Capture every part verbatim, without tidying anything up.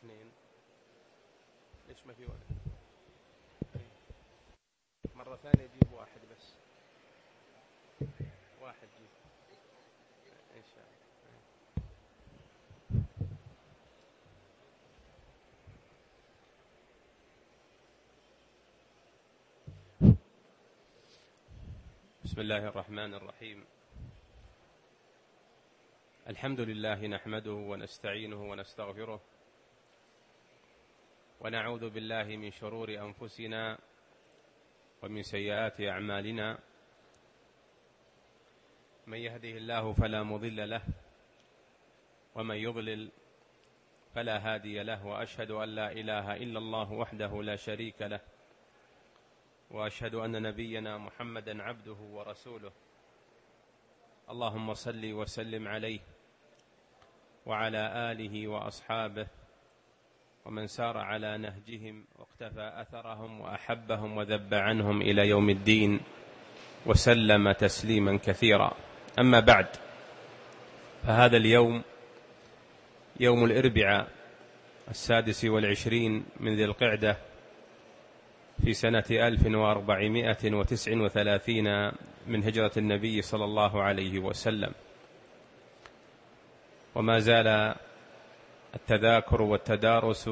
اثنين، ليش ما في واحد؟ مرة ثانية جيب واحد بس، واحد جيب إن شاء الله. بسم الله الرحمن الرحيم. الحمد لله نحمده ونستعينه ونستغفره، ونعوذ بالله من شرور أنفسنا ومن سيئات أعمالنا. من يهده الله فلا مضل له، ومن يضلل فلا هادي له، وأشهد أن لا إله إلا الله وحده لا شريك له، وأشهد أن نبينا محمدا عبده ورسوله. اللهم صل وسلم عليه وعلى آله وأصحابه ومن سار على نهجهم واقتفى أثرهم وأحبهم وذب عنهم إلى يوم الدين، وسلم تسليما كثيرا. أما بعد، فهذا اليوم يوم الأربعاء السادس والعشرين من ذي القعدة في سنة ألف وأربعمائة وتسع وثلاثين من هجرة النبي صلى الله عليه وسلم، وما زال التذاكر والتدارس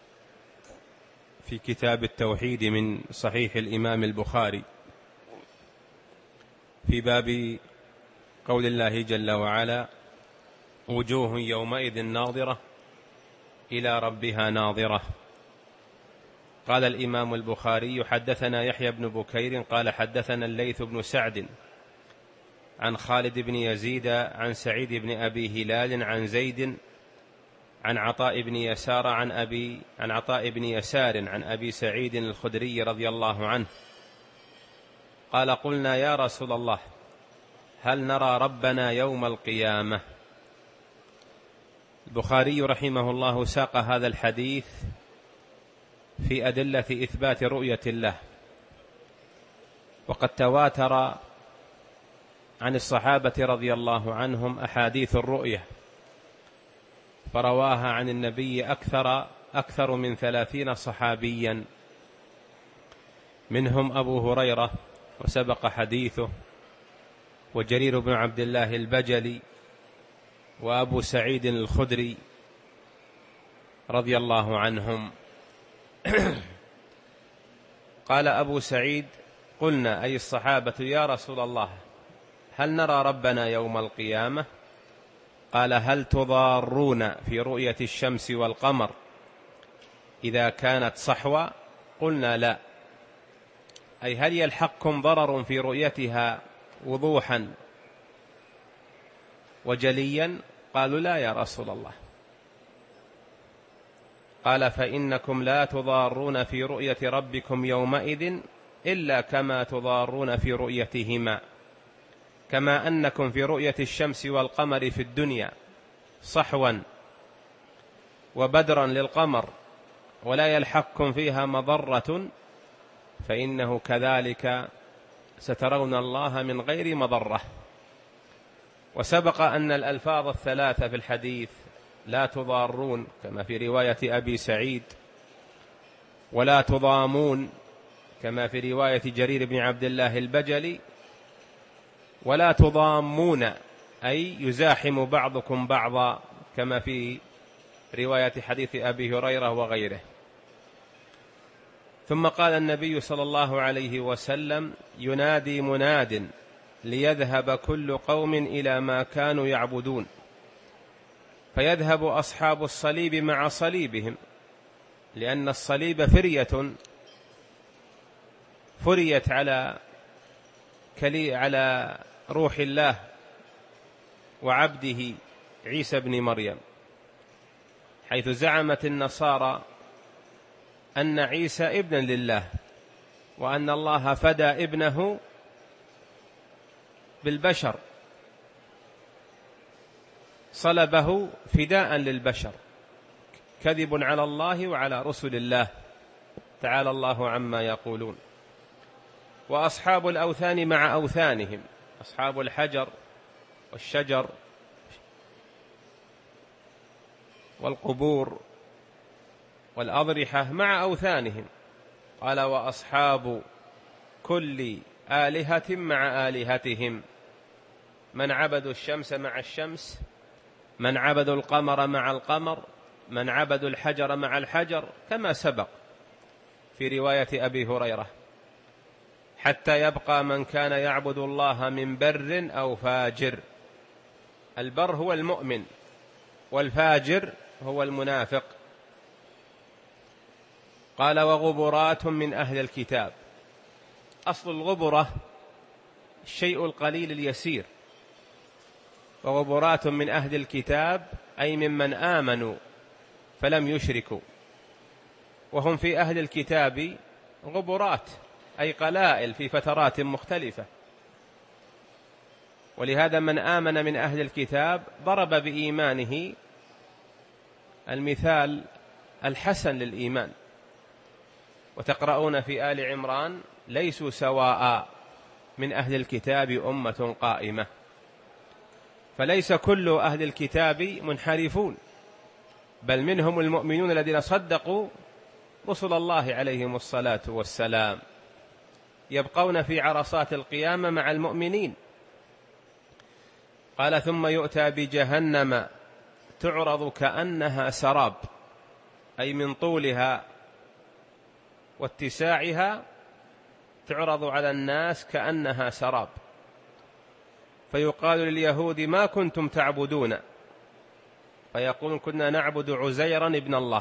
في كتاب التوحيد من صحيح الإمام البخاري في باب قول الله جل وعلا: وجوه يومئذ ناظرة إلى ربها ناظرة. قال الإمام البخاري: حدثنا يحيى بن بكير قال حدثنا الليث بن سعد عن خالد بن يزيد عن سعيد بن أبي هلال عن زيد عن عطاء بن يسار عن أبي عن عطاء بن يسار عن أبي سعيد الخدري رضي الله عنه قال: قلنا يا رسول الله، هل نرى ربنا يوم القيامة؟ البخاري رحمه الله ساق هذا الحديث في أدلة إثبات رؤية الله، وقد تواتر عن الصحابة رضي الله عنهم أحاديث الرؤية، فرواها عن النبي أكثر أكثر من ثلاثين صحابيا، منهم أبو هريرة وسبق حديثه، وجرير بن عبد الله البجلي، وأبو سعيد الخدري رضي الله عنهم. قال أبو سعيد: قلنا أي الصحابة يا رسول الله، هل نرى ربنا يوم القيامة؟ قال: هل تضارون في رؤية الشمس والقمر إذا كانت صحوة؟ قلنا لا. أي هل يلحقكم ضرر في رؤيتها وضوحا وجليا؟ قالوا لا يا رسول الله. قال: فإنكم لا تضارون في رؤية ربكم يومئذ إلا كما تضارون في رؤيتهما، كما أنكم في رؤية الشمس والقمر في الدنيا صحوا وبدرا للقمر ولا يلحقكم فيها مضرة، فإنه كذلك سترون الله من غير مضرة. وسبق أن الألفاظ الثلاثة في الحديث: لا تضارون كما في رواية أبي سعيد، ولا تضامون كما في رواية جرير بن عبد الله البجلي، ولا تضامون أي يزاحم بعضكم بعضا كما في رواية حديث أبي هريرة وغيره. ثم قال النبي صلى الله عليه وسلم: ينادي مناد ليذهب كل قوم إلى ما كانوا يعبدون، فيذهب أصحاب الصليب مع صليبهم، لأن الصليب فرية فريت على كلي على روح الله وعبده عيسى بن مريم، حيث زعمت النصارى أن عيسى ابنا لله، وأن الله فدى ابنه بالبشر، صلبه فداء للبشر، كذب على الله وعلى رسل الله، تعالى الله عما يقولون. وأصحاب الأوثان مع أوثانهم، أصحاب الحجر والشجر والقبور والأضرحة مع أوثانهم. قال وأصحاب كل آلهة مع آلهتهم، من عبدوا الشمس مع الشمس، من عبدوا القمر مع القمر، من عبدوا الحجر مع الحجر، كما سبق في رواية أبي هريرة، حتى يبقى من كان يعبد الله من بر أو فاجر. البر هو المؤمن، والفاجر هو المنافق. قال وغبرات من أهل الكتاب. أصل الغبرة الشيء القليل اليسير، وغبرات من أهل الكتاب أي ممن آمنوا فلم يشركوا، وهم في أهل الكتاب غبرات أي قلائل في فترات مختلفة. ولهذا من آمن من أهل الكتاب ضرب بإيمانه المثال الحسن للإيمان. وتقرؤون في آل عمران ليسوا سواء من أهل الكتاب أمة قائمة. فليس كل أهل الكتاب منحرفون، بل منهم المؤمنون الذين صدقوا رسل الله عليهم الصلاة والسلام، يبقون في عرصات القيامة مع المؤمنين. قال ثم يؤتى بجهنم تعرض كأنها سراب، أي من طولها واتساعها تعرض على الناس كأنها سراب. فيقال لليهود ما كنتم تعبدون، فيقولون كنا نعبد عزيرا ابن الله،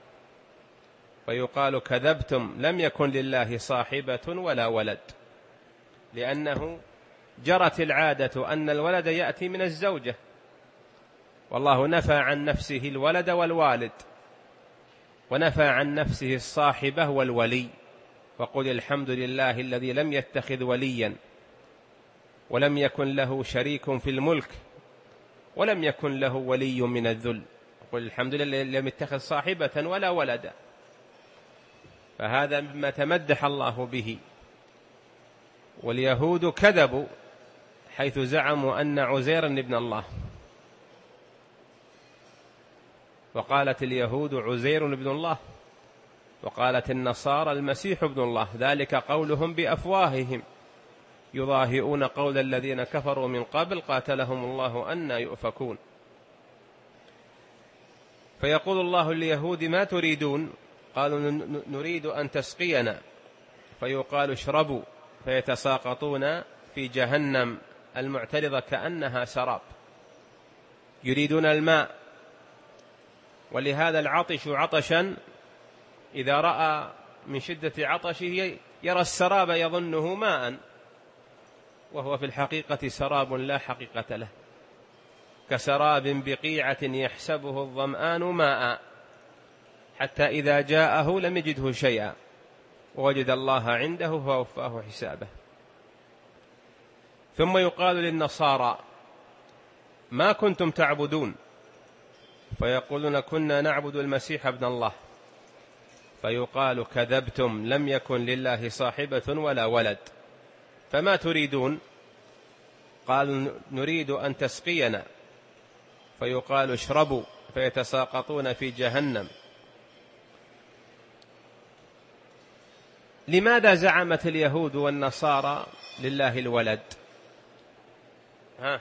فيقال كذبتم لم يكن لله صاحبة ولا ولد، لأنه جرت العادة أن الولد يأتي من الزوجة، والله نفى عن نفسه الولد والوالد، ونفى عن نفسه الصاحبة والولي. وقل الحمد لله الذي لم يتخذ وليا ولم يكن له شريك في الملك ولم يكن له ولي من الذل. قل الحمد لله الذي لم يتخذ صاحبة ولا ولدا. فهذا مما تمدح الله به. واليهود كذبوا حيث زعموا أن عزيرا ابن الله، وقالت اليهود عزير ابن الله، وقالت النصارى المسيح ابن الله، ذلك قولهم بأفواههم يضاهئون قول الذين كفروا من قبل قاتلهم الله أنى يؤفكون. فيقول الله لليهود ما تريدون؟ قالوا نريد أن تسقينا، فيقال اشربوا، فيتساقطون في جهنم المعترضة كأنها سراب، يريدون الماء. ولهذا العطش عطشا إذا رأى من شدة عطشه يرى السراب يظنه ماء، وهو في الحقيقة سراب لا حقيقة له، كسراب بقيعة يحسبه الظمآن ماء، حتى إذا جاءه لم يجده شيئا ووجد الله عنده فوفاه حسابه. ثم يقال للنصارى ما كنتم تعبدون؟ فيقولون كنا نعبد المسيح ابن الله، فيقال كذبتم لم يكن لله صاحبة ولا ولد. فما تريدون؟ قالوا نريد أن تسقينا، فيقال اشربوا، فيتساقطون في جهنم. لماذا زعمت اليهود والنصارى لله الولد؟ ها؟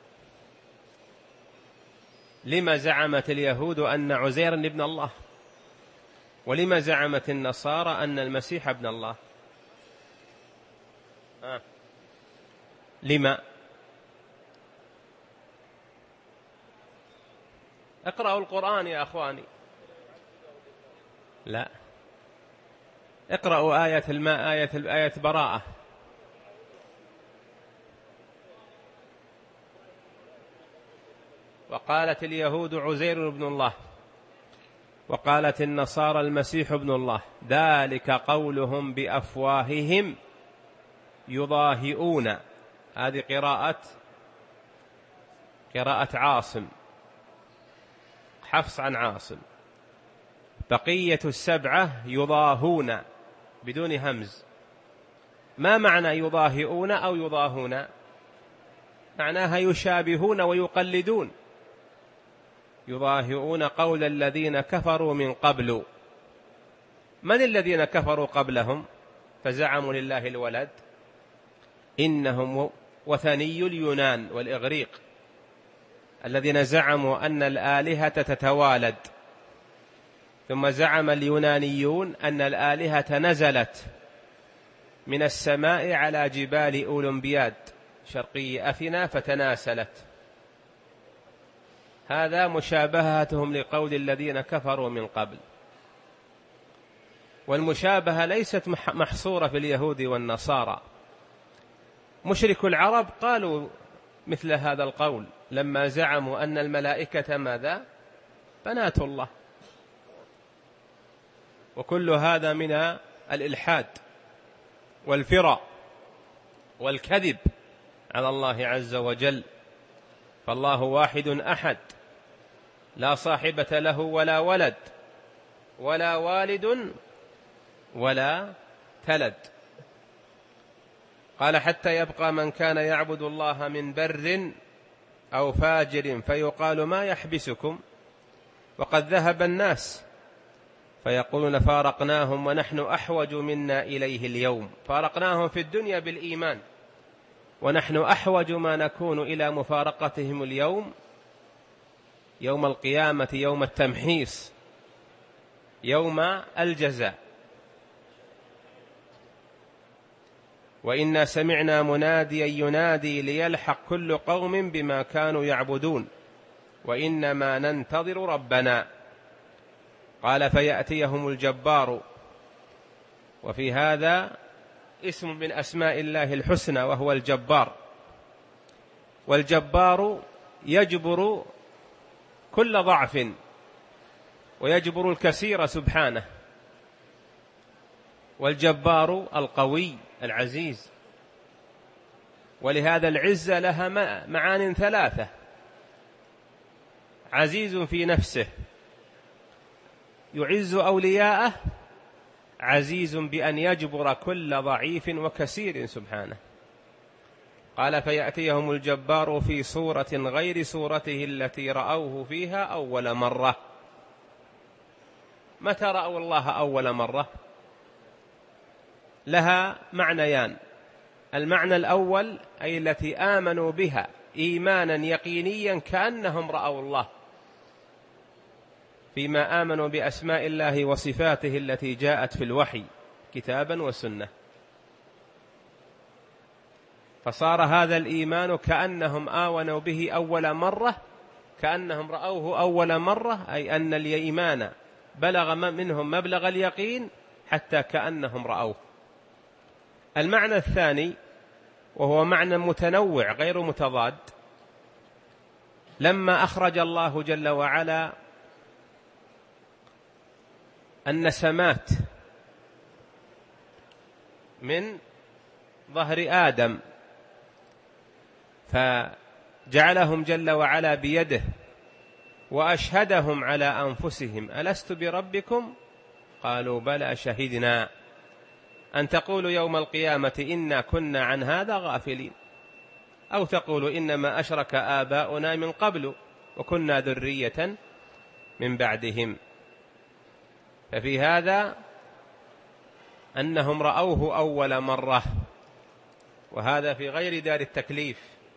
لما زعمت اليهود أن عزيرا ابن الله؟ ولما زعمت النصارى أن المسيح ابن الله؟ ها؟ لما؟ اقرأوا القرآن يا أخواني. لا، اقرأوا آية الماء، آية آية براءة. وقالت اليهود عزير ابن الله، وقالت النصارى المسيح ابن الله، ذلك قولهم بأفواههم يضاهئون. هذه قراءة قراءة عاصم، حفص عن عاصم. بقية السبعة يضاهون بدون همز. ما معنى يضاهئون أو يضاهون؟ معناها يشابهون ويقلدون، يضاهئون قول الذين كفروا من قبل، من الذين كفروا قبلهم فزعموا لله الولد؟ إنهم وثني اليونان والإغريق الذين زعموا أن الآلهة تتوالد، ثم زعم اليونانيون أن الآلهة نزلت من السماء على جبال أولمبياد شرقي أثينا فتناسلت. هذا مشابهتهم لقول الذين كفروا من قبل. والمشابهة ليست محصورة في اليهود والنصارى، مشرك العرب قالوا مثل هذا القول لما زعموا أن الملائكة ماذا؟ بنات الله. وكل هذا من الإلحاد والفرى والكذب على الله عز وجل. فالله واحد أحد، لا صاحبة له ولا ولد ولا والد ولا تلد. قال حتى يبقى من كان يعبد الله من بر أو فاجر فيقال ما يحبسكم وقد ذهب الناس فيقولون فارقناهم ونحن أحوج منا إليه اليوم. فارقناهم في الدنيا بالإيمان، ونحن أحوج ما نكون إلى مفارقتهم اليوم يوم القيامة، يوم التمحيص، يوم الجزاء. وإنا سمعنا مناديا ينادي ليلحق كل قوم بما كانوا يعبدون وإنما ننتظر ربنا. قال فيأتيهم الجبار، وفي هذا اسم من أسماء الله الحسنى وهو الجبار. والجبار يجبر كل ضعف ويجبر الكثير سبحانه. والجبار القوي العزيز. ولهذا العزة لها معان ثلاثة: عزيز في نفسه يعز أولياءه، عزيز بأن يجبر كل ضعيف وكثير سبحانه. قال فيأتيهم الجبار في صورة غير صورته التي رأوه فيها أول مرة. متى رأوا الله أول مرة؟ لها معنيان: المعنى الأول أي التي آمنوا بها إيمانا يقينيا كأنهم رأوا الله، فيما آمنوا بأسماء الله وصفاته التي جاءت في الوحي كتابا وسنة. فصار هذا الإيمان كأنهم آمنوا به أول مرة، كأنهم رأوه أول مرة، أي أن الإيمان بلغ منهم مبلغ اليقين حتى كأنهم رأوه. المعنى الثاني وهو معنى متنوع غير متضاد: لما أخرج الله جل وعلا النسمات من ظهر آدم فجعلهم جل وعلا بيده وأشهدهم على أنفسهم ألست بربكم؟ قالوا بلى شهدنا أن تقولوا يوم القيامة إنا كنا عن هذا غافلين، أو تقولوا إنما أشرك آباؤنا من قبل وكنا ذرية من بعدهم. ففي هذا أنهم رأوه أول مرة، وهذا في غير دار التكليف.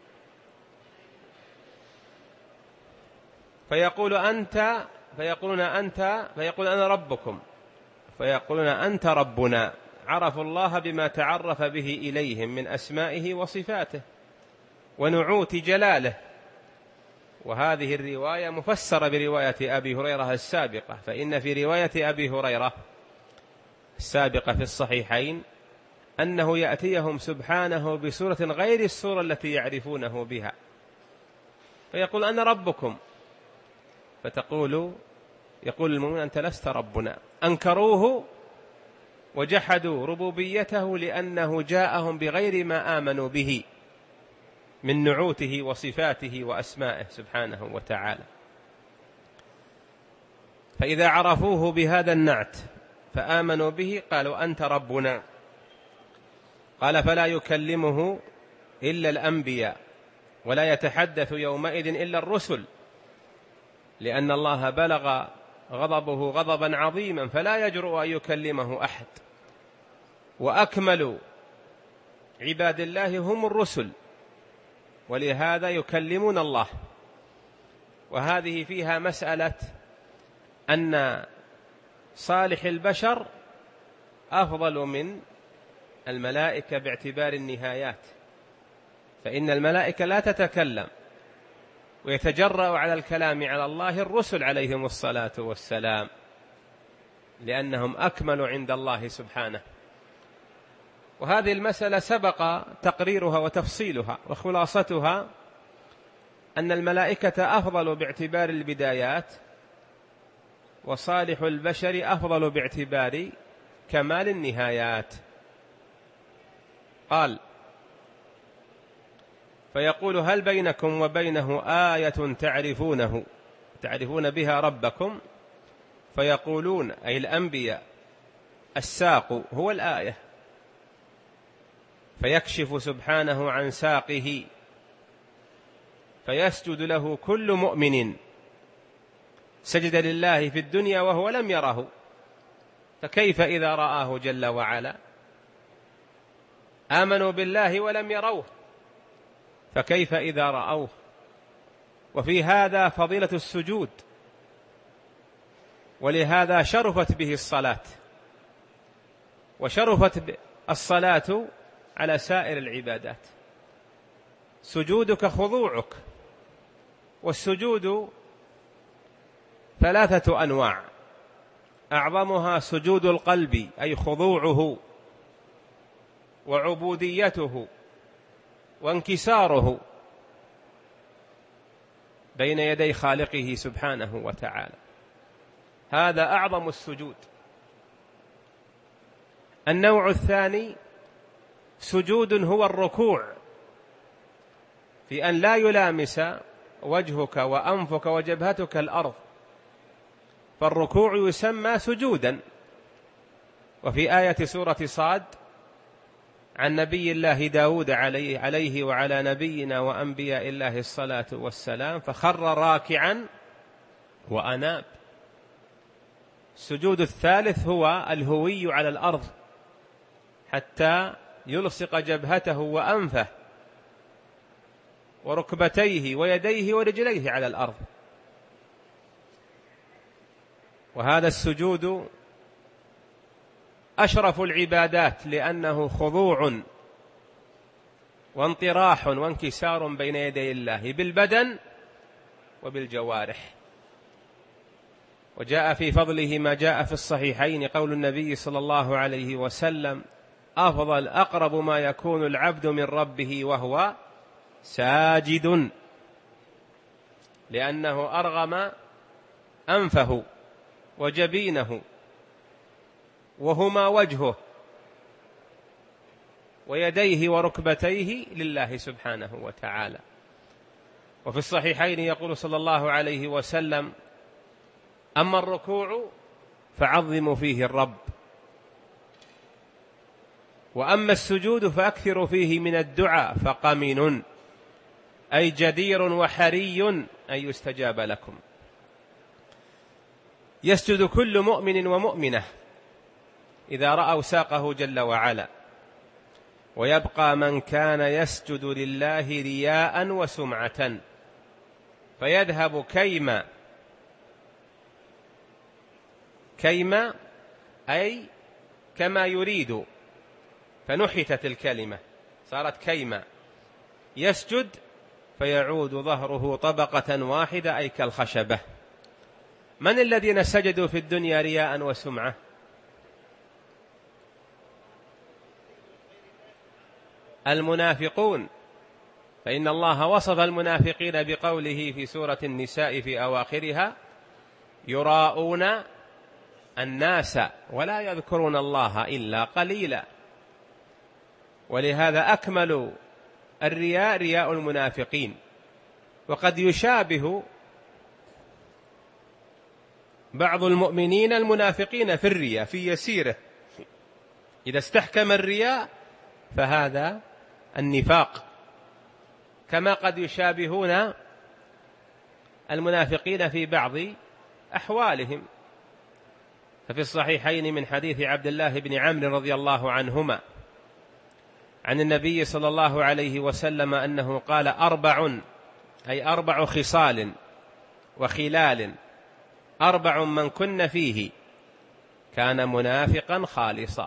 فيقول أنت فيقولون أنت فيقول أنا ربكم، فيقولون أنت ربنا. عرفوا الله بما تعرف به إليهم من أسمائه وصفاته ونعوت جلاله. وهذه الرواية مفسرة برواية أبي هريرة السابقة، فإن في رواية أبي هريرة السابقة في الصحيحين أنه يأتيهم سبحانه بسورة غير السورة التي يعرفونه بها، فيقول أنا ربكم، فتقول يقول المؤمن أنت لست ربنا. أنكروه وجحدوا ربوبيته لأنه جاءهم بغير ما آمنوا به من نعوته وصفاته وأسمائه سبحانه وتعالى. فإذا عرفوه بهذا النعت فآمنوا به قالوا أنت ربنا. قال فلا يكلمه إلا الأنبياء ولا يتحدث يومئذ إلا الرسل، لأن الله بلغ غضبه غضبا عظيما فلا يجرؤ أن يكلمه أحد. وأكمل عباد الله هم الرسل، ولهذا يكلمون الله. وهذه فيها مسألة أن صالح البشر أفضل من الملائكة باعتبار النهايات، فإن الملائكة لا تتكلم، ويتجرأ على الكلام على الله الرسل عليهم الصلاة والسلام، لأنهم أكمل عند الله سبحانه. وهذه المسألة سبق تقريرها وتفصيلها، وخلاصتها أن الملائكة أفضل باعتبار البدايات، وصالح البشر أفضل باعتبار كمال النهايات. قال: فيقول: هل بينكم وبينه آية تعرفونه تعرفون بها ربكم؟ فيقولون أي الأنبياء: الساق هو الآية. فيكشف سبحانه عن ساقه، فيسجد له كل مؤمن سجد لله في الدنيا وهو لم يره، فكيف إذا رآه جل وعلا؟ آمنوا بالله ولم يروه، فكيف إذا رأوه؟ وفي هذا فضيلة السجود، ولهذا شرفت به الصلاة، وشرفت الصلاة على سائر العبادات. سجودك خضوعك، والسجود ثلاثة أنواع، أعظمها سجود القلب أي خضوعه وعبوديته وانكساره بين يدي خالقه سبحانه وتعالى، هذا أعظم السجود. النوع الثاني سجود هو الركوع، في أن لا يلامس وجهك وأنفك وجبهتك الأرض، فالركوع يسمى سجودا. وفي آية سورة صاد عن نبي الله داود عليه, عليه وعلى نبينا وأنبياء الله الصلاة والسلام: فخر راكعا وأناب. السجود الثالث هو الهوي على الأرض حتى يلصق جبهته وأنفه وركبتيه ويديه ورجليه على الأرض. وهذا السجود أشرف العبادات، لأنه خضوع وانطراح وانكسار بين يدي الله بالبدن وبالجوارح. وجاء في فضله ما جاء في الصحيحين قول النبي صلى الله عليه وسلم: أفضل أقرب ما يكون العبد من ربه وهو ساجد، لأنه أرغم أنفه وجبينه وهما وجهه ويديه وركبتيه لله سبحانه وتعالى. وفي الصحيحين يقول صلى الله عليه وسلم: أما الركوع فعظموا فيه الرب، وأما السجود فأكثروا فيه من الدعاء فقمن، أي جدير وحري أن يستجاب لكم. يسجد كل مؤمن ومؤمنة إذا رأوا ساقه جل وعلا، ويبقى من كان يسجد لله رياء وسمعة فيذهب كيما. كيما أي كما يريد، فنحتت الكلمة صارت كيما. يسجد فيعود ظهره طبقة واحدة أي كالخشبة. من الذين سجدوا في الدنيا رياء وسمعة؟ المنافقون، فإن الله وصف المنافقين بقوله في سورة النساء في أواخرها: يراءون الناس ولا يذكرون الله إلا قليلا. ولهذا أكمل الرياء رياء المنافقين. وقد يشابه بعض المؤمنين المنافقين في الرياء في يسيره، إذا استحكم الرياء فهذا النفاق، كما قد يشابهون المنافقين في بعض أحوالهم. ففي الصحيحين من حديث عبد الله بن عمرو رضي الله عنهما عن النبي صلى الله عليه وسلم أنه قال: أربع، أي أربع خصال وخلال، أربع من كن فيه كان منافقا خالصا،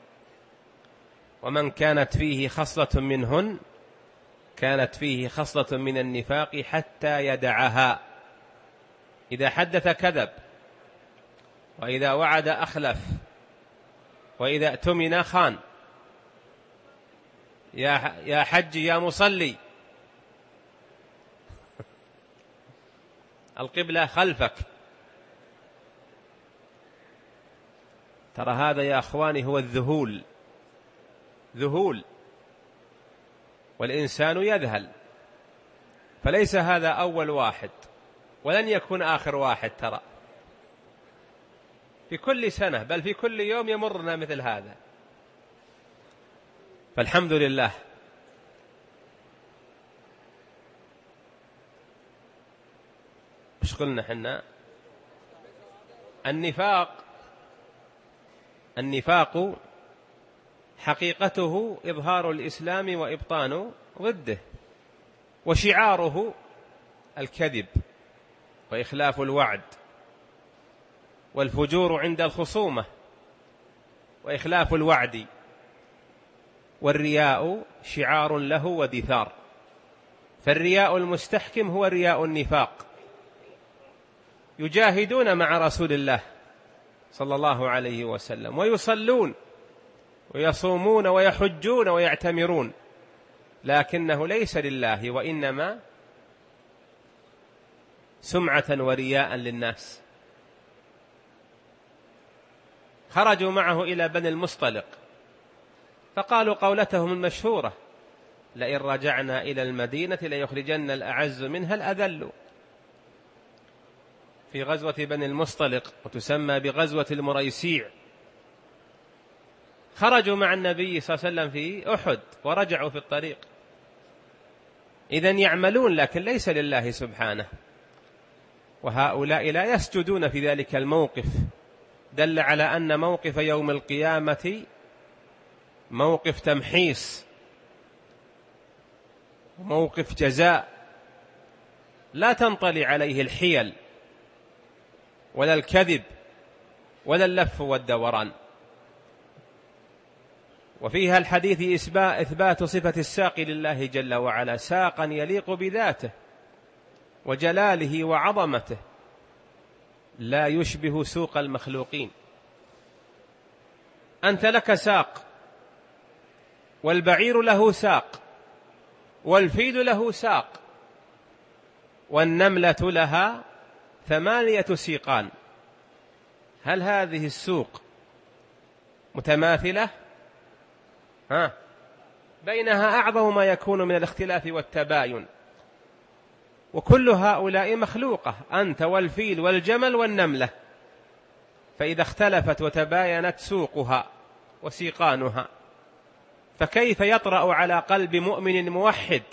ومن كانت فيه خصلة منهن كانت فيه خصلة من النفاق حتى يدعها. إذا حدث كذب، وإذا وعد أخلف، وإذا اؤتمن خان. يا حج يا مصلي، القبلة خلفك. ترى هذا يا أخواني هو الذهول، ذهول، والإنسان يذهل. فليس هذا أول واحد، ولن يكون آخر واحد. ترى في كل سنة، بل في كل يوم يمرنا مثل هذا. فالحمد لله. ايش قلنا حنا؟ النفاق النفاق حقيقته إظهار الإسلام وإبطان ضده، وشعاره الكذب وإخلاف الوعد والفجور عند الخصومة وإخلاف الوعد، والرياء شعار له ودثار. فالرياء المستحكم هو رياء النفاق. يجاهدون مع رسول الله صلى الله عليه وسلم، ويصلون ويصومون ويحجون ويعتمرون، لكنه ليس لله، وإنما سمعة ورياء للناس. خرجوا معه إلى بني المصطلق فقالوا قولتهم المشهورة: لئن رجعنا إلى المدينة ليخرجن الأعز منها الأذل. في غزوة بني المصطلق، وتسمى بغزوة المريسيع، خرجوا مع النبي صلى الله عليه وسلم في أحد ورجعوا في الطريق. إذن يعملون لكن ليس لله سبحانه. وهؤلاء لا يسجدون في ذلك الموقف، دل على أن موقف يوم القيامة موقف تمحيص، موقف جزاء، لا تنطلي عليه الحيل ولا الكذب ولا اللف والدوران. وفيها الحديث إثبات صفة الساق لله جل وعلا، ساقا يليق بذاته وجلاله وعظمته، لا يشبه سوق المخلوقين. أنت لك ساق، والبعير له ساق، والفيل له ساق، والنملة لها ثمانية سيقان. هل هذه السوق متماثلة؟ ها، بينها أعظم ما يكون من الاختلاف والتباين. وكل هؤلاء مخلوقة، أنت والفيل والجمل والنملة. فإذا اختلفت وتباينت سوقها وسيقانها، فكيف يطرأ على قلب مؤمن موحد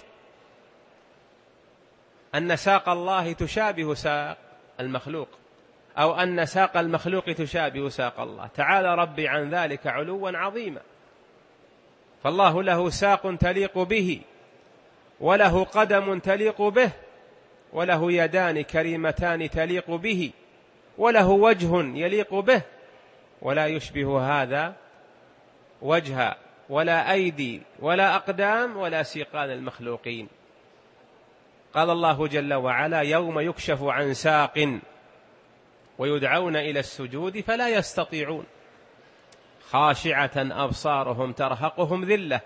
أن ساق الله تشابه ساق المخلوق، أو أن ساق المخلوق تشابه ساق الله؟ تعالى ربي عن ذلك علوا عظيما. فالله له ساق تليق به، وله قدم تليق به، وله يدان كريمتان تليق به، وله وجه يليق به، ولا يشبه هذا وجها ولا أيدي ولا أقدام ولا سيقان المخلوقين. قال الله جل وعلا: يوم يكشف عن ساق ويدعون إلى السجود فلا يستطيعون، خاشعة أبصارهم ترهقهم ذلة،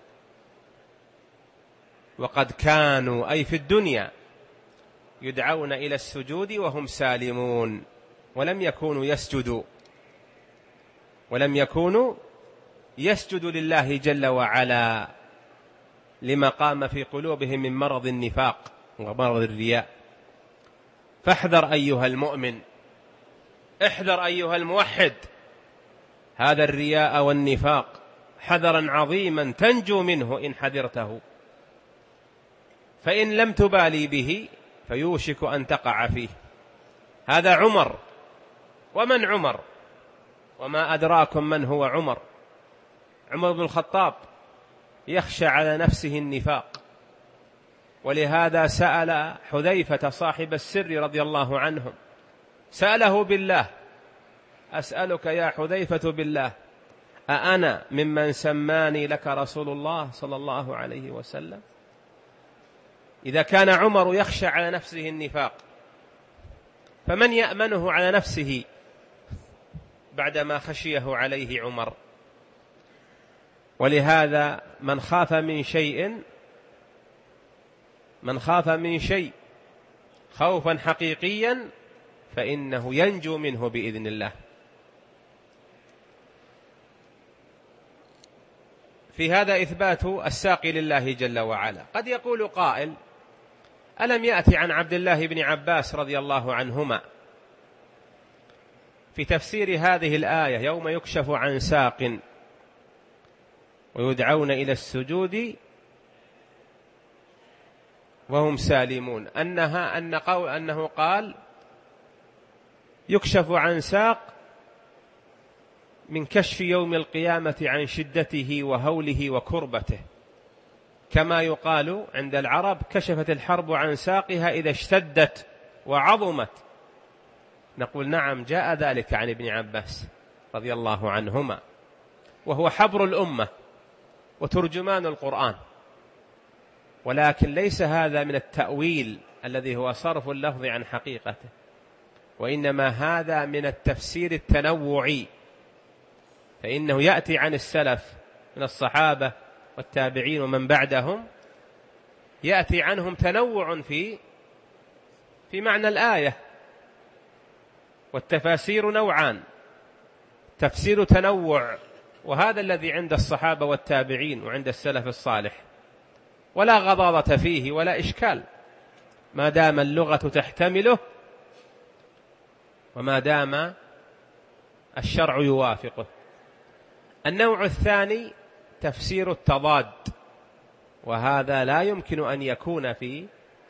وقد كانوا، أي في الدنيا، يدعون إلى السجود وهم سالمون، ولم يكونوا يسجدوا ولم يكونوا يسجدوا لله جل وعلا، لما قام في قلوبهم من مرض النفاق ومرض الرياء. فاحذر أيها المؤمن، احذر أيها الموحد هذا الرياء والنفاق حذرا عظيما تنجو منه إن حذرته، فإن لم تبالي به فيوشك أن تقع فيه. هذا عمر. ومن عمر؟ وما أدراكم من هو عمر؟ عمر بن الخطاب يخشى على نفسه النفاق، ولهذا سأل حذيفة صاحب السر رضي الله عنه، سأله بالله: أسألك يا حذيفة بالله، أأنا ممن سماني لك رسول الله صلى الله عليه وسلم؟ إذا كان عمر يخشى على نفسه النفاق، فمن يأمنه على نفسه بعدما خشيه عليه عمر؟ ولهذا من خاف من شيء من خاف من شيء خوفا حقيقيا فإنه ينجو منه بإذن الله. في هذا إثبات الساقي لله جل وعلا. قد يقول قائل: ألم يأتي عن عبد الله بن عباس رضي الله عنهما في تفسير هذه الآية يوم يكشف عن ساق ويدعون إلى السجود وهم سالمون، أنها أن قول أنه قال يكشف عن ساق من كشف يوم القيامة عن شدته وهوله وكربته، كما يقال عند العرب كشفت الحرب عن ساقها إذا اشتدت وعظمت. نقول نعم، جاء ذلك عن ابن عباس رضي الله عنهما، وهو حبر الأمة وترجمان القرآن، ولكن ليس هذا من التأويل الذي هو صرف اللفظ عن حقيقته، وإنما هذا من التفسير التنوعي، فإنه يأتي عن السلف من الصحابة والتابعين ومن بعدهم، يأتي عنهم تنوع في في معنى الآية، والتفاسير نوعان، تفسير تنوع، وهذا الذي عند الصحابة والتابعين وعند السلف الصالح، ولا غضاضة فيه ولا إشكال ما دام اللغة تحتمله وما دام الشرع يوافقه. النوع الثاني تفسير التضاد، وهذا لا يمكن أن يكون في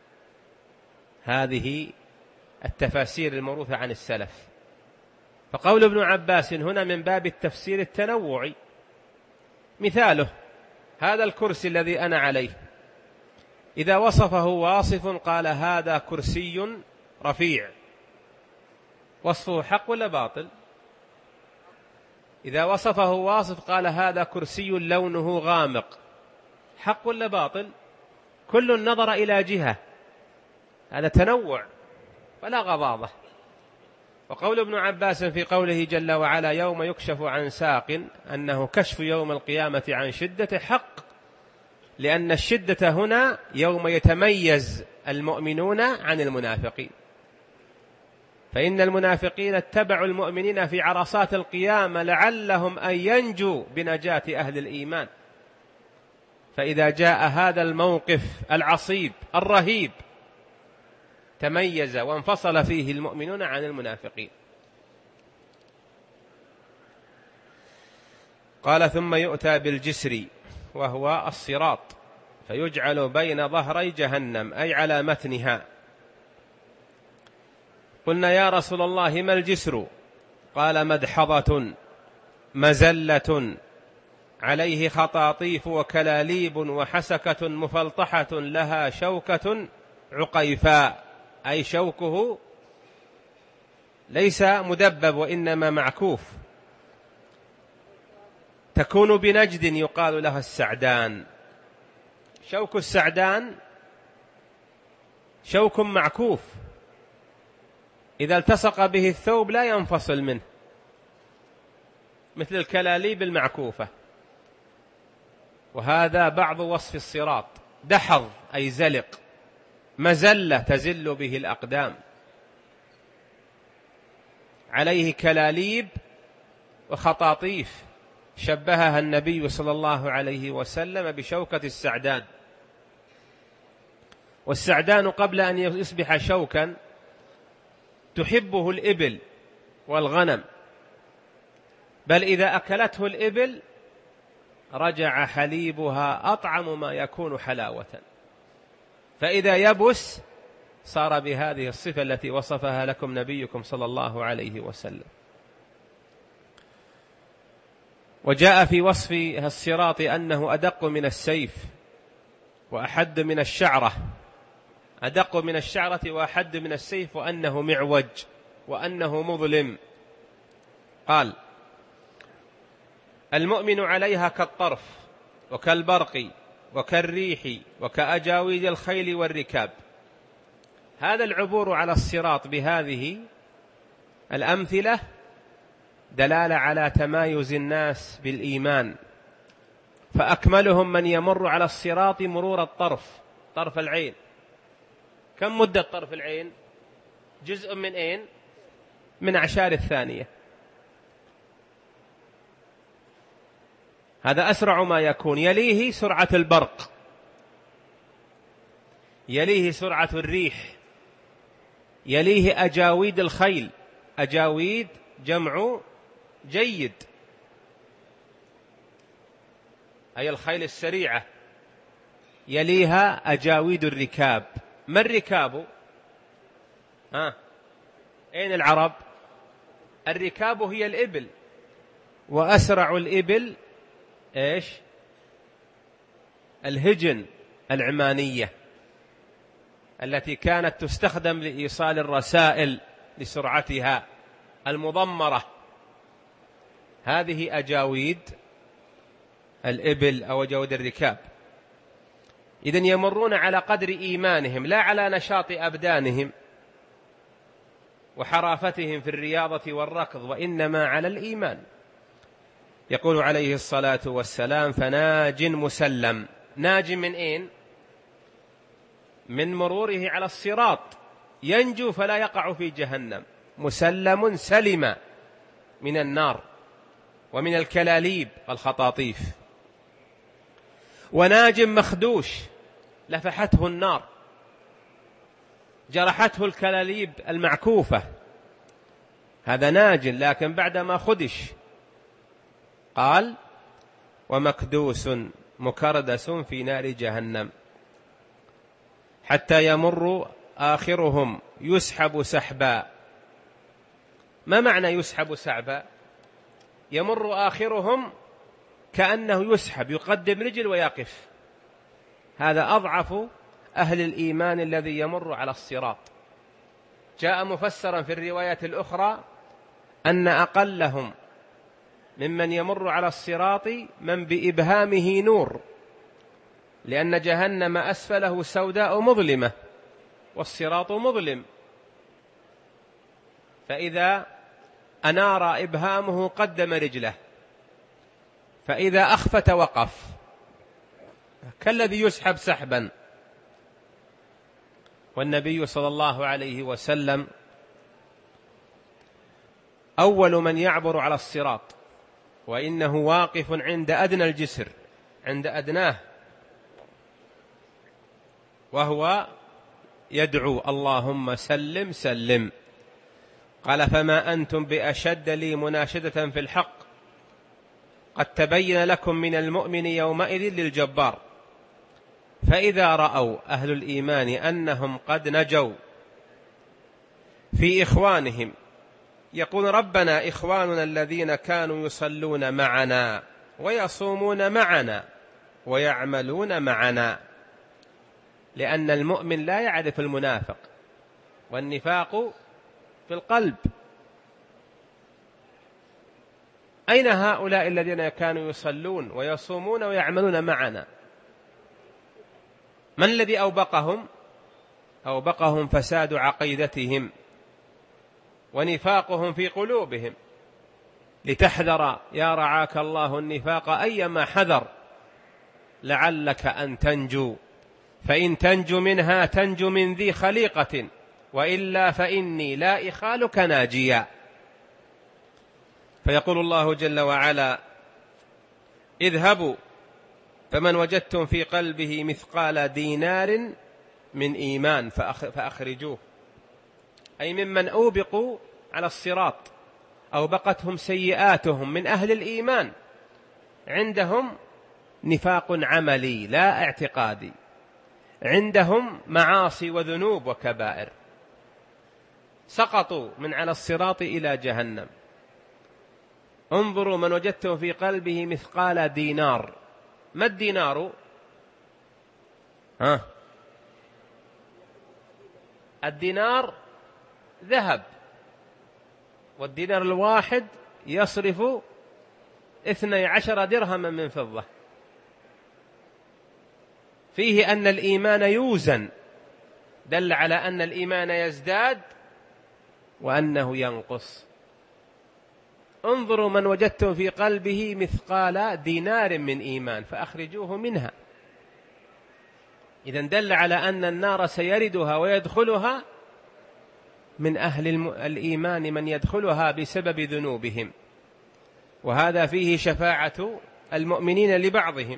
هذه التفاسير الموروثة عن السلف. فقول ابن عباس هنا من باب التفسير التنوعي. مثاله هذا الكرسي الذي أنا عليه، إذا وصفه واصف قال هذا كرسي رفيع، وصفه حق ولا باطل؟ إذا وصفه واصف قال هذا كرسي لونه غامق، حق ولا باطل؟ كل نظر إلى جهة، هذا تنوع ولا غضاضة. وقول ابن عباس في قوله جل وعلا يوم يكشف عن ساق أنه كشف يوم القيامة عن شدة، حق، لأن الشدة هنا يوم يتميز المؤمنون عن المنافقين، فإن المنافقين اتبعوا المؤمنين في عرصات القيامة لعلهم أن ينجوا بنجاة أهل الإيمان. فإذا جاء هذا الموقف العصيب الرهيب تميز وانفصل فيه المؤمنون عن المنافقين. قال ثم يؤتى بالجسر وهو الصراط فيجعل بين ظهري جهنم، أي على متنها. قلنا يا رسول الله ما الجسر؟ قال مدحضة مزلة عليه خطاطيف وكلاليب وحسكة مفلطحة لها شوكة عقيفاء، أي شوكه ليس مدبب وإنما معكوف، تكون بنجد يقال لها السعدان. شوك السعدان شوك معكوف، إذا التصق به الثوب لا ينفصل منه، مثل الكلاليب المعكوفة. وهذا بعض وصف الصراط. دحض أي زلق، مزلة تزل به الأقدام، عليه كلاليب وخطاطيف، شبهها النبي صلى الله عليه وسلم بشوكة السعدان. والسعدان قبل أن يصبح شوكا تحبه الإبل والغنم، بل إذا أكلته الإبل رجع حليبها أطعم ما يكون حلاوة، فإذا يبس صار بهذه الصفة التي وصفها لكم نبيكم صلى الله عليه وسلم. وجاء في وصف الصراط أنه أدق من السيف وأحد من الشعرة، أدق من الشعرة وأحد من السيف، وأنه معوج وأنه مظلم. قال: المؤمن عليها كالطرف وكالبرق وكالريح وكأجاويد الخيل والركاب. هذا العبور على الصراط بهذه الأمثلة دلالة على تمايز الناس بالإيمان، فأكملهم من يمر على الصراط مرور الطرف، طرف العين. كم مدة طرف العين؟ جزء من أين؟ من أعشار الثانية. هذا أسرع ما يكون. يليه سرعة البرق، يليه سرعة الريح، يليه أجاويد الخيل. أجاويد جمع جيد، أي الخيل السريعة. يليها أجاويد الركاب. ما الركاب؟ ها، أين العرب؟ الركاب هي الإبل، وأسرع الإبل إيش؟ الهجن العمانية التي كانت تستخدم لإيصال الرسائل لسرعتها المضمرة. هذه أجاويد الإبل أو أجاويد الركاب. إذن يمرون على قدر إيمانهم، لا على نشاط أبدانهم وحرافتهم في الرياضة والركض، وإنما على الإيمان. يقول عليه الصلاة والسلام: فناج مسلم. ناج من أين؟ من مروره على الصراط، ينجو فلا يقع في جهنم. مسلم سلم من النار ومن الكلاليب والخطاطيف. وناج مخدوش، لفحته النار، جرحته الكلاليب المعكوفة، هذا ناج لكن بعدما خدش. قال: ومكدوس مكردس في نار جهنم حتى يمر آخرهم يسحب سحبا. ما معنى يسحب سحبا؟ يمر آخرهم كأنه يسحب، يقدم رجل ويقف. هذا أضعف أهل الإيمان الذي يمر على الصراط. جاء مفسرا في الروايات الأخرى أن أقلهم ممن يمر على الصراط من بإبهامه نور، لأن جهنم أسفله سوداء مظلمة والصراط مظلم، فإذا أنار إبهامه قدم رجله، فإذا أخفت وقف، كالذي يسحب سحبا. والنبي صلى الله عليه وسلم أول من يعبر على الصراط، وإنه واقف عند أدنى الجسر، عند أدناه، وهو يدعو: اللهم سلم سلم. قال: فما أنتم بأشد لي مناشدة في الحق، قد تبين لكم من المؤمن يومئذ للجبار. فإذا رأوا أهل الإيمان أنهم قد نجوا في إخوانهم يقول: ربنا إخواننا الذين كانوا يصلون معنا ويصومون معنا ويعملون معنا. لأن المؤمن لا يعرف المنافق، والنفاق في القلب. أين هؤلاء الذين كانوا يصلون ويصومون ويعملون معنا؟ من الذي أوبقهم؟ أوبقهم فساد عقيدتهم ونفاقهم في قلوبهم. لتحذر يا رعاك الله النفاق أيما حذر، لعلك أن تنجو، فإن تنجو منها تنجو من ذي خليقة، وإلا فإني لا إخالك ناجيا. فيقول الله جل وعلا: اذهبوا فمن وجدتم في قلبه مثقال دينار من إيمان فأخرجوه. أي ممن أوبقوا على الصراط، أوبقتهم سيئاتهم من أهل الإيمان، عندهم نفاق عملي لا اعتقادي. عندهم معاصي وذنوب وكبائر، سقطوا من على الصراط إلى جهنم. انظروا من وجدتم في قلبه مثقال دينار. ما الدينار؟ ها الدينار ذهب، والدينار الواحد يصرف اثني عشر درهما من فضة. فيه أن الإيمان يوزن، دل على أن الإيمان يزداد وأنه ينقص. انظروا من وجدتم في قلبه مثقال دينار من إيمان فأخرجوه منها. إذن دل على أن النار سيردها ويدخلها من أهل الإيمان من يدخلها بسبب ذنوبهم، وهذا فيه شفاعة المؤمنين لبعضهم.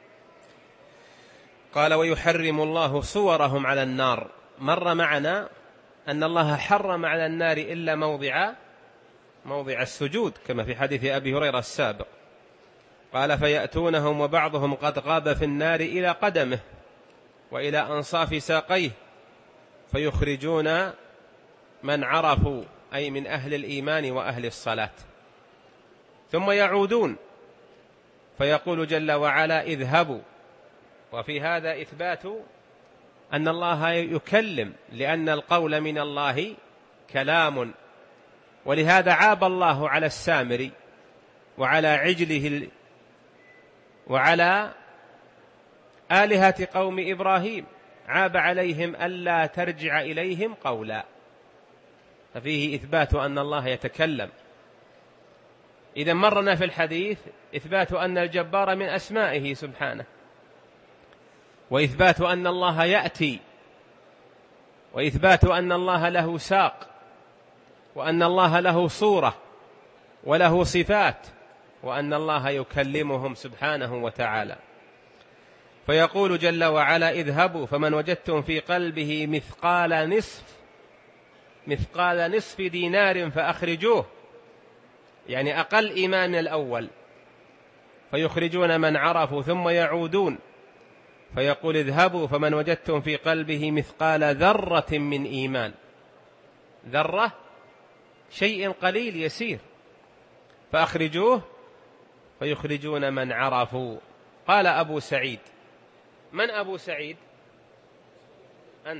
قال ويحرم الله صورهم على النار. مر معنا أن الله حرم على النار إلا موضع موضع السجود، كما في حديث أبي هريرة السابق. قال فيأتونهم وبعضهم قد غاب في النار إلى قدمه وإلى أنصاف ساقيه فيخرجون من عرفوا، أي من أهل الإيمان وأهل الصلاة، ثم يعودون فيقول جل وعلا اذهبوا. وفي هذا إثبات أن الله يكلم، لأن القول من الله كلام، ولهذا عاب الله على السامري وعلى عجله وعلى آلهة قوم إبراهيم، عاب عليهم ألا ترجع إليهم قولا، ففيه إثبات أن الله يتكلم. إذا مرنا في الحديث إثبات أن الجبار من أسمائه سبحانه، وإثبات أن الله يأتي، وإثبات أن الله له ساق، وأن الله له صورة وله صفات، وأن الله يكلمهم سبحانه وتعالى. فيقول جل وعلا اذهبوا فمن وجدتم في قلبه مثقال نصف مثقال نصف دينار فأخرجوه، يعني أقل إيمان الأول، فيخرجون من عرفوا ثم يعودون فيقول اذهبوا فمن وجدتم في قلبه مثقال ذرة من إيمان. ذرة شيء قليل يسير، فأخرجوه فيخرجون من عرفوا. قال أبو سعيد. من أبو سعيد؟ أنت؟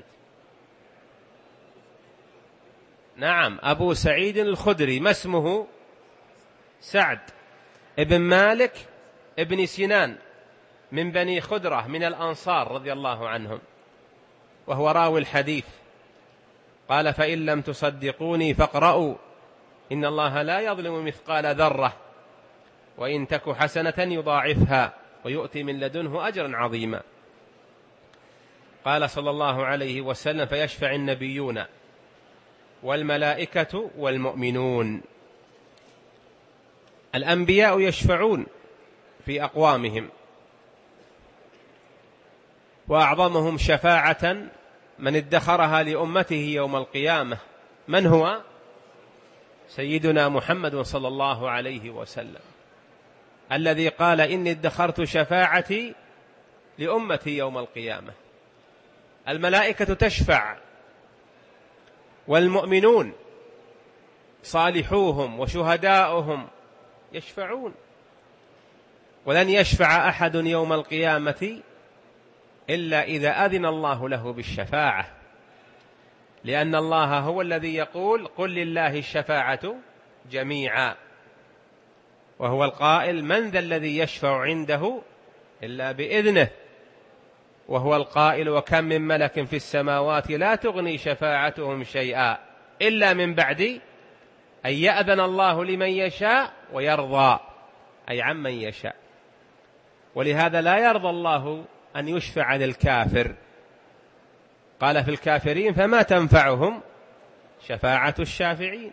نعم، أبو سعيد الخدري. ما اسمه؟ سعد ابن مالك ابن سنان من بني خدرة من الأنصار رضي الله عنهم، وهو راوي الحديث. قال فإن لم تصدقوني فاقرؤوا إن الله لا يظلم مثقال ذرة وإن تك حسنة يضاعفها ويؤتي من لدنه أجرا عظيما. قال صلى الله عليه وسلم فيشفع النبيون والملائكة والمؤمنون. الأنبياء يشفعون في أقوامهم، وأعظمهم شفاعة من ادخرها لأمته يوم القيامة. من هو؟ سيدنا محمد صلى الله عليه وسلم، الذي قال إني ادخرت شفاعتي لأمتي يوم القيامة. الملائكة تشفع، والمؤمنون صالحوهم وشهداؤهم يشفعون، ولن يشفع أحد يوم القيامة إلا إذا أذن الله له بالشفاعة، لأن الله هو الذي يقول قل لله الشفاعة جميعا، وهو القائل من ذا الذي يشفع عنده إلا بإذنه، وهو القائل وكم من ملك في السماوات لا تغني شفاعتهم شيئا إلا من بعد أن يأذن الله لمن يشاء ويرضى، أي عمن يشاء. ولهذا لا يرضى الله أن يشفع للكافر. قال في الكافرين فما تنفعهم شفاعة الشافعين.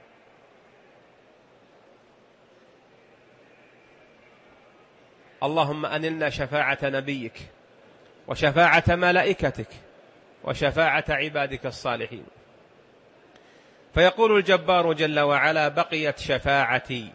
اللهم أنلنا شفاعة نبيك وشفاعة ملائكتك وشفاعة عبادك الصالحين. فيقول الجبار جل وعلا بقيت شفاعتي،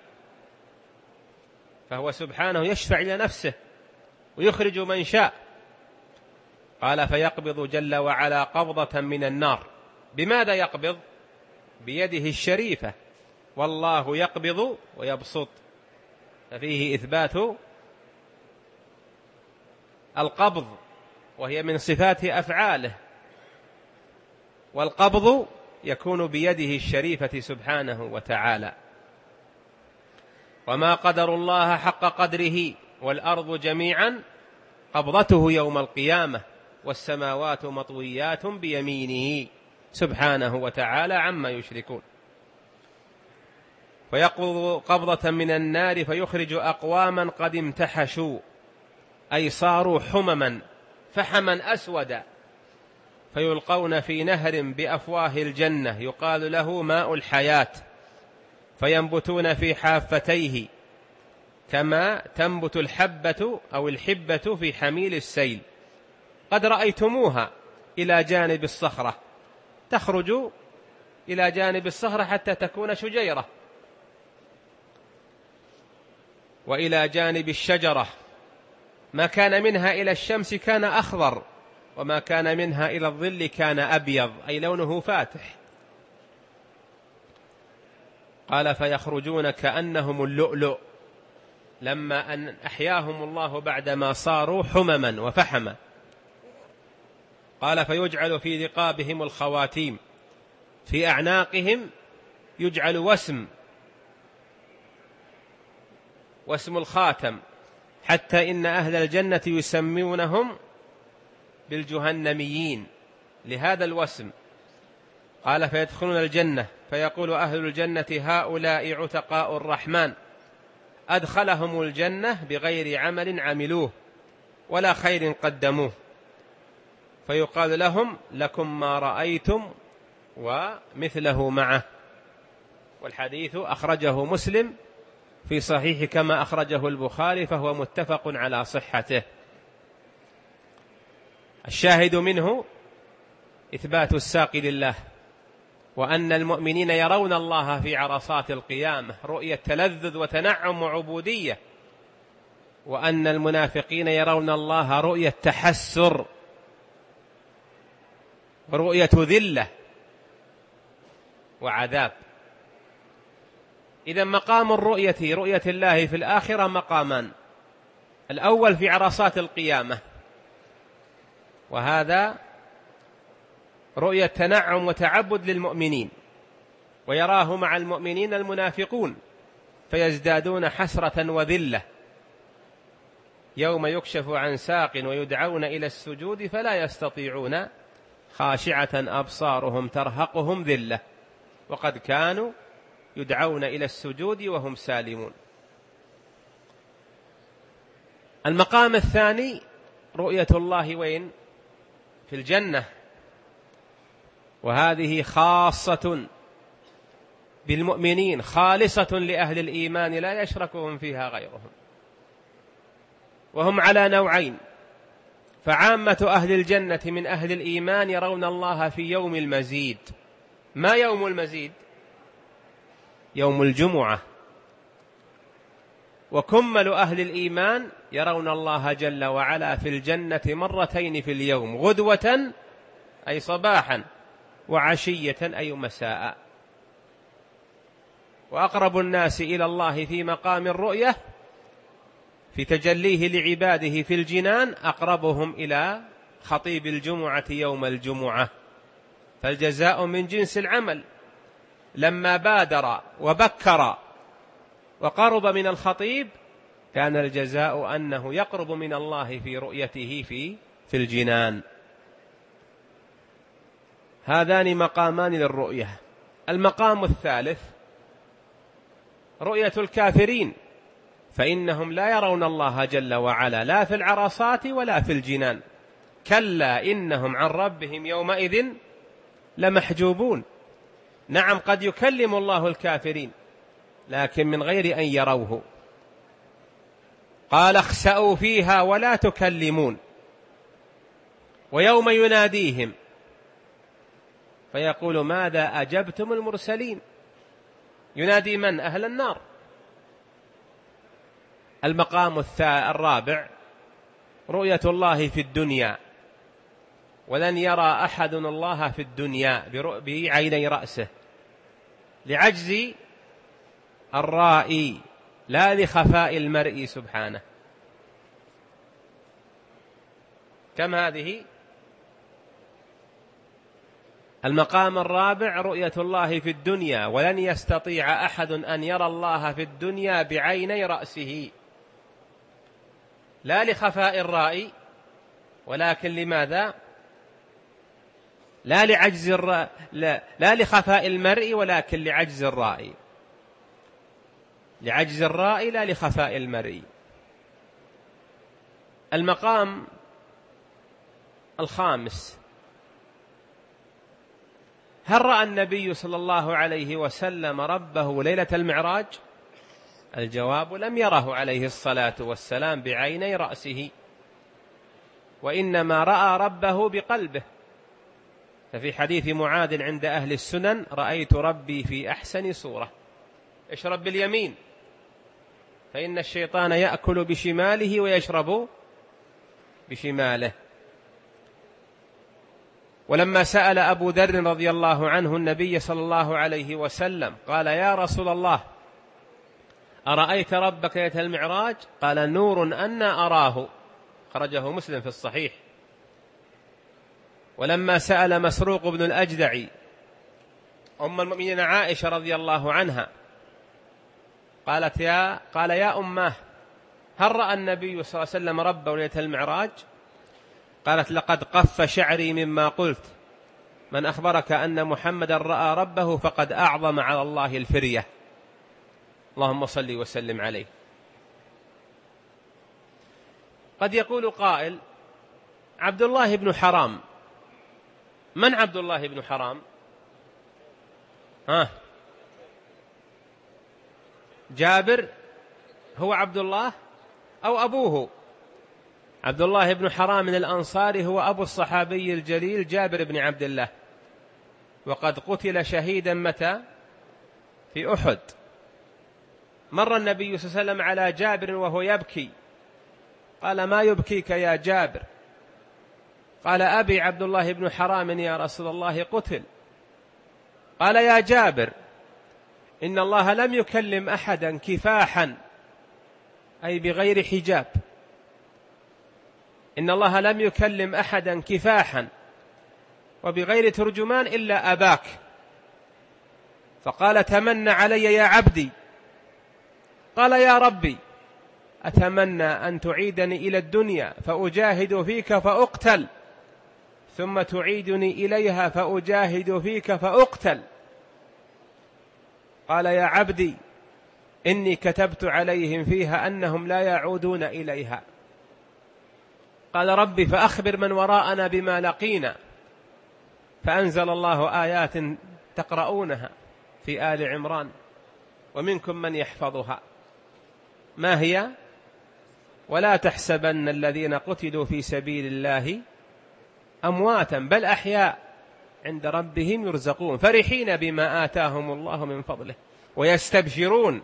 فهو سبحانه يشفع إلى نفسه ويخرج من شاء. قال فيقبض جل وعلا قبضة من النار. بماذا يقبض؟ بيده الشريفة، والله يقبض ويبسط، ففيه إثبات القبض وهي من صفات أفعاله، والقبض يكون بيده الشريفة سبحانه وتعالى. وما قدر الله حق قدره والأرض جميعا قبضته يوم القيامة والسماوات مطويات بيمينه سبحانه وتعالى عما يشركون. فيقبض قبضة من النار فيخرج أقواما قد امتحشوا، أي صاروا حمما فحما أسودا، فيلقون في نهر بأفواه الجنة يقال له ماء الحياة، فينبتون في حافتيه كما تنبت الحبة أو الحبة في حميل السيل. قد رأيتموها إلى جانب الصخرة، تخرج إلى جانب الصخرة حتى تكون شجيرة، وإلى جانب الشجرة ما كان منها إلى الشمس كان أخضر، وما كان منها إلى الظل كان أبيض، أي لونه فاتح. قال فيخرجون كأنهم اللؤلؤ، لما أن أحياهم الله بعدما صاروا حمما وفحما. قال فيجعل في رقابهم الخواتيم، في أعناقهم يجعل وسم واسم الخاتم، حتى إن أهل الجنة يسمونهم بالجهنميين لهذا الوسم. قال فيدخلون الجنة فيقول أهل الجنة هؤلاء عتقاء الرحمن، أدخلهم الجنة بغير عمل عملوه ولا خير قدموه، فيقال لهم لكم ما رأيتم ومثله معه. والحديث أخرجه مسلم في صحيح كما أخرجه البخاري، فهو متفق على صحته. الشاهد منه إثبات الساق لله، وأن المؤمنين يرون الله في عرصات القيامة رؤية تلذذ وتنعم وعبودية، وأن المنافقين يرون الله رؤية تحسر ورؤية ذلة وعذاب. إذا مقام الرؤية رؤية الله في الآخرة مقامان: الأول في عرصات القيامة، وهذا رؤية تنعم وتعبد للمؤمنين، ويراه مع المؤمنين المنافقون فيزدادون حسرة وذلة يوم يكشف عن ساق ويدعون إلى السجود فلا يستطيعون خاشعة أبصارهم ترهقهم ذلة وقد كانوا يدعون إلى السجود وهم سالمون. المقام الثاني رؤية الله وين؟ في الجنة، وهذه خاصة بالمؤمنين خالصة لأهل الإيمان لا يشركهم فيها غيرهم، وهم على نوعين: فعامة أهل الجنة من أهل الإيمان يرون الله في يوم المزيد. ما يوم المزيد؟ يوم الجمعة. وكمل أهل الإيمان يرون الله جل وعلا في الجنة مرتين في اليوم، غدوة أي صباحا، وعشية أي مساء. وأقرب الناس إلى الله في مقام الرؤية في تجليه لعباده في الجنان أقربهم إلى خطيب الجمعة يوم الجمعة، فالجزاء من جنس العمل. لما بادر وبكر وقرب من الخطيب كان الجزاء أنه يقرب من الله في رؤيته في في الجنان. هذان مقامان للرؤية. المقام الثالث رؤية الكافرين، فإنهم لا يرون الله جل وعلا لا في العرصات ولا في الجنان، كلا إنهم عن ربهم يومئذ لمحجوبون. نعم قد يكلم الله الكافرين لكن من غير أن يروه. قال اخسأوا فيها ولا تكلمون. ويوم يناديهم فيقول ماذا أجبتم المرسلين؟ ينادي من؟ أهل النار. المقام الرابع رؤية الله في الدنيا، ولن يرى أحد الله في الدنيا بعيني رأسه، لعجز الرائي لا لخفاء المرء سبحانه. كم هذه؟ المقام الرابع رؤية الله في الدنيا، ولن يستطيع أحد أن يرى الله في الدنيا بعيني رأسه، لا لخفاء الرائي، ولكن لماذا؟ لا لعجز الر... لا... لا لخفاء المرء، ولكن لعجز الرائي، لعجز الرائي لا لخفاء المرء. المقام الخامس: هل رأى النبي صلى الله عليه وسلم ربه ليلة المعراج؟ الجواب: لم يره عليه الصلاة والسلام بعيني رأسه، وإنما رأى ربه بقلبه. ففي حديث معاذ عند أهل السنن: رأيت ربي في أحسن صورة. اشرب باليمين فإن الشيطان يأكل بشماله ويشرب بشماله. ولما سأل أبو ذر رضي الله عنه النبي صلى الله عليه وسلم قال: يا رسول الله، أرأيت ربك ليلة المعراج؟ قال: نور أنا أراه، خرجه مسلم في الصحيح. ولما سأل مسروق بن الأجدع أم المؤمنين عائشة رضي الله عنها قالت يا قال يا أماه، هل رأى النبي صلى الله عليه وسلم ربه ليلة المعراج؟ قالت: لقد قف شعري مما قلت، من أخبرك أن محمدا رأى ربه فقد أعظم على الله الفرية. اللهم صل وسلم عليه. قد يقول قائل: عبد الله بن حرام، من عبد الله بن حرام؟ ها جابر هو عبد الله أو أبوه؟ عبد الله بن حرام من الأنصار هو أبو الصحابي الجليل جابر بن عبد الله، وقد قتل شهيدا متى؟ في أحد. مر النبي صلى الله عليه وسلم على جابر وهو يبكي، قال: ما يبكيك يا جابر؟ قال: أبي عبد الله بن حرام يا رسول الله قتل. قال: يا جابر، إن الله لم يكلم أحدا كفاحا، أي بغير حجاب، إن الله لم يكلم أحدا كفاحا وبغير ترجمان إلا أباك. فقال: تمنى علي يا عبدي. قال: يا ربي، أتمنى أن تعيدني إلى الدنيا فأجاهد فيك فأقتل، ثم تعيدني إليها فأجاهد فيك فأقتل. قال: يا عبدي، إني كتبت عليهم فيها أنهم لا يعودون إليها. قال: ربي، فأخبر من وراءنا بما لقينا. فأنزل الله آيات تقرؤونها في آل عمران: ومنكم من يحفظها. ما هي؟ ولا تحسبن الذين قتلوا في سبيل الله أمواتا بل أحياء عند ربهم يرزقون، فرحين بما آتاهم الله من فضله ويستبشرون،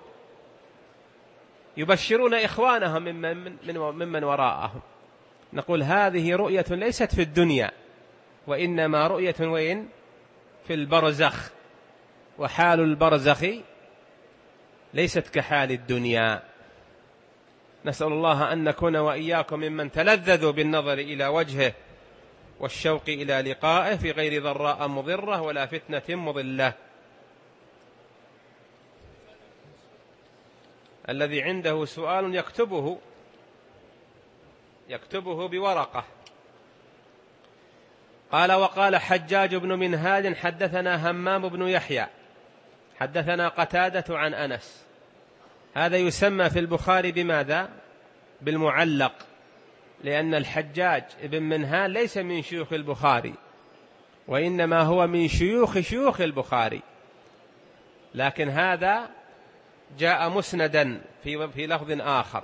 يبشرون إخوانهم ممن, ممن وراءهم. نقول هذه رؤية ليست في الدنيا، وإنما رؤية وين؟ في البرزخ، وحال البرزخ ليست كحال الدنيا. نسأل الله أن نكون وإياكم ممن تلذذوا بالنظر إلى وجهه والشوق إلى لقائه في غير ضراء مضرة ولا فتنة مضلة. الذي عنده سؤال يكتبه يكتبه بورقة. قال: وقال حجاج بن منهال حدثنا همام بن يحيى حدثنا قتادة عن أنس. هذا يسمى في البخاري بماذا؟ بالمعلق، لأن الحجاج بن منهال ليس من شيوخ البخاري، وإنما هو من شيوخ شيوخ البخاري، لكن هذا جاء مسندا في في لفظ آخر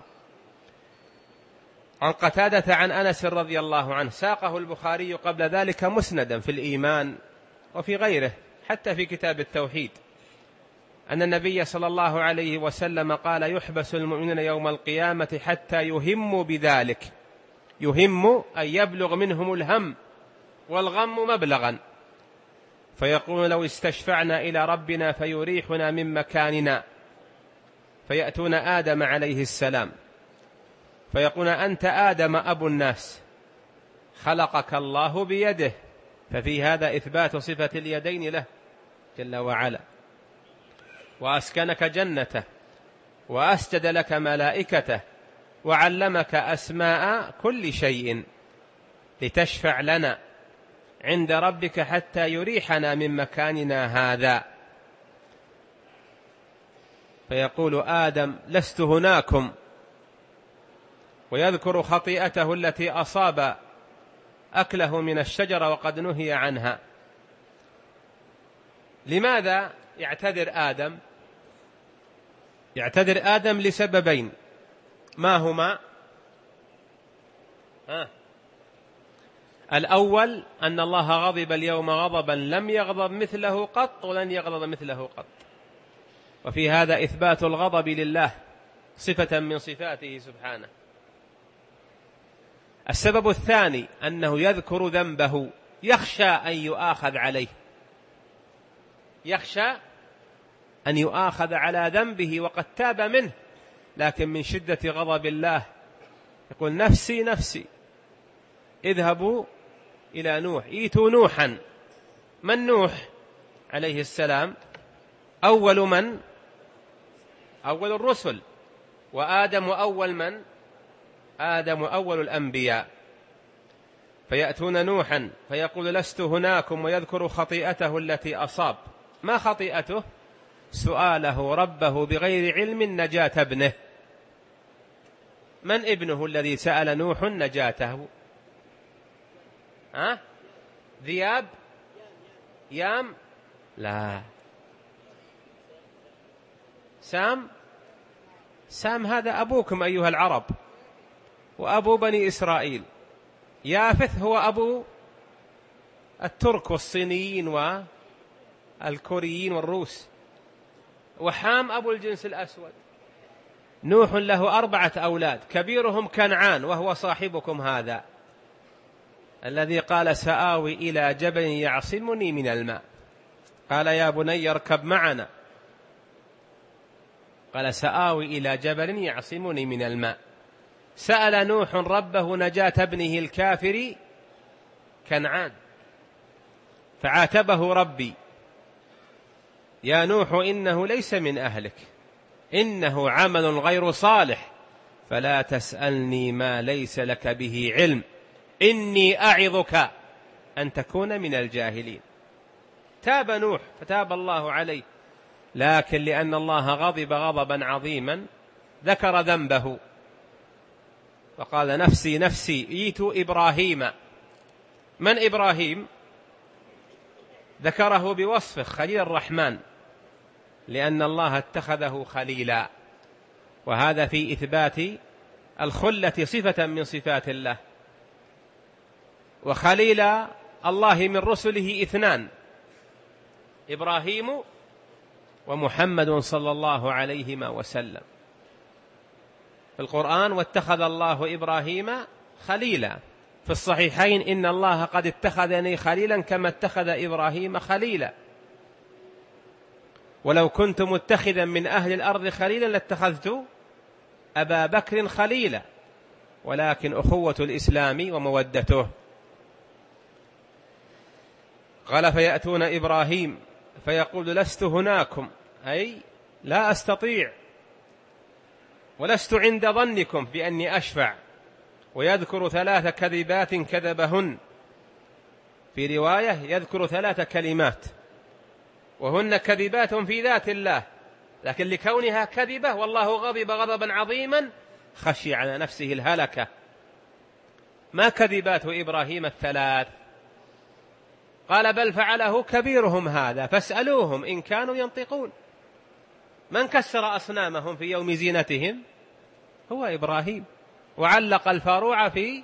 عن قتادة عن أنس رضي الله عنه. ساقه البخاري قبل ذلك مسندا في الإيمان وفي غيره، حتى في كتاب التوحيد، أن النبي صلى الله عليه وسلم قال: يحبس المؤمنون يوم القيامة حتى يهموا بذلك. يهم أي يبلغ منهم الهم والغم مبلغا، فيقول لو استشفعنا إلى ربنا فيريحنا من مكاننا، فيأتون آدم عليه السلام فيقول أنت آدم أبو الناس، خلقك الله بيده، ففي هذا إثبات صفة اليدين له جل وعلا، وأسكنك جنته، وأسجد لك ملائكته، وعلمك أسماء كل شيء لتشفع لنا عند ربك حتى يريحنا من مكاننا هذا. فيقول آدم لست هناكم، ويذكر خطيئته التي أصاب أكله من الشجرة وقد نهي عنها. لماذا يعتذر آدم؟ يعتذر آدم لسببين، ما هما؟ آه. الأول أن الله غضب اليوم غضبا لم يغضب مثله قط ولن يغضب مثله قط، وفي هذا إثبات الغضب لله صفة من صفاته سبحانه. السبب الثاني أنه يذكر ذنبه، يخشى أن يؤاخذ عليه، يخشى أن يؤاخذ على ذنبه وقد تاب منه، لكن من شدة غضب الله يقول نفسي نفسي، اذهبوا إلى نوح، ايتوا نوحا. من نوح عليه السلام؟ أول من؟ أول الرسل، وآدم أول من؟ آدم أول الأنبياء. فيأتون نوحا فيقول لست هناكم، ويذكر خطيئته التي أصاب. ما خطيئته؟ سؤاله ربه بغير علم نجاة ابنه. من ابنه الذي سأل نوح نجاته؟ ها؟ ذياب؟ يام؟ لا، سام. سام هذا أبوكم أيها العرب، وأبو بني إسرائيل. يافث هو أبو الترك والصينيين والكوريين والروس، وحام أبو الجنس الأسود. نوح له أربعة أولاد، كبيرهم كنعان وهو صاحبكم هذا الذي قال سآوي إلى جبل يعصمني من الماء، قال يا بني اركب معنا، قال سآوي إلى جبل يعصمني من الماء. سأل نوح ربه نجاة ابنه الكافر كنعان، فعاتبه ربي يا نوح إنه ليس من أهلك، إنه عمل غير صالح، فلا تسألني ما ليس لك به علم، إني أعظك أن تكون من الجاهلين. تاب نوح فتاب الله عليه، لكن لأن الله غضب غضبا عظيما ذكر ذنبه وقال نفسي نفسي. ايتوا إبراهيم. من إبراهيم؟ ذكره بوصفه خليل الرحمن، لأن الله اتخذه خليلا، وهذا في إثبات الخلة صفة من صفات الله. وخليل الله من رسله اثنان، إبراهيم ومحمد صلى الله عليه وسلم في القرآن، واتخذ الله إبراهيم خليلا. في الصحيحين إن الله قد اتخذني خليلا كما اتخذ إبراهيم خليلا، ولو كنت متخذا من أهل الأرض خليلا لاتخذت أبا بكر خليلا، ولكن أخوة الإسلام ومودته. قال فيأتون إبراهيم فيقول لست هناكم، أي لا أستطيع، ولست عند ظنكم بأني أشفع. ويذكر ثلاث كذبات كذبهن، في رواية يذكر ثلاث كلمات وهن كذبات في ذات الله، لكن لكونها كذبة والله غضب غضبا عظيما خشي على نفسه الهلكة. ما كذبات إبراهيم الثلاث؟ قال بل فعله كبيرهم هذا فاسألوهم إن كانوا ينطقون. من كسر أصنامهم في يوم زينتهم؟ هو إبراهيم، وعلق الفاروع في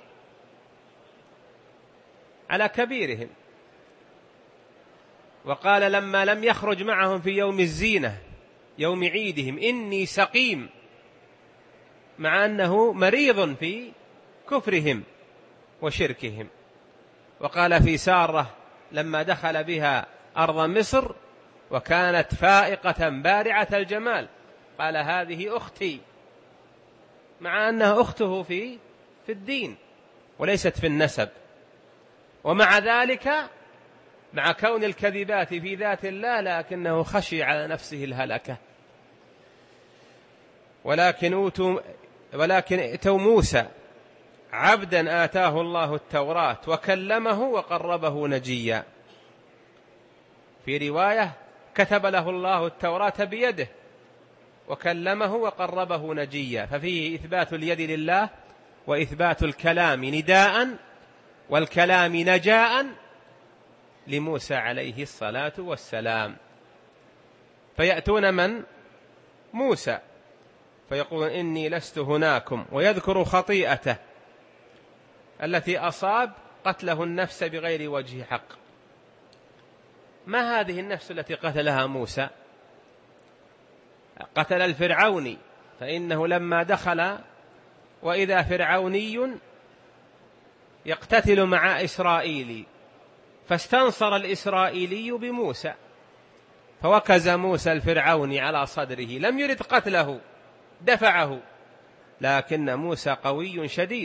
على كبيرهم. وقال لما لم يخرج معهم في يوم الزينة يوم عيدهم إني سقيم، مع أنه مريض في كفرهم وشركهم. وقال في سارة لما دخل بها أرض مصر وكانت فائقة بارعة الجمال قال هذه أختي، مع أنها أخته في في الدين وليست في النسب، ومع ذلك مع كون الكذبات في ذات الله لكنه خشي على نفسه الهلكة. ولكن أوتوا ولكن ائتوا موسى عبدا آتاه الله التوراة وكلمه وقربه نجيا. في رواية كتب له الله التوراة بيده وكلمه وقربه نجيا، ففيه إثبات اليد لله وإثبات الكلام نداء والكلام نجاء لموسى عليه الصلاة والسلام. فيأتون من؟ موسى، فيقول إني لست هناكم، ويذكر خطيئته التي أصاب قتله النفس بغير وجه حق. ما هذه النفس التي قتلها موسى؟ قتل الفرعوني، فإنه لما دخل وإذا فرعوني يقتتل مع إسرائيلي، فاستنصر الإسرائيلي بموسى، فوكز موسى الفرعوني على صدره، لم يرد قتله، دفعه، لكن موسى قوي شديد،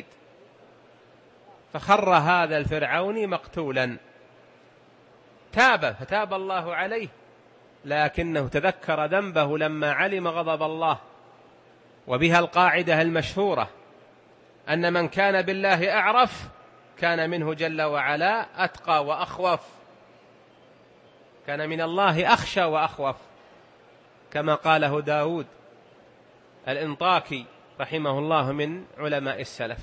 فخر هذا الفرعوني مقتولا. تاب فتاب الله عليه، لكنه تذكر ذنبه لما علم غضب الله. وبها القاعدة المشهورة أن من كان بالله أعرف كان منه جل وعلا أتقى وأخوف، كان من الله أخشى وأخوف، كما قاله داود الإنطاكي رحمه الله من علماء السلف.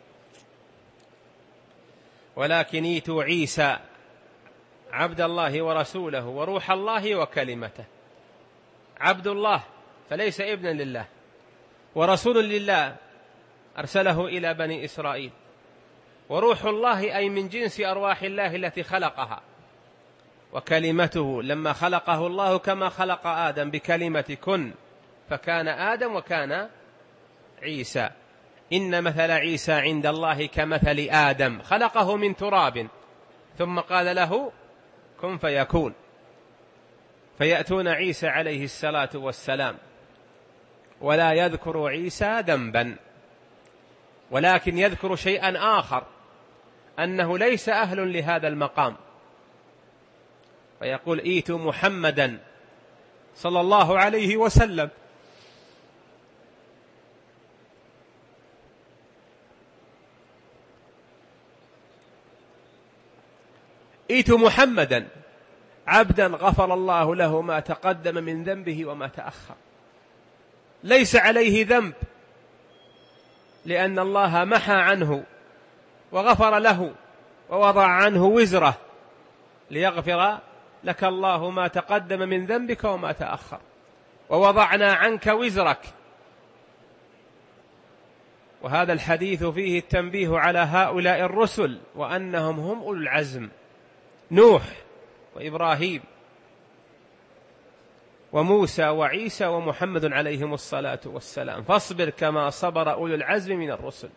ولكن ايتوا عيسى عبد الله ورسوله وروح الله وكلمته. عبد الله فليس ابنا لله، ورسول لله أرسله إلى بني إسرائيل، وروح الله أي من جنس أرواح الله التي خلقها، وكلمته لما خلقه الله كما خلق آدم بكلمة كن فكان آدم وكان عيسى. إن مثل عيسى عند الله كمثل آدم خلقه من تراب ثم قال له كن فيكون. فيأتون عيسى عليه الصلاة والسلام ولا يذكر عيسى ذنبا، ولكن يذكر شيئا آخر، أنه ليس أهل لهذا المقام، فيقول ايتوا محمدا صلى الله عليه وسلم ايتوا محمدا عبدا غفر الله له ما تقدم من ذنبه وما تأخر، ليس عليه ذنب لأن الله محى عنه وغفر له ووضع عنه وزره ليغفر لك الله ما تقدم من ذنبك وما تأخر، ووضعنا عنك وزرك. وهذا الحديث فيه التنبيه على هؤلاء الرسل وأنهم هم أولو العزم، نوح وإبراهيم وموسى وعيسى ومحمد عليهم الصلاة والسلام، فاصبر كما صبر أولو العزم من الرسل.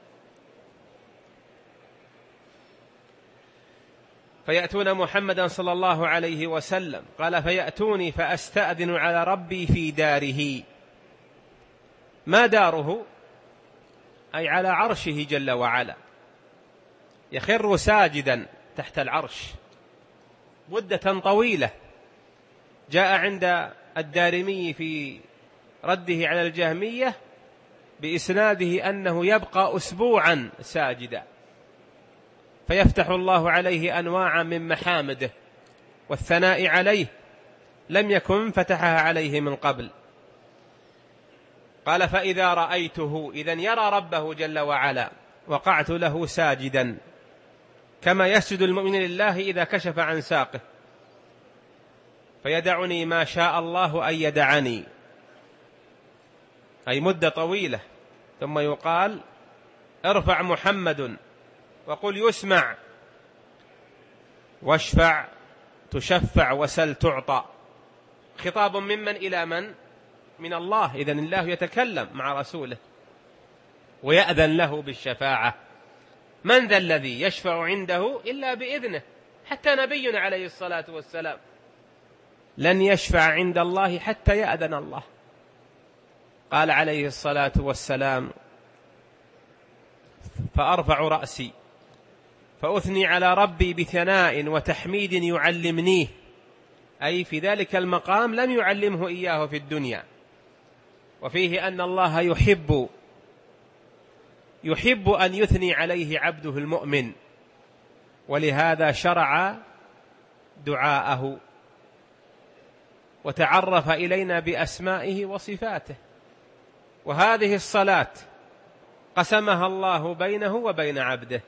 فيأتون محمدا صلى الله عليه وسلم، قال فيأتوني فأستأذن على ربي في داره. ما داره؟ أي على عرشه جل وعلا، يخر ساجدا تحت العرش مدة طويلة. جاء عند الدارمي في رده على الجهمية بإسناده أنه يبقى أسبوعا ساجدا، فيفتح الله عليه أنواعا من محامده والثناء عليه لم يكن فتحها عليه من قبل. قال فإذا رأيته، إذن يرى ربه جل وعلا، وقعت له ساجدا كما يسجد المؤمن لله إذا كشف عن ساقه، فيدعني ما شاء الله أن يدعني، أي مدة طويلة. ثم يقال ارفع محمد وقل يسمع واشفع تشفع وسل تعطى. خطاب ممن إلى من؟ من الله. إذن الله يتكلم مع رسوله ويأذن له بالشفاعة. من ذا الذي يشفع عنده إلا بإذنه، حتى نبينا عليه الصلاة والسلام لن يشفع عند الله حتى يأذن الله. قال عليه الصلاة والسلام: فأرفع رأسي فأثني على ربي بثناء وتحميد يعلمنيه، أي في ذلك المقام لم يعلمه إياه في الدنيا. وفيه أن الله يحب يحب أن يثني عليه عبده المؤمن، ولهذا شرع دعاءه وتعرف إلينا بأسمائه وصفاته. وهذه الصلاة قسمها الله بينه وبين عبده.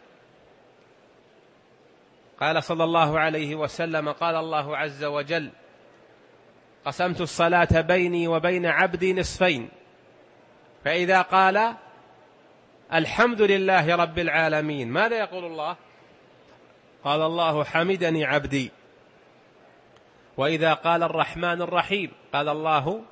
قال صلى الله عليه وسلم: قال الله عز وجل: قسمت الصلاة بيني وبين عبدي نصفين، فإذا قال الحمد لله رب العالمين ماذا يقول الله؟ قال الله: حمدني عبدي. وإذا قال الرحمن الرحيم قال الله: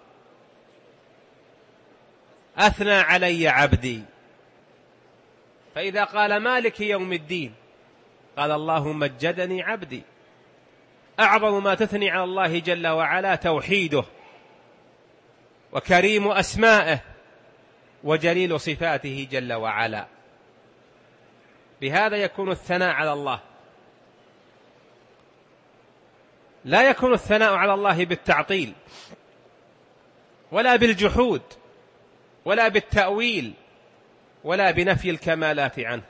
أثنى علي عبدي. فإذا قال مالك يوم الدين قال الله: مجدني عبدي. أعظم ما تثني على الله جل وعلا توحيده وكريم أسمائه وجليل صفاته جل وعلا. بهذا يكون الثناء على الله. لا يكون الثناء على الله بالتعطيل ولا بالجحود ولا بالتأويل ولا بنفي الكمالات عنه.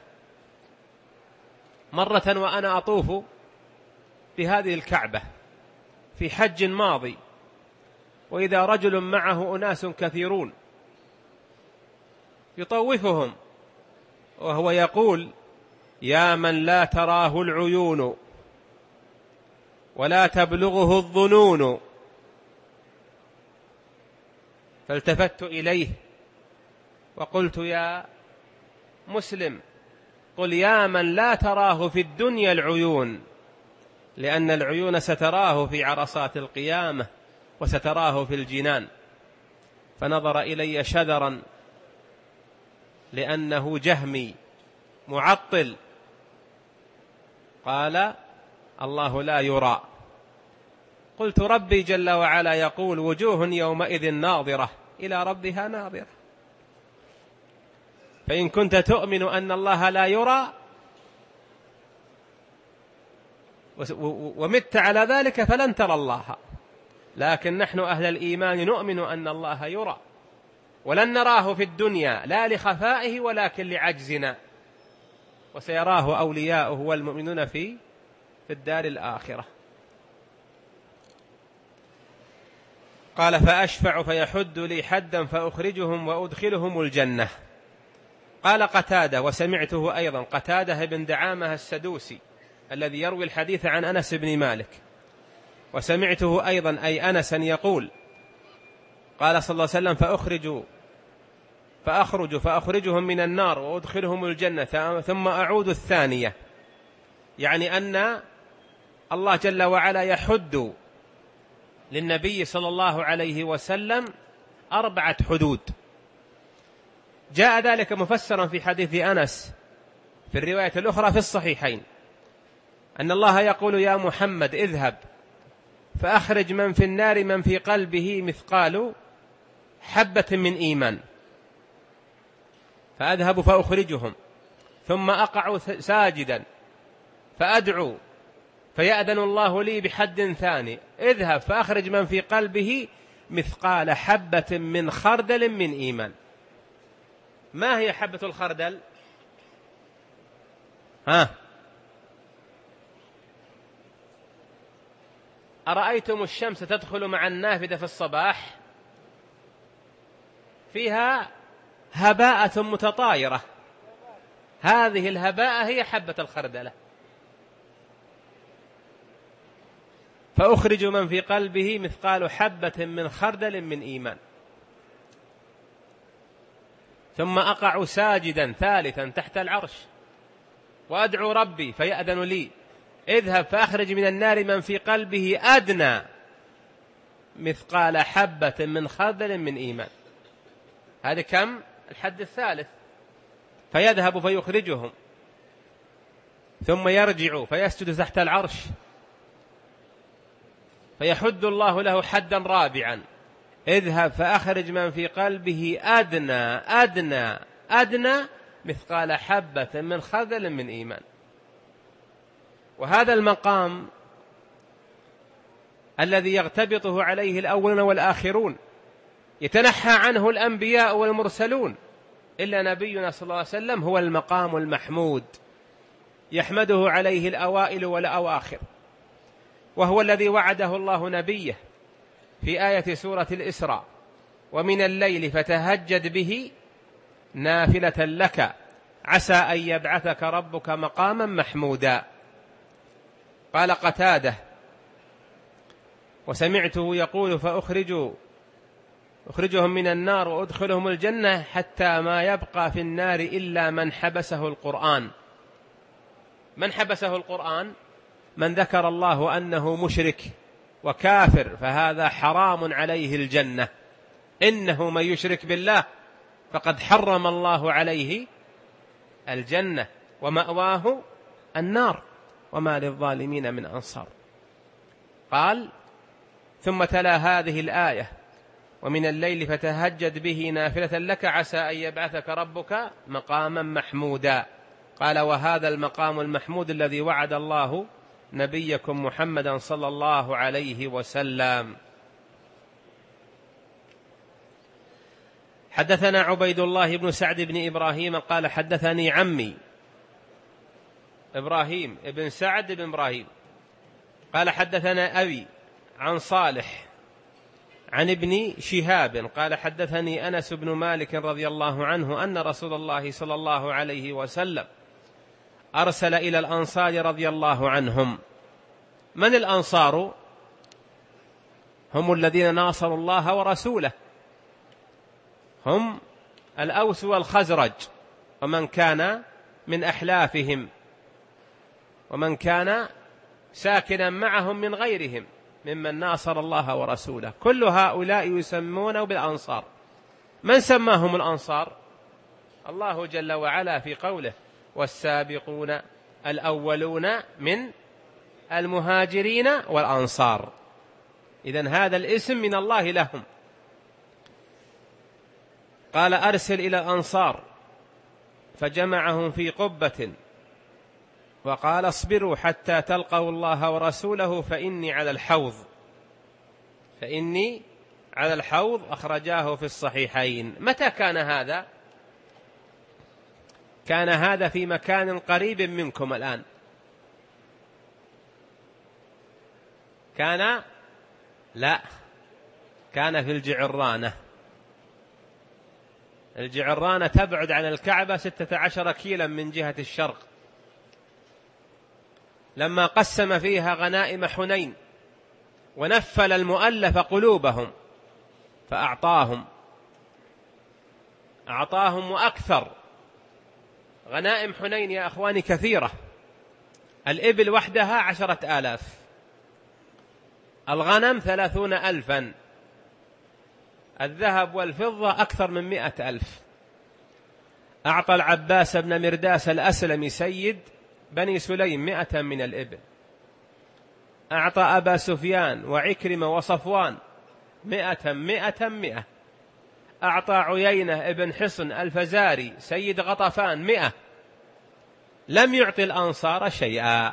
مرة وأنا أطوف بهذه الكعبة في حج ماضي، وإذا رجل معه أناس كثيرون يطوفهم وهو يقول: يا من لا تراه العيون ولا تبلغه الظنون. فالتفت إليه وقلت: يا مسلم، قل يا من لا تراه في الدنيا العيون، لأن العيون ستراه في عرصات القيامة وستراه في الجنان. فنظر إلي شذرا لأنه جهمي معطل، قال: الله لا يرى. قلت: ربي جل وعلا يقول: وجوه يومئذ ناظرة إلى ربها ناظرة. فإن كنت تؤمن أن الله لا يرى ومت على ذلك فلن ترى الله. لكن نحن أهل الإيمان نؤمن أن الله يرى، ولن نراه في الدنيا لا لخفائه ولكن لعجزنا، وسيراه أولياؤه والمؤمنون في في الدار الآخرة. قال: فأشفع فيحد لي حدا فأخرجهم وأدخلهم الجنة. قال قتادة: وسمعته أيضا، قتادة بن دعامة السدوسي الذي يروي الحديث عن أنس بن مالك، وسمعته أيضا أي أنسا يقول: قال صلى الله عليه وسلم: فأخرج فأخرج فأخرجهم من النار وأدخلهم الجنة ثم أعود الثانية. يعني أن الله جل وعلا يحد للنبي صلى الله عليه وسلم أربعة حدود. جاء ذلك مفسرا في حديث أنس في الرواية الأخرى في الصحيحين، أن الله يقول: يا محمد اذهب فأخرج من في النار من في قلبه مثقال حبة من إيمان. فأذهب فأخرجهم ثم أقع ساجدا فأدعو فيأذن الله لي بحد ثاني: اذهب فأخرج من في قلبه مثقال حبة من خردل من إيمان. ما هي حبة الخردل؟ ها أرأيتم الشمس تدخل مع النافذة في الصباح، فيها هباءة متطايرة، هذه الهباءة هي حبة الخردلة. فأخرج من في قلبه مثقال حبة من خردل من إيمان. ثم أقع ساجدا ثالثا تحت العرش وأدعو ربي فيأذن لي: اذهب فأخرج من النار من في قلبه أدنى مثقال حبة من خردل من إيمان. هذا كم؟ الحد الثالث. فيذهب فيخرجهم ثم يرجع فيسجد تحت العرش فيحد الله له حدا رابعا: اذهب فأخرج من في قلبه أدنى أدنى أدنى مثقال حبة من خردل من إيمان. وهذا المقام الذي يغتبطه عليه الأولون والآخرون يتنحى عنه الأنبياء والمرسلون، إلا نبينا صلى الله عليه وسلم هو المقام المحمود يحمده عليه الأوائل والأواخر، وهو الذي وعده الله نبيه في آية سورة الإسراء: ومن الليل فتهجد به نافلة لك عسى أن يبعثك ربك مقاما محمودا. قال قتادة: وسمعته يقول: فأخرجوا أخرجهم من النار وأدخلهم الجنة حتى ما يبقى في النار إلا من حبسه القرآن. من حبسه القرآن؟ من ذكر الله أنه مشرك وكافر فهذا حرام عليه الجنة، إنه من يشرك بالله فقد حرم الله عليه الجنة ومأواه النار وما للظالمين من أنصار. قال: ثم تلا هذه الآية: ومن الليل فتهجد به نافلة لك عسى أن يبعثك ربك مقاما محمودا. قال: وهذا المقام المحمود الذي وعد الله نبيكم محمدا صلى الله عليه وسلم. حدثنا عبيد الله بن سعد بن إبراهيم قال: حدثني عمي إبراهيم بن سعد بن إبراهيم قال: حدثنا أبي عن صالح عن ابن شهاب قال: حدثني أنس بن مالك رضي الله عنه أن رسول الله صلى الله عليه وسلم أرسل إلى الأنصار رضي الله عنهم. من الأنصار؟ هم الذين ناصروا الله ورسوله، هم الأوس والخزرج، ومن كان من أحلافهم، ومن كان ساكنا معهم من غيرهم ممن ناصر الله ورسوله، كل هؤلاء يسمون بالأنصار. من سماهم الأنصار؟ الله جل وعلا في قوله: والسابقون الأولون من المهاجرين والأنصار. إذن هذا الاسم من الله لهم. قال: أرسل إلى الأنصار فجمعهم في قبة وقال: اصبروا حتى تلقوا الله ورسوله فإني على الحوض فإني على الحوض أخرجاه في الصحيحين. متى كان هذا؟ كان هذا في مكان قريب منكم الآن. كان لا كان في الجعرانة. الجعرانة تبعد عن الكعبة ستة عشر كيلا من جهة الشرق. لما قسم فيها غنائم حنين ونفل المؤلف قلوبهم فأعطاهم أعطاهم وأكثر. غنائم حنين يا أخواني كثيرة، الإبل وحدها عشرة آلاف، الغنم ثلاثون ألفا، الذهب والفضة أكثر من مئة ألف. أعطى العباس بن مرداس الأسلمي سيد بني سليم مئة من الإبل. أعطى أبا سفيان وعكرمة وصفوان مئة مئة مئة. أعطى عيينة ابن حصن الفزاري سيد غطفان مئة. لم يعطي الأنصار شيئا.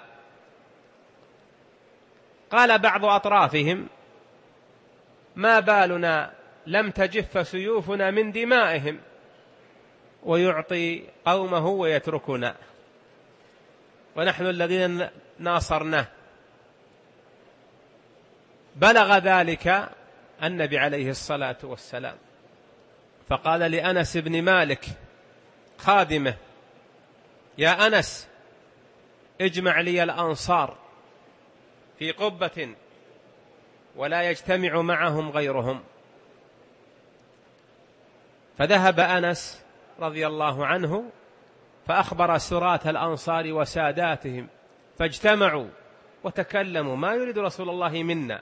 قال بعض أطرافهم: ما بالنا لم تجف سيوفنا من دمائهم ويعطي قومه ويتركنا ونحن الذين ناصرناه. بلغ ذلك النبي عليه الصلاة والسلام فقال لأنس بن مالك خادمه: يا أنس اجمع لي الأنصار في قبة ولا يجتمع معهم غيرهم. فذهب أنس رضي الله عنه فأخبر سراة الأنصار وساداتهم فاجتمعوا وتكلموا: ما يريد رسول الله منا؟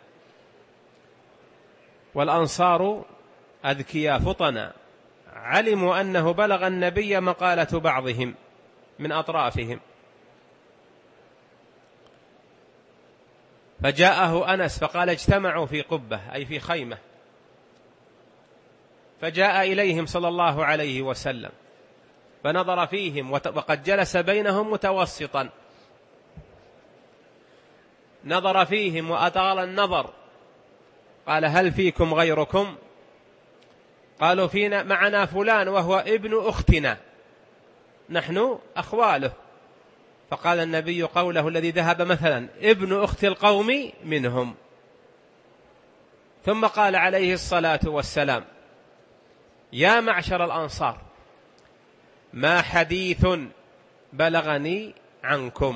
والأنصار أذكياء فطنا علموا أنه بلغ النبي مقالة بعضهم من أطرافهم، فجاءه أنس فقال اجتمعوا في قبة أي في خيمة، فجاء إليهم صلى الله عليه وسلم فنظر فيهم وقد جلس بينهم متوسطا، نظر فيهم وأطال النظر، قال هل فيكم غيركم؟ قالوا فينا معنا فلان وهو ابن أختنا نحن أخواله. فقال النبي قوله الذي ذهب مثلا ابن أخت القوم منهم. ثم قال عليه الصلاة والسلام يا معشر الأنصار ما حديث بلغني عنكم.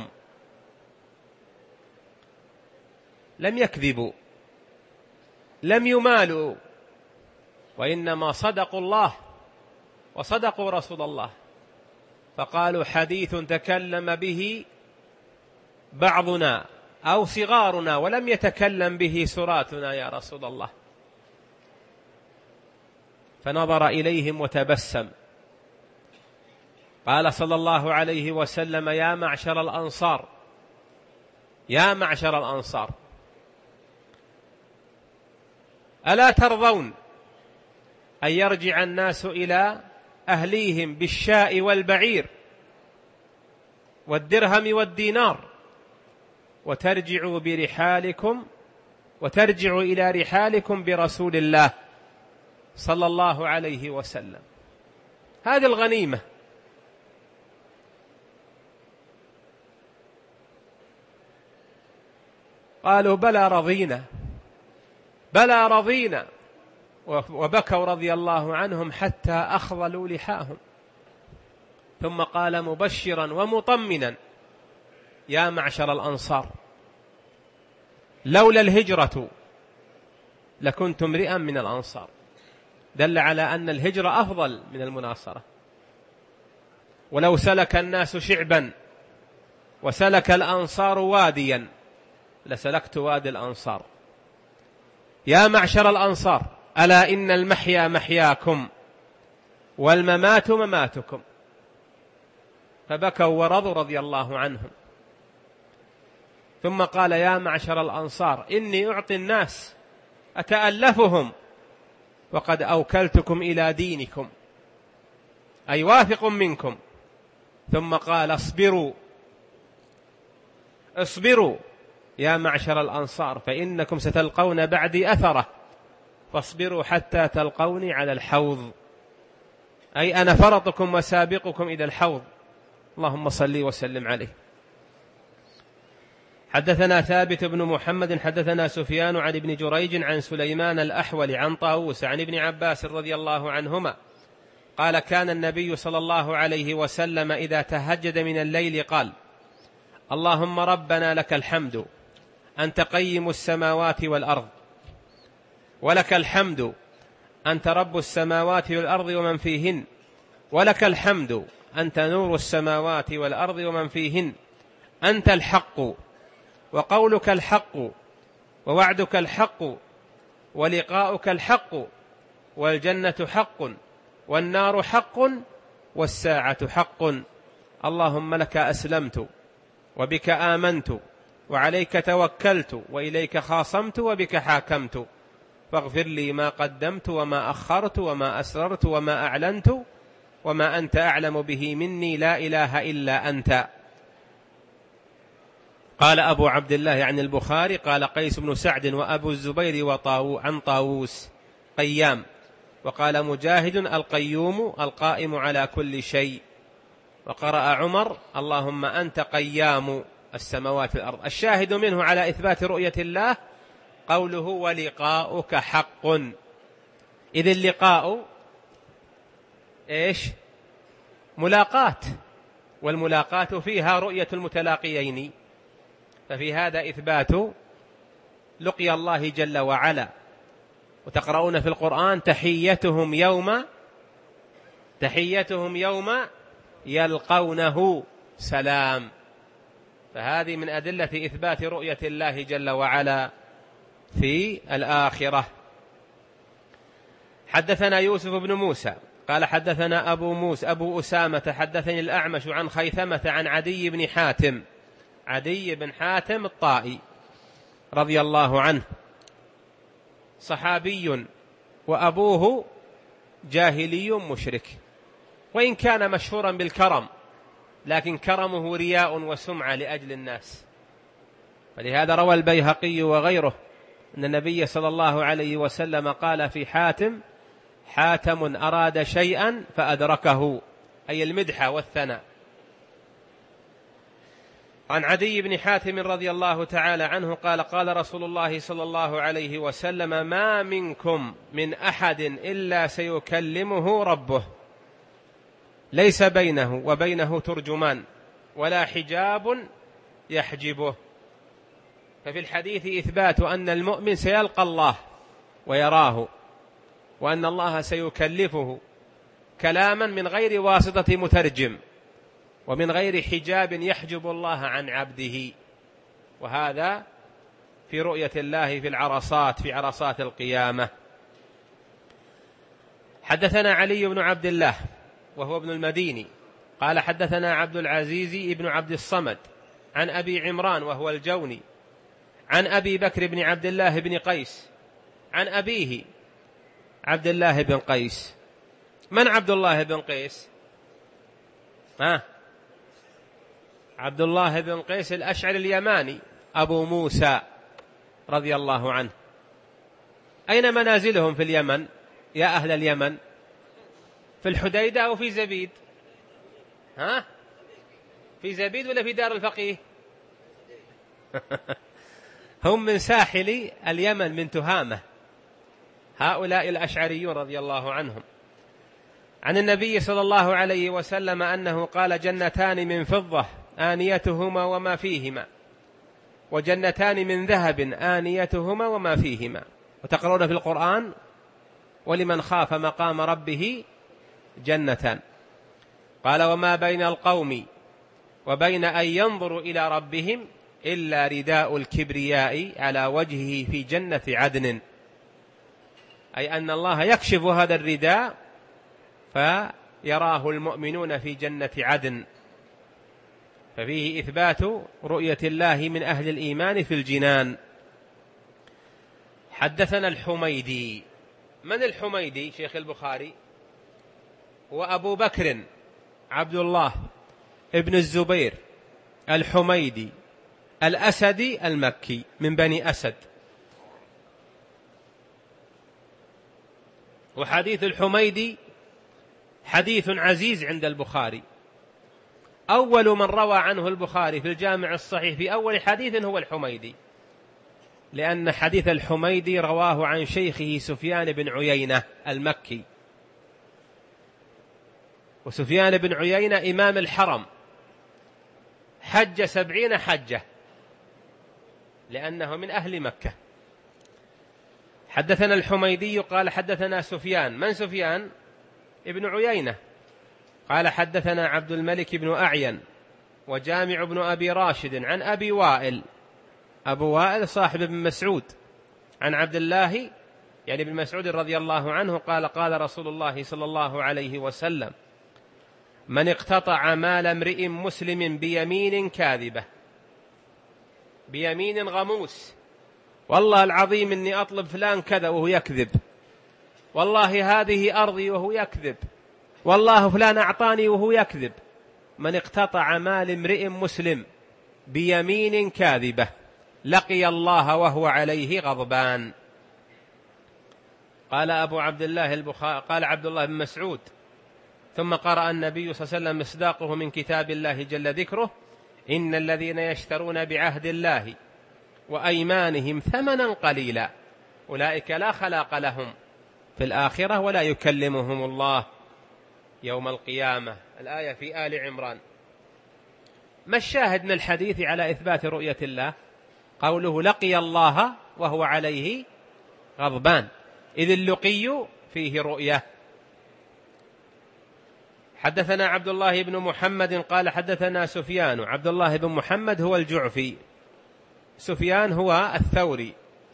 لم يكذبوا، لم يمالوا، وإنما صدقوا الله وصدقوا رسول الله، فقالوا حديث تكلم به بعضنا أو صغارنا ولم يتكلم به سراتنا يا رسول الله. فنظر إليهم وتبسم، قال صلى الله عليه وسلم يا معشر الأنصار يا معشر الأنصار ألا ترضون أن يرجع الناس إلى أهليهم بالشاء والبعير والدرهم والدينار وترجعوا برحالكم وترجعوا إلى رحالكم برسول الله صلى الله عليه وسلم؟ هذه الغنيمة. قالوا بلى رضينا بلى رضينا، وبكوا رضي الله عنهم حتى أخضلوا لحاهم. ثم قال مبشرا ومطمنا يا معشر الأنصار لولا الهجرة لكنت امرئا من الأنصار. دل على أن الهجرة أفضل من المناصرة. ولو سلك الناس شعبا وسلك الأنصار واديا لسلكت وادي الأنصار. يا معشر الأنصار ألا إن المحيا محياكم والممات مماتكم. فبكوا ورضوا رضي الله عنهم. ثم قال يا معشر الأنصار إني أعطي الناس أتألفهم وقد أوكلتكم إلى دينكم، أي واثق منكم. ثم قال اصبروا اصبروا يا معشر الأنصار فإنكم ستلقون بعدي أثرة، فاصبروا حتى تلقوني على الحوض، أي أنا فرطكم وسابقكم إلى الحوض. اللهم صل وسلم عليه. حدثنا ثابت بن محمد حدثنا سفيان عن ابن جريج عن سليمان الأحول عن طاووس عن ابن عباس رضي الله عنهما قال كان النبي صلى الله عليه وسلم إذا تهجد من الليل قال اللهم ربنا لك الحمد أنت قيم السماوات والأرض، ولك الحمد أنت رب السماوات والأرض ومن فيهن، ولك الحمد أنت نور السماوات والأرض ومن فيهن، أنت الحق وقولك الحق ووعدك الحق ولقاؤك الحق والجنة حق والنار حق والساعة حق. اللهم لك أسلمت وبك آمنت وعليك توكلت وإليك خاصمت وبك حاكمت، فاغفر لي ما قدمت وما أخرت وما أسررت وما أعلنت وما أنت أعلم به مني، لا إله إلا أنت. قال أبو عبد الله عن البخاري قال قيس بن سعد وأبو الزبير وطاو عن طاووس قيام، وقال مجاهد القيوم القائم على كل شيء، وقرأ عمر اللهم أنت قيام السماوات والأرض. الشاهد منه على إثبات رؤية الله قوله ولقاؤك حق، إذ اللقاء إيش؟ ملاقات، والملاقاة فيها رؤية المتلاقيين، ففي هذا إثبات لقي الله جل وعلا. وتقرؤون في القرآن تحيتهم يوم تحيتهم يوم يلقونه سلام، فهذه من أدلة إثبات رؤية الله جل وعلا في الآخرة. حدثنا يوسف بن موسى قال حدثنا أبو موسى أبو أسامة حدثني الأعمش عن خيثمة عن عدي بن حاتم عدي بن حاتم الطائي رضي الله عنه، صحابي وأبوه جاهلي مشرك، وإن كان مشهورا بالكرم لكن كرمه رياء وسمعة لأجل الناس. فلهذا روى البيهقي وغيره أن النبي صلى الله عليه وسلم قال في حاتم: حاتم أراد شيئا فأدركه، أي المدح والثناء. عن عدي بن حاتم رضي الله تعالى عنه قال: قال رسول الله صلى الله عليه وسلم: ما منكم من أحد إلا سيكلمه ربه، ليس بينه وبينه ترجمان ولا حجاب يحجبه. ففي الحديث إثبات أن المؤمن سيلقى الله ويراه، وأن الله سيكلفه كلاما من غير واسطة مترجم، ومن غير حجاب يحجب الله عن عبده. وهذا في رؤية الله في العرصات، في عرصات القيامة. حدثنا علي بن عبد الله وهو ابن المديني قال: حدثنا عبد العزيز بن عبد الصمد عن أبي عمران وهو الجوني عن أبي بكر بن عبد الله بن قيس عن أبيه عبد الله بن قيس. من عبد الله بن قيس؟ ها؟ عبد الله بن قيس الأشعري اليماني أبو موسى رضي الله عنه. أين منازلهم في اليمن يا أهل اليمن؟ في الحديدة أو في زبيد؟ ها؟ في زبيد ولا في دار الفقيه؟ هم من ساحل اليمن، من تهامة، هؤلاء الأشعريون رضي الله عنهم. عن النبي صلى الله عليه وسلم أنه قال: جنتان من فضة آنيتهما وما فيهما، وجنتان من ذهب آنيتهما وما فيهما. وتقرؤون في القرآن: ولمن خاف مقام ربه جنتان. قال: وما بين القوم وبين أن ينظروا إلى ربهم إلا رداء الكبرياء على وجهه في جنة عدن، أي أن الله يكشف هذا الرداء فيراه المؤمنون في جنة عدن. ففيه إثبات رؤية الله من أهل الإيمان في الجنان. حدثنا الحميدي. من الحميدي شيخ البخاري؟ وأبو بكر عبد الله ابن الزبير الحميدي الأسدي المكي من بني أسد. وحديث الحميدي حديث عزيز عند البخاري، أول من روى عنه البخاري في الجامع الصحيح في أول حديث هو الحميدي، لأن حديث الحميدي رواه عن شيخه سفيان بن عيينة المكي. وسفيان بن عيينة إمام الحرم، حج سبعين حجة لأنه من أهل مكة. حدثنا الحميدي قال: حدثنا سفيان. من سفيان؟ ابن عيينة. قال: حدثنا عبد الملك بن أعين وجامع بن أبي راشد عن أبي وائل، أبو وائل صاحب ابن مسعود، عن عبد الله يعني ابن مسعود رضي الله عنه قال: قال رسول الله صلى الله عليه وسلم: من اقتطع مال امرئ مسلم بيمين كاذبة، بيمين غموس، والله العظيم إني أطلب فلان كذا وهو يكذب، والله هذه أرضي وهو يكذب، والله فلان أعطاني وهو يكذب. من اقتطع مال امرئ مسلم بيمين كاذبة لقي الله وهو عليه غضبان. قال أبو عبد الله البخاري، قال عبد الله بن مسعود: ثم قرأ النبي صلى الله عليه وسلم مصداقه من كتاب الله جل ذكره: إن الذين يشترون بعهد الله وأيمانهم ثمنا قليلا أولئك لا خلاق لهم في الآخرة ولا يكلمهم الله يوم القيامة. الآية في آل عمران. ما الشاهد من الحديث على إثبات رؤية الله؟ قوله: لقي الله وهو عليه غضبان، إذ اللقي فيه رؤية. حدثنا عبد الله بن محمد قال: حدثنا سفيان. عبد الله بن محمد هو الجعفي، سفيان هو الثوري،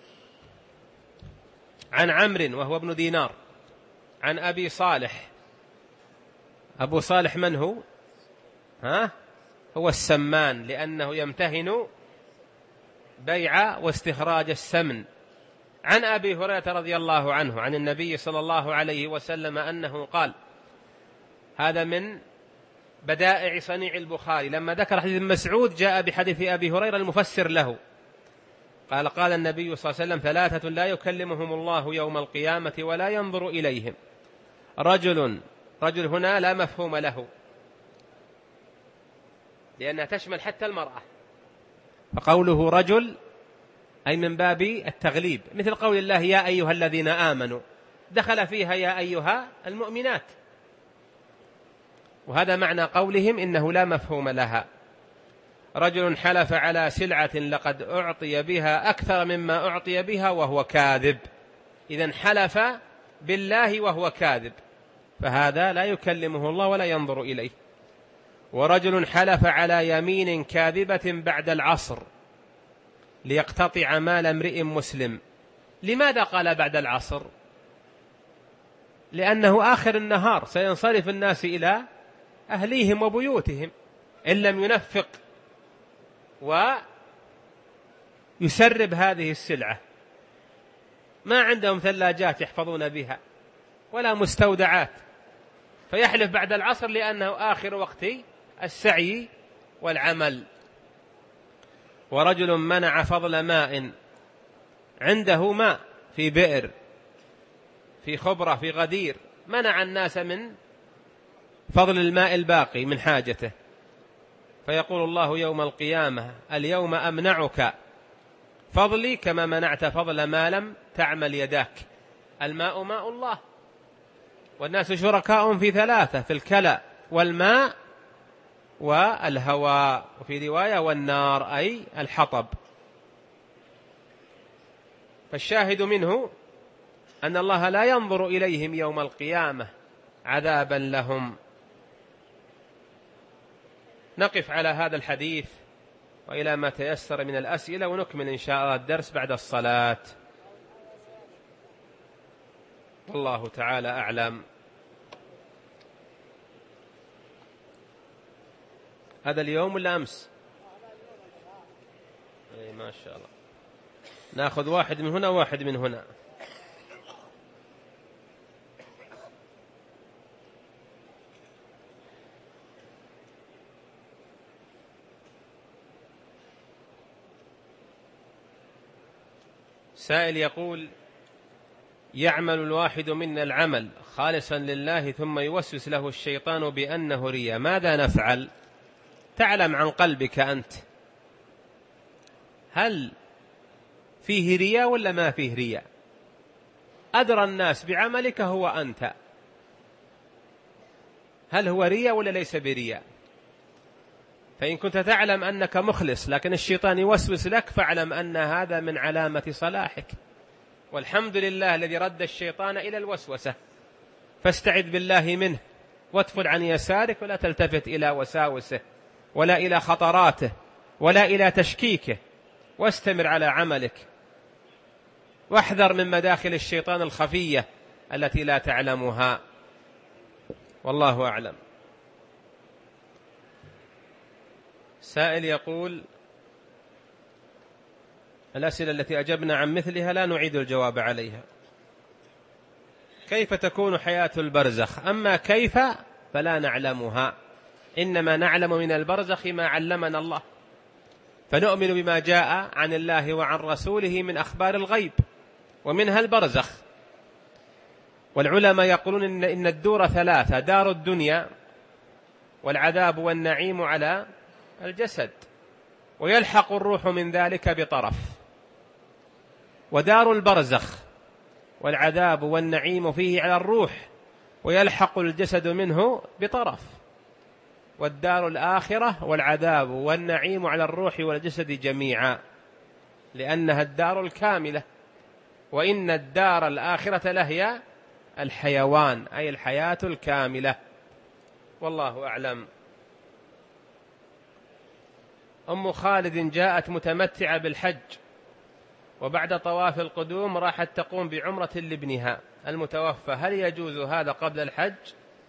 عن عمرو وهو ابن دينار، عن أبي صالح. أبو صالح من هو؟ ها؟ هو السمان، لأنه يمتهن بيع واستخراج السمن. عن أبي هريرة رضي الله عنه عن النبي صلى الله عليه وسلم أنه قال، هذا من بدائع صنيع البخاري، لما ذكر حديث مسعود جاء بحديث أبي هريرة المفسر له، قال قال النبي صلى الله عليه وسلم: ثلاثة لا يكلمهم الله يوم القيامة ولا ينظر إليهم. رجل، رجل هنا لا مفهوم له لأنها تشمل حتى المرأة، فقوله رجل أي من باب التغليب، مثل قول الله: يا أيها الذين آمنوا، دخل فيها يا أيها المؤمنات، وهذا معنى قولهم إنه لا مفهوم لها. رجل حلف على سلعة لقد أعطي بها أكثر مما أعطي بها وهو كاذب، إذن حلف بالله وهو كاذب، فهذا لا يكلمه الله ولا ينظر إليه. ورجل حلف على يمين كاذبة بعد العصر ليقتطع مال امرئ مسلم. لماذا قال بعد العصر؟ لأنه آخر النهار سينصرف الناس إلى أهليهم وبيوتهم، إن لم ينفق ويسرب هذه السلعة. ما عندهم ثلاجات يحفظون بها ولا مستودعات، فيحلف بعد العصر لأنه آخر وقت السعي والعمل. ورجل منع فضل ماء، عنده ماء في بئر، في خبرة، في غدير، منع الناس من فضل الماء الباقي من حاجته، فيقول الله يوم القيامة: اليوم أمنعك فضلي كما منعت فضل ما لم تعمل يداك. الماء ماء الله، والناس شركاء في ثلاثة: في الكلى والماء والهواء، وفي رواية والنار أي الحطب. فالشاهد منه أن الله لا ينظر إليهم يوم القيامة عذابا لهم. نقف على هذا الحديث وإلى ما تيسر من الأسئلة، ونكمل إن شاء الله الدرس بعد الصلاة. والله تعالى أعلم. هذا اليوم ولا أمس؟ أي ما شاء الله. نأخذ واحد من هنا وواحد من هنا. سائل يقول: يعمل الواحد منا العمل خالصا لله ثم يوسوس له الشيطان بأنه رياء، ماذا نفعل؟ تعلم عن قلبك أنت هل فيه رياء ولا ما فيه رياء. أدرى الناس بعملك هو أنت، هل هو رياء ولا ليس برياء؟ فإن كنت تعلم أنك مخلص لكن الشيطان يوسوس لك، فاعلم أن هذا من علامة صلاحك، والحمد لله الذي رد الشيطان إلى الوسوسة. فاستعذ بالله منه واتفل عن يسارك، ولا تلتفت إلى وساوسه ولا إلى خطراته ولا إلى تشكيكه، واستمر على عملك، واحذر من مداخل الشيطان الخفية التي لا تعلمها. والله أعلم. سائل يقول: الأسئلة التي أجبنا عن مثلها لا نعيد الجواب عليها. كيف تكون حياة البرزخ؟ أما كيف فلا نعلمها، إنما نعلم من البرزخ ما علمنا الله، فنؤمن بما جاء عن الله وعن رسوله من أخبار الغيب، ومنها البرزخ. والعلماء يقولون إن, إن الدور ثلاثة: دار الدنيا والعذاب والنعيم على الجسد، ويلحق الروح من ذلك بطرف، ودار البرزخ والعذاب والنعيم فيه على الروح، ويلحق الجسد منه بطرف، والدار الآخرة والعذاب والنعيم على الروح والجسد جميعا، لأنها الدار الكاملة. وإن الدار الآخرة لهي الحيوان، أي الحياة الكاملة. والله أعلم. أم خالد جاءت متمتعة بالحج، وبعد طواف القدوم راحت تقوم بعمرة لابنها المتوفى، هل يجوز هذا قبل الحج؟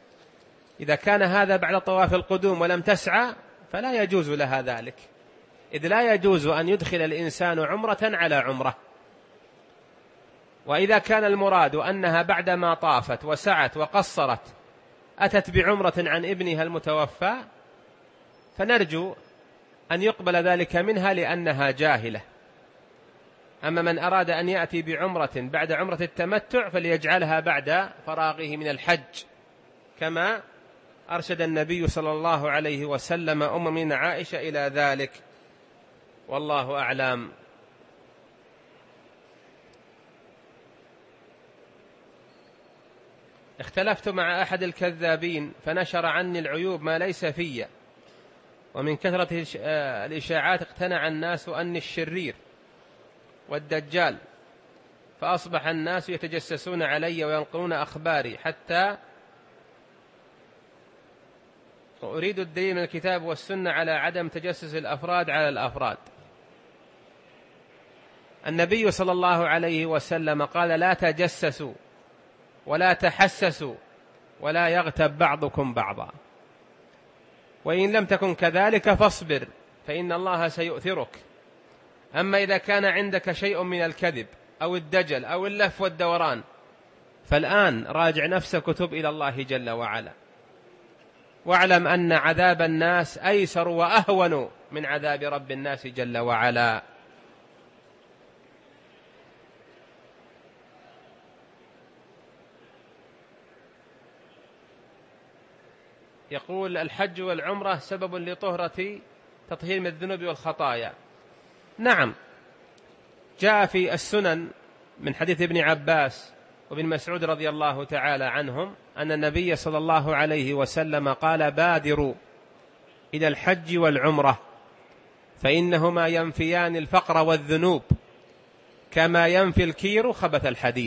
إذا كان هذا بعد طواف القدوم ولم تسعى فلا يجوز لها ذلك، إذ لا يجوز أن يدخل الإنسان عمرة على عمرة. وإذا كان المراد أنها بعدما طافت وسعت وقصرت أتت بعمرة عن ابنها المتوفى فنرجو أن يقبل ذلك منها لأنها جاهلة. أما من أراد أن يأتي بعمرة بعد عمرة التمتع فليجعلها بعد فراغه من الحج، كما أرشد النبي صلى الله عليه وسلم أم من عائشة إلى ذلك، والله أعلم. اختلفت مع أحد الكذابين فنشر عني العيوب ما ليس في، ومن كثرة الإشاعات اقتنع الناس أني الشرير والدجال، فأصبح الناس يتجسسون علي وينقلون أخباري، حتى أريد الدليل من الكتاب والسنة على عدم تجسس الأفراد على الأفراد. النبي صلى الله عليه وسلم قال: لا تجسسوا ولا تحسسوا ولا يغتب بعضكم بعضا، وإن لم تكن كذلك فاصبر فإن الله سيؤثرك. أما إذا كان عندك شيء من الكذب أو الدجل أو اللف والدوران فالآن راجع نفسك وتب إلى الله جل وعلا، واعلم أن عذاب الناس أيسر وأهون من عذاب رب الناس جل وعلا. يقول: الحج والعمرة سبب لطهرة تطهير من الذنوب والخطايا. نعم، جاء في السنن من حديث ابن عباس وابن مسعود رضي الله تعالى عنهم أن النبي صلى الله عليه وسلم قال: بادروا إلى الحج والعمرة فإنهما ينفيان الفقر والذنوب كما ينفي الكير خبث الحديد.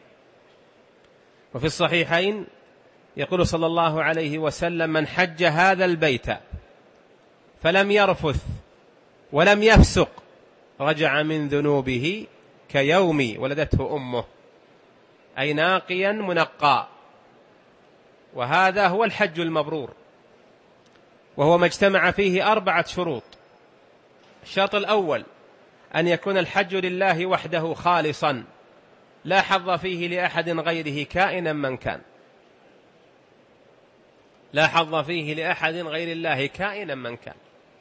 وفي الصحيحين يقول صلى الله عليه وسلم: من حج هذا البيت فلم يرفث ولم يفسق رجع من ذنوبه كيوم ولدته أمه، أي ناقيا منقى. وهذا هو الحج المبرور، وهو ما اجتمع فيه أربعة شروط. الشرط الأول أن يكون الحج لله وحده خالصا لا حظ فيه لأحد غيره كائنا من كان، لا حظ فيه لأحد غير الله كائنا من كان.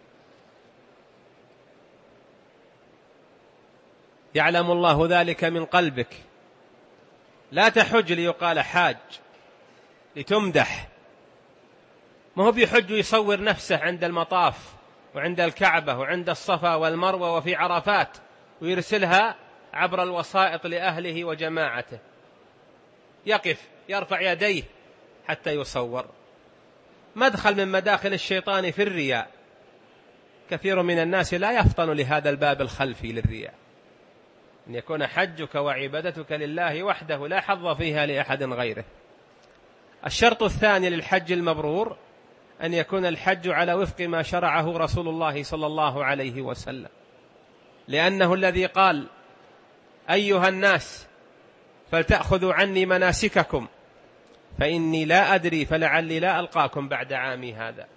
يعلم الله ذلك من قلبك، لا تحج ليقال حاج لتمدح، ما هو بيحج يصور نفسه عند المطاف وعند الكعبة وعند الصفا والمروة وفي عرفات ويرسلها عبر الوسائط لأهله وجماعته، يقف يرفع يديه حتى يصور. مدخل من مداخل الشيطان في الرياء، كثير من الناس لا يفطن لهذا الباب الخلفي للرياء، أن يكون حجك وعبادتك لله وحده لا حظ فيها لأحد غيره. الشرط الثاني للحج المبرور أن يكون الحج على وفق ما شرعه رسول الله صلى الله عليه وسلم، لأنه الذي قال: أيها الناس فلتأخذوا عني مناسككم فإني لا أدري فلعلي لا ألقاكم بعد عامي هذا.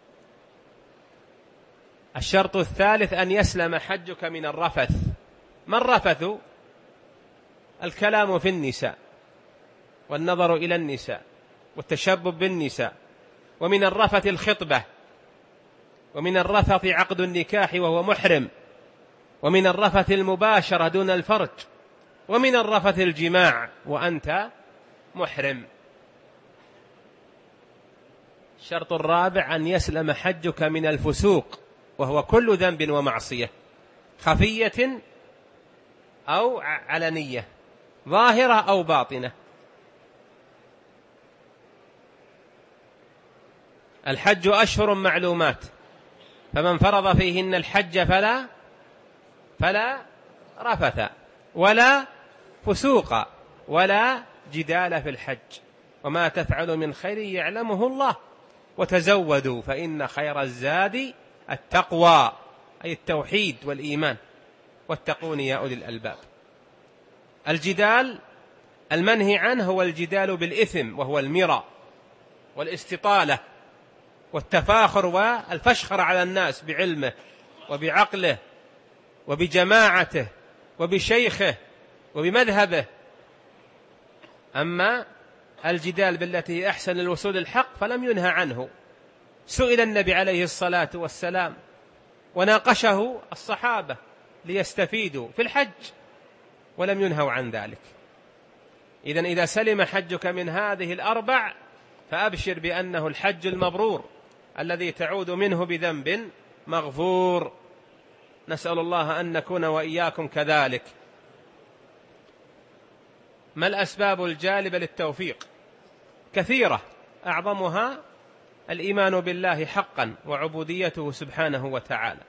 الشرط الثالث أن يسلم حجك من الرفث. ما الرفث؟ الكلام في النساء والنظر إلى النساء والتشبب بالنساء، ومن الرفث الخطبة، ومن الرفث عقد النكاح وهو محرم، ومن الرفث المباشرة دون الفرج، ومن الرفث الجماع وأنت محرم. الشرط الرابع أن يسلم حجك من الفسوق، وهو كل ذنب ومعصية، خفية أو علنية، ظاهرة أو باطنة. الحج أشهر معلومات، فمن فرض فيهن الحج فلا فلا رفث ولا فسوق ولا جدال في الحج، وما تفعل من خير يعلمه الله، وتزودوا فإن خير الزاد التقوى، أي التوحيد والإيمان، واتقون يا أولي الألباب. الجدال المنهي عنه هو الجدال بالإثم، وهو المرى والاستطالة والتفاخر والفشخر على الناس بعلمه وبعقله وبجماعته وبشيخه وبمذهبه. أما الجدال بالتي أحسن للوصول الحق فلم ينهى عنه. سئل النبي عليه الصلاة والسلام وناقشه الصحابة ليستفيدوا في الحج ولم ينهوا عن ذلك. إذن إذا سلم حجك من هذه الأربع فأبشر بأنه الحج المبرور الذي تعود منه بذنب مغفور. نسأل الله أن نكون وإياكم كذلك. ما الأسباب الجالبة للتوفيق؟ كثيرة، أعظمها الإيمان بالله حقا وعبوديته سبحانه وتعالى.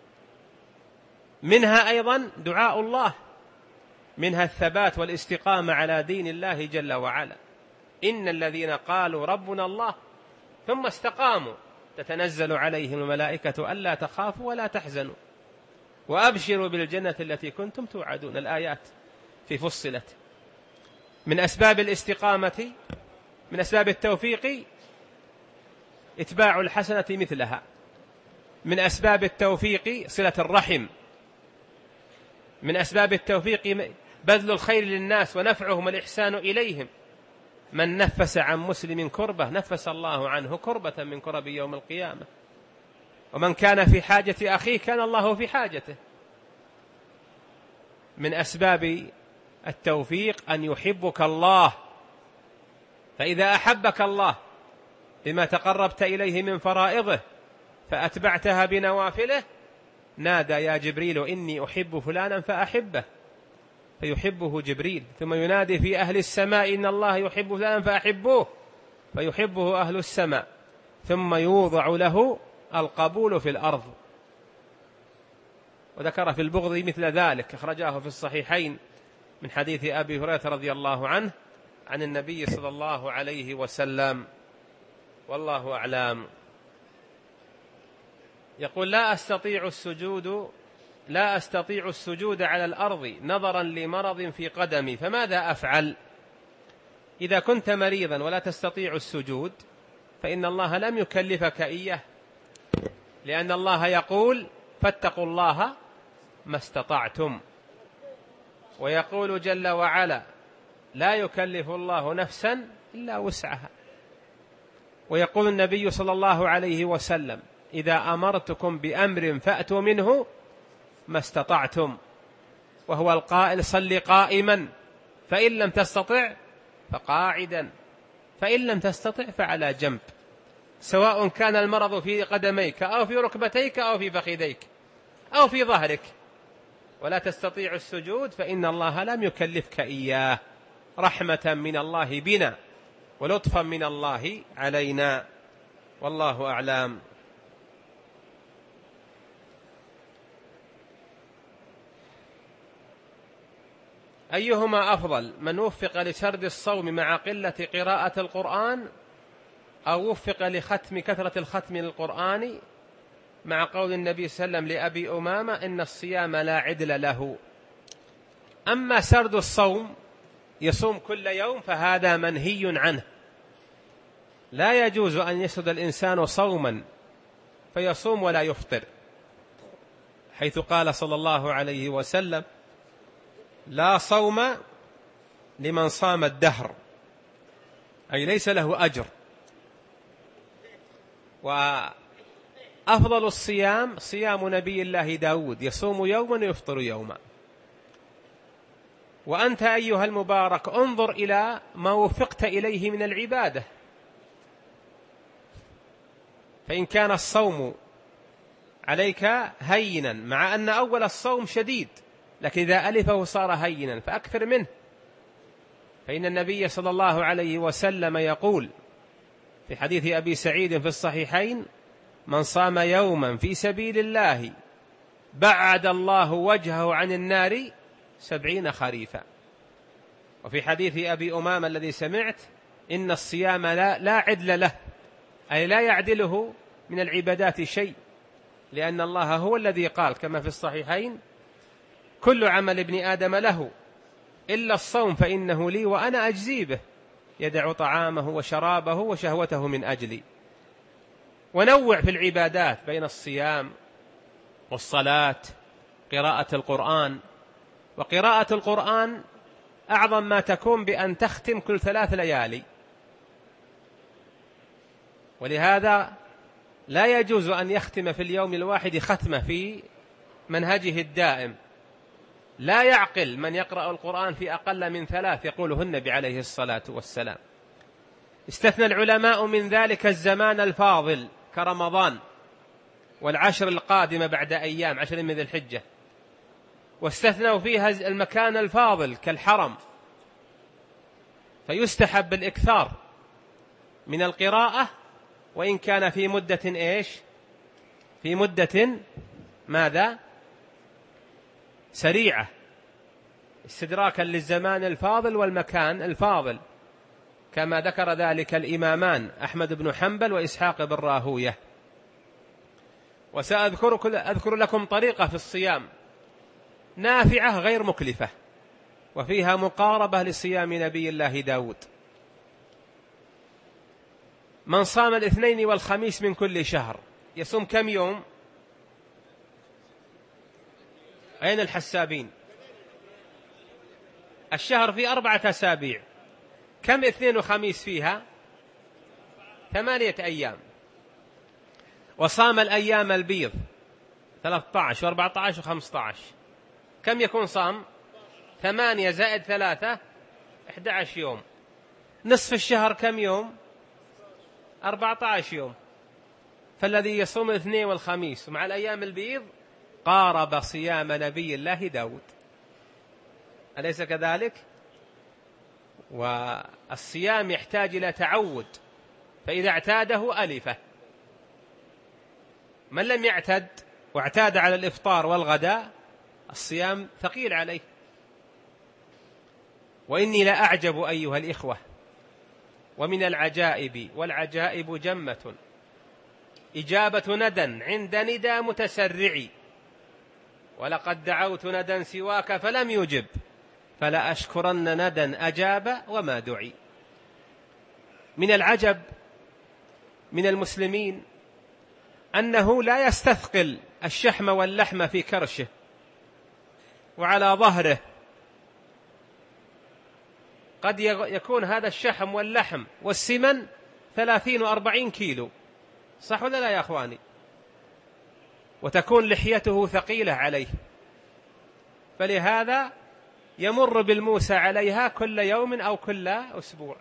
منها أيضا دعاء الله، منها الثبات والاستقامة على دين الله جل وعلا. إن الذين قالوا ربنا الله ثم استقاموا تتنزل عليهم الملائكة ألا تخافوا ولا تحزنوا وأبشروا بالجنة التي كنتم توعدون. الآيات في فصلت. من أسباب الاستقامة، من أسباب التوفيق اتباع الحسنة مثلها. من أسباب التوفيق صلة الرحم. من أسباب التوفيق بذل الخير للناس ونفعهم الإحسان إليهم. من نفس عن مسلم كربة نفس الله عنه كربة من كرب يوم القيامة. ومن كان في حاجة أخيه كان الله في حاجته. من أسباب التوفيق أن يحبك الله، فإذا أحبك الله بما تقربت إليه من فرائضه فأتبعتها بنوافله نادى يا جبريل إني أحب فلانا فأحبه، فيحبه جبريل. ثم ينادي في أهل السماء إن الله يحب فلانا فأحبوه، فيحبه أهل السماء. ثم يوضع له القبول في الأرض. وذكر في البغض مثل ذلك، أخرجاه في الصحيحين من حديث أبي هريرة رضي الله عنه عن النبي صلى الله عليه وسلم. والله أعلم. يقول لا أستطيع السجود لا أستطيع السجود على الأرض نظرا لمرض في قدمي فماذا أفعل؟ إذا كنت مريضا ولا تستطيع السجود فإن الله لم يكلفك إياه، لأن الله يقول فاتقوا الله ما استطعتم. ويقول جل وعلا لا يكلف الله نفسا إلا وسعها. ويقول النبي صلى الله عليه وسلم إذا أمرتكم بأمر فأتوا منه ما استطعتم. وهو القائل صل قائما فإن لم تستطع فقاعدا فإن لم تستطع فعلى جنب، سواء كان المرض في قدميك أو في ركبتيك أو في فخذيك أو في ظهرك. ولا تستطيع السجود فإن الله لم يكلفك إياه، رحمة من الله بنا ولطفا من الله علينا. والله أعلم. أيهما أفضل، من وفق لسرد الصوم مع قلة قراءة القرآن أو وفق لختم كثرة الختم للقرآن، مع قول النبي صلى الله عليه وسلم لأبي أمامة إن الصيام لا عدل له؟ أما سرد الصوم يصوم كل يوم فهذا منهي عنه. لا يجوز أن يسرد الإنسان صوما فيصوم ولا يفطر، حيث قال صلى الله عليه وسلم لا صوم لمن صام الدهر، أي ليس له أجر. وأفضل الصيام صيام نبي الله داود يصوم يوما ويفطر يوما. وأنت أيها المبارك انظر إلى ما وفقت إليه من العبادة، فإن كان الصوم عليك هينا، مع أن أول الصوم شديد، لكن إذا ألفه صار هينا فأكثر منه. فإن النبي صلى الله عليه وسلم يقول في حديث أبي سعيد في الصحيحين من صام يوما في سبيل الله بعد الله وجهه عن النار سبعين خريفا. وفي حديث أبي أمامة الذي سمعت إن الصيام لا, لا عدل له، أي لا يعدله من العبادات شيء، لأن الله هو الذي قال كما في الصحيحين كل عمل ابن آدم له إلا الصوم فإنه لي وأنا أجزي به، يدع طعامه وشرابه وشهوته من أجلي. ونوع في العبادات بين الصيام والصلاة، قراءة القرآن. وقراءة القرآن أعظم ما تكون بأن تختم كل ثلاث ليالي، ولهذا لا يجوز أن يختم في اليوم الواحد ختمة في منهجه الدائم. لا يعقل من يقرأ القرآن في أقل من ثلاث يقوله النبي عليه الصلاة والسلام. استثنى العلماء من ذلك الزمان الفاضل كرمضان والعشر القادمة بعد أيام، عشر من ذي الحجة، واستثنوا فيها المكان الفاضل كالحرم، فيستحب الإكثار من القراءة وإن كان في مدة إيش؟ في مدة ماذا؟ سريعة، استدراكا للزمان الفاضل والمكان الفاضل، كما ذكر ذلك الإمامان أحمد بن حنبل وإسحاق بن راهوية. وسأذكر أذكر لكم طريقة في الصيام نافعة غير مكلفة، وفيها مقاربة لصيام نبي الله داود. من صام الاثنين والخميس من كل شهر يصوم كم يوم؟ أين الحسابين؟ الشهر في أربعة أسابيع، كم اثنين وخميس فيها؟ ثمانية أيام. وصام الأيام البيض ثلاثة عشر وأربعة عشر وخمسة عشر، كم يكون صام؟ ثمانية زائد ثلاثة أحد عشر يوم. نصف الشهر كم يوم؟ أربعة عشر يوم. فالذي يصوم الاثنين والخميس مع الأيام البيض قارب صيام نبي الله داود، أليس كذلك؟ والصيام يحتاج إلى تعود، فإذا اعتاده ألفه. من لم يعتد واعتاد على الإفطار والغداء الصيام ثقيل عليه. وإني لأعجب أيها الإخوة، ومن العجائب والعجائب جمة، إجابة ندى عند ندى متسرع، ولقد دعوت ندى سواك فلم يجب، فلا أشكرن ندى أجاب وما دعي. من العجب من المسلمين أنه لا يستثقل الشحم واللحم في كرشه وعلى ظهره. قد يكون هذا الشحم واللحم والسمن ثلاثين وأربعين كيلو، صح ولا لا يا أخواني؟ وتكون لحيته ثقيلة عليه، فلهذا يمر بالموسى عليها كل يوم أو كل أسبوع.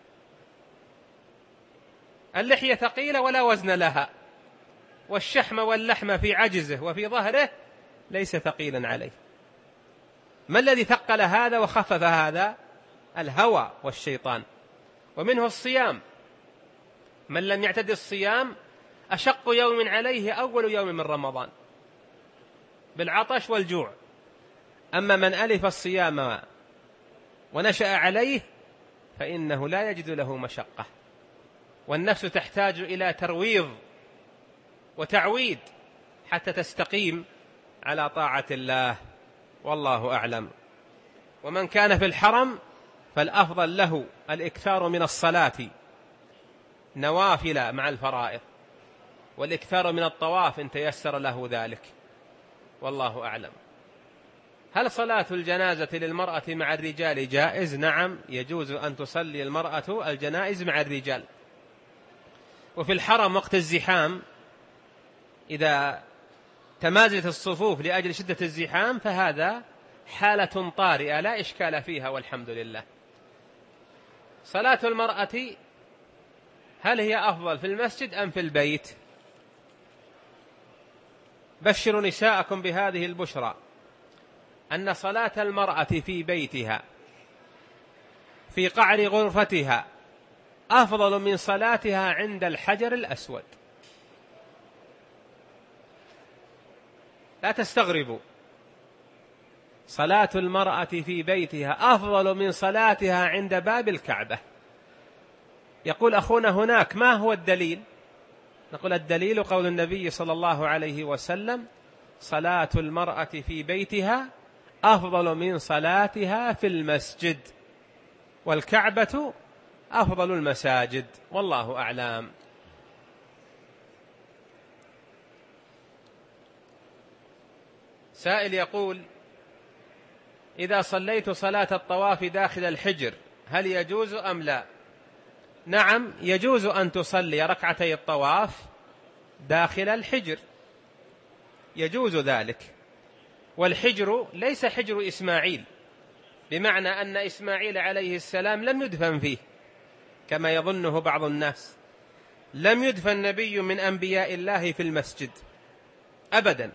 اللحية ثقيلة ولا وزن لها، والشحم واللحم في عجزه وفي ظهره ليس ثقيلا عليه. ما الذي ثقل هذا وخفف هذا؟ الهوى والشيطان. ومنه الصيام، من لم يعتد الصيام أشق يوم عليه أول يوم من رمضان بالعطش والجوع. أما من ألف الصيام ونشأ عليه فإنه لا يجد له مشقة، والنفس تحتاج إلى ترويض وتعويد حتى تستقيم على طاعة الله، والله أعلم. ومن كان في الحرم فالأفضل له الإكثار من الصلاة نوافل مع الفرائض، والإكثار من الطواف إن تيسر له ذلك، والله أعلم. هل صلاة الجنازة للمرأة مع الرجال جائز؟ نعم، يجوز أن تصلي المرأة الجنائز مع الرجال. وفي الحرم وقت الزحام إذا تمازجت الصفوف لأجل شدة الزحام فهذا حالة طارئة لا إشكال فيها والحمد لله. صلاة المرأة هل هي أفضل في المسجد أم في البيت؟ بشروا نساءكم بهذه البشرى أن صلاة المرأة في بيتها في قعر غرفتها أفضل من صلاتها عند الحجر الأسود. لا تستغربوا، صلاة المرأة في بيتها أفضل من صلاتها عند باب الكعبة. يقول أخونا هناك ما هو الدليل؟ نقول الدليل قول النبي صلى الله عليه وسلم: صلاة المرأة في بيتها أفضل من صلاتها في المسجد، والكعبة أفضل المساجد، والله أعلم. سائل يقول: إذا صليت صلاة الطواف داخل الحجر هل يجوز أم لا؟ نعم، يجوز أن تصلي ركعتي الطواف داخل الحجر، يجوز ذلك. والحجر ليس حجر إسماعيل، بمعنى أن إسماعيل عليه السلام لم يدفن فيه كما يظنه بعض الناس، لم يدفن نبي من أنبياء الله في المسجد أبدا،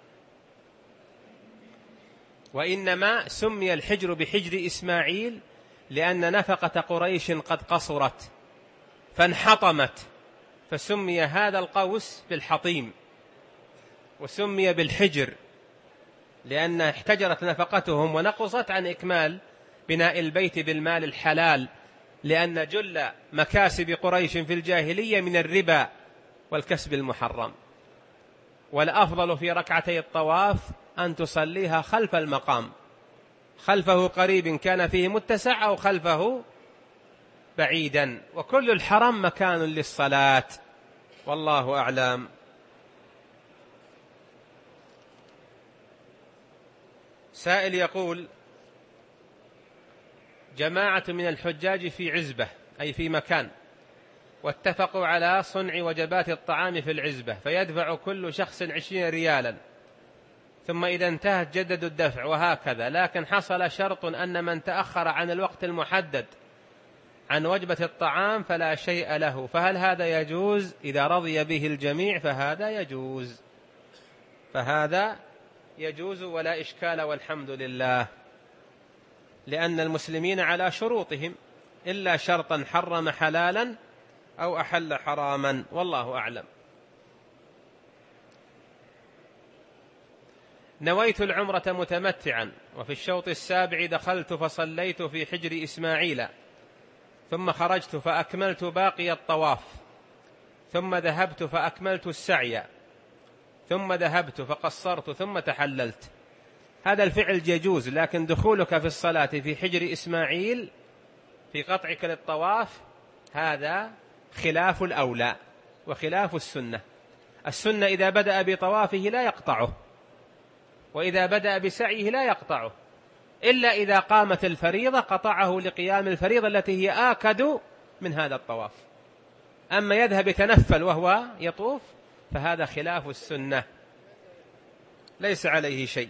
وإنما سمي الحجر بحجر إسماعيل لأن نفقة قريش قد قصرت فانحطمت، فسمي هذا القوس بالحطيم، وسمي بالحجر لأن احتجرت نفقتهم ونقصت عن إكمال بناء البيت بالمال الحلال، لأن جل مكاسب قريش في الجاهلية من الربا والكسب المحرم. والأفضل في ركعتي الطواف أن تصليها خلف المقام، خلفه قريب كان فيه متسع أو خلفه بعيدا، وكل الحرم مكان للصلاة، والله أعلم. سائل يقول: جماعة من الحجاج في عزبة، أي في مكان، واتفقوا على صنع وجبات الطعام في العزبة، فيدفع كل شخص عشرين ريالا، ثم إذا انتهت جددوا الدفع وهكذا، لكن حصل شرط أن من تأخر عن الوقت المحدد عن وجبة الطعام فلا شيء له، فهل هذا يجوز؟ إذا رضي به الجميع فهذا يجوز، فهذا يجوز ولا إشكال والحمد لله، لأن المسلمين على شروطهم إلا شرطا حرم حلالا أو أحل حراما، والله أعلم. نويت العمرة متمتعا، وفي الشوط السابع دخلت فصليت في حجر إسماعيل، ثم خرجت فأكملت باقي الطواف، ثم ذهبت فأكملت السعي، ثم ذهبت فقصرت، ثم تحللت. هذا الفعل يجوز، لكن دخولك في الصلاة في حجر إسماعيل في قطعك للطواف هذا خلاف الأولى وخلاف السنة. السنة إذا بدأ بطوافه لا يقطعه، وإذا بدأ بسعيه لا يقطعه، إلا إذا قامت الفريضة قطعه لقيام الفريضة التي هي آكد من هذا الطواف. أما يذهب يتنفل وهو يطوف فهذا خلاف السنة، ليس عليه شيء.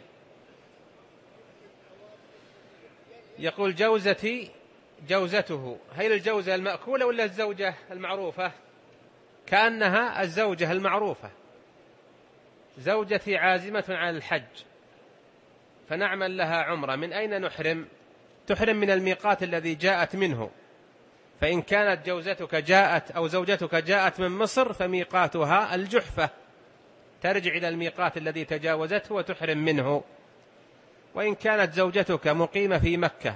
يقول: جوزتي جوزته، هل الجوزة المأكولة ولا الزوجة المعروفة؟ كأنها الزوجة المعروفة. زوجتي عازمة على الحج فنعمل لها عمرة، من أين نحرم؟ تحرم من الميقات الذي جاءت منه، فإن كانت جوزتك جاءت أو زوجتك جاءت من مصر فميقاتها الجحفة، ترجع إلى الميقات الذي تجاوزته وتحرم منه. وإن كانت زوجتك مقيمة في مكة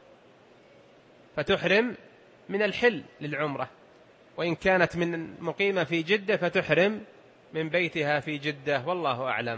فتحرم من الحل للعمرة، وإن كانت من مقيمة في جدة فتحرم من بيتها في جدة، والله أعلم.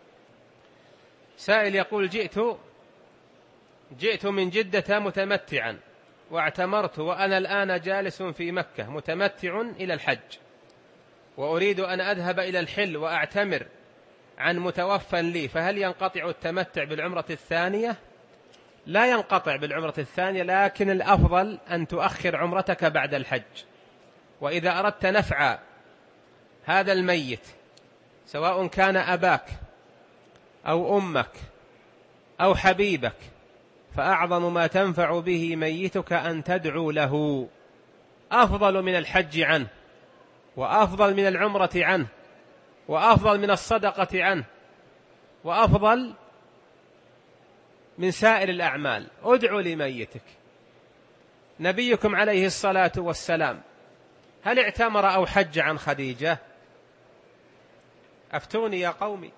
سائل يقول: جئت جئت من جدة متمتعا واعتمرت، وأنا الآن جالس في مكة متمتع إلى الحج، وأريد أن أذهب إلى الحل وأعتمر عن متوفى لي، فهل ينقطع التمتع بالعمرة الثانية؟ لا ينقطع بالعمرة الثانية، لكن الأفضل أن تؤخر عمرتك بعد الحج. وإذا أردت نفع هذا الميت سواء كان أباك أو أمك أو حبيبك، فأعظم ما تنفع به ميتك أن تدعو له، أفضل من الحج عنه، وأفضل من العمرة عنه، وأفضل من الصدقة عنه، وأفضل من سائر الأعمال. ادعو لميتك. نبيكم عليه الصلاة والسلام هل اعتمر أو حج عن خديجة؟ أفتوني يا قومي،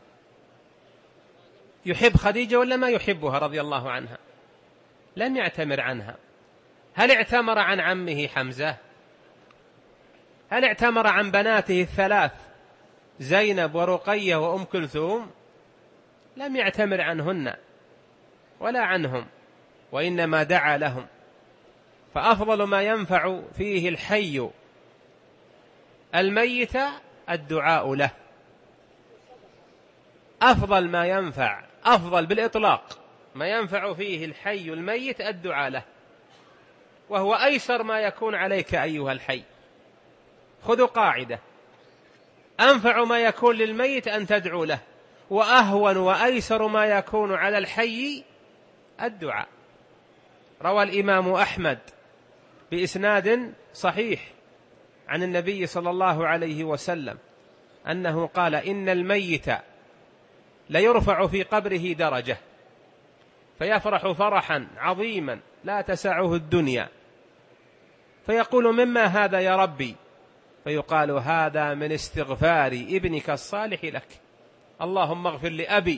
يحب خديجة ولا ما يحبها رضي الله عنها؟ لم يعتمر عنها. هل اعتمر عن عمه حمزة؟ هل اعتمر عن بناته الثلاث زينب ورقية وأم كلثوم؟ لم يعتمر عنهن ولا عنهم، وإنما دعا لهم. فأفضل ما ينفع فيه الحي الميت الدعاء له. أفضل ما ينفع، أفضل بالإطلاق ما ينفع فيه الحي الميت الدعاء له، وهو أيسر ما يكون عليك أيها الحي. خذوا قاعدة: أنفع ما يكون للميت أن تدعو له، وأهون وأيسر ما يكون على الحي الدعاء. روى الإمام أحمد بإسناد صحيح عن النبي صلى الله عليه وسلم أنه قال: إن الميت ليرفع في قبره درجة فيفرح فرحا عظيما لا تسعه الدنيا، فيقول: مما هذا يا ربي؟ فيقال: هذا من استغفار ابنك الصالح لك، اللهم اغفر لأبي.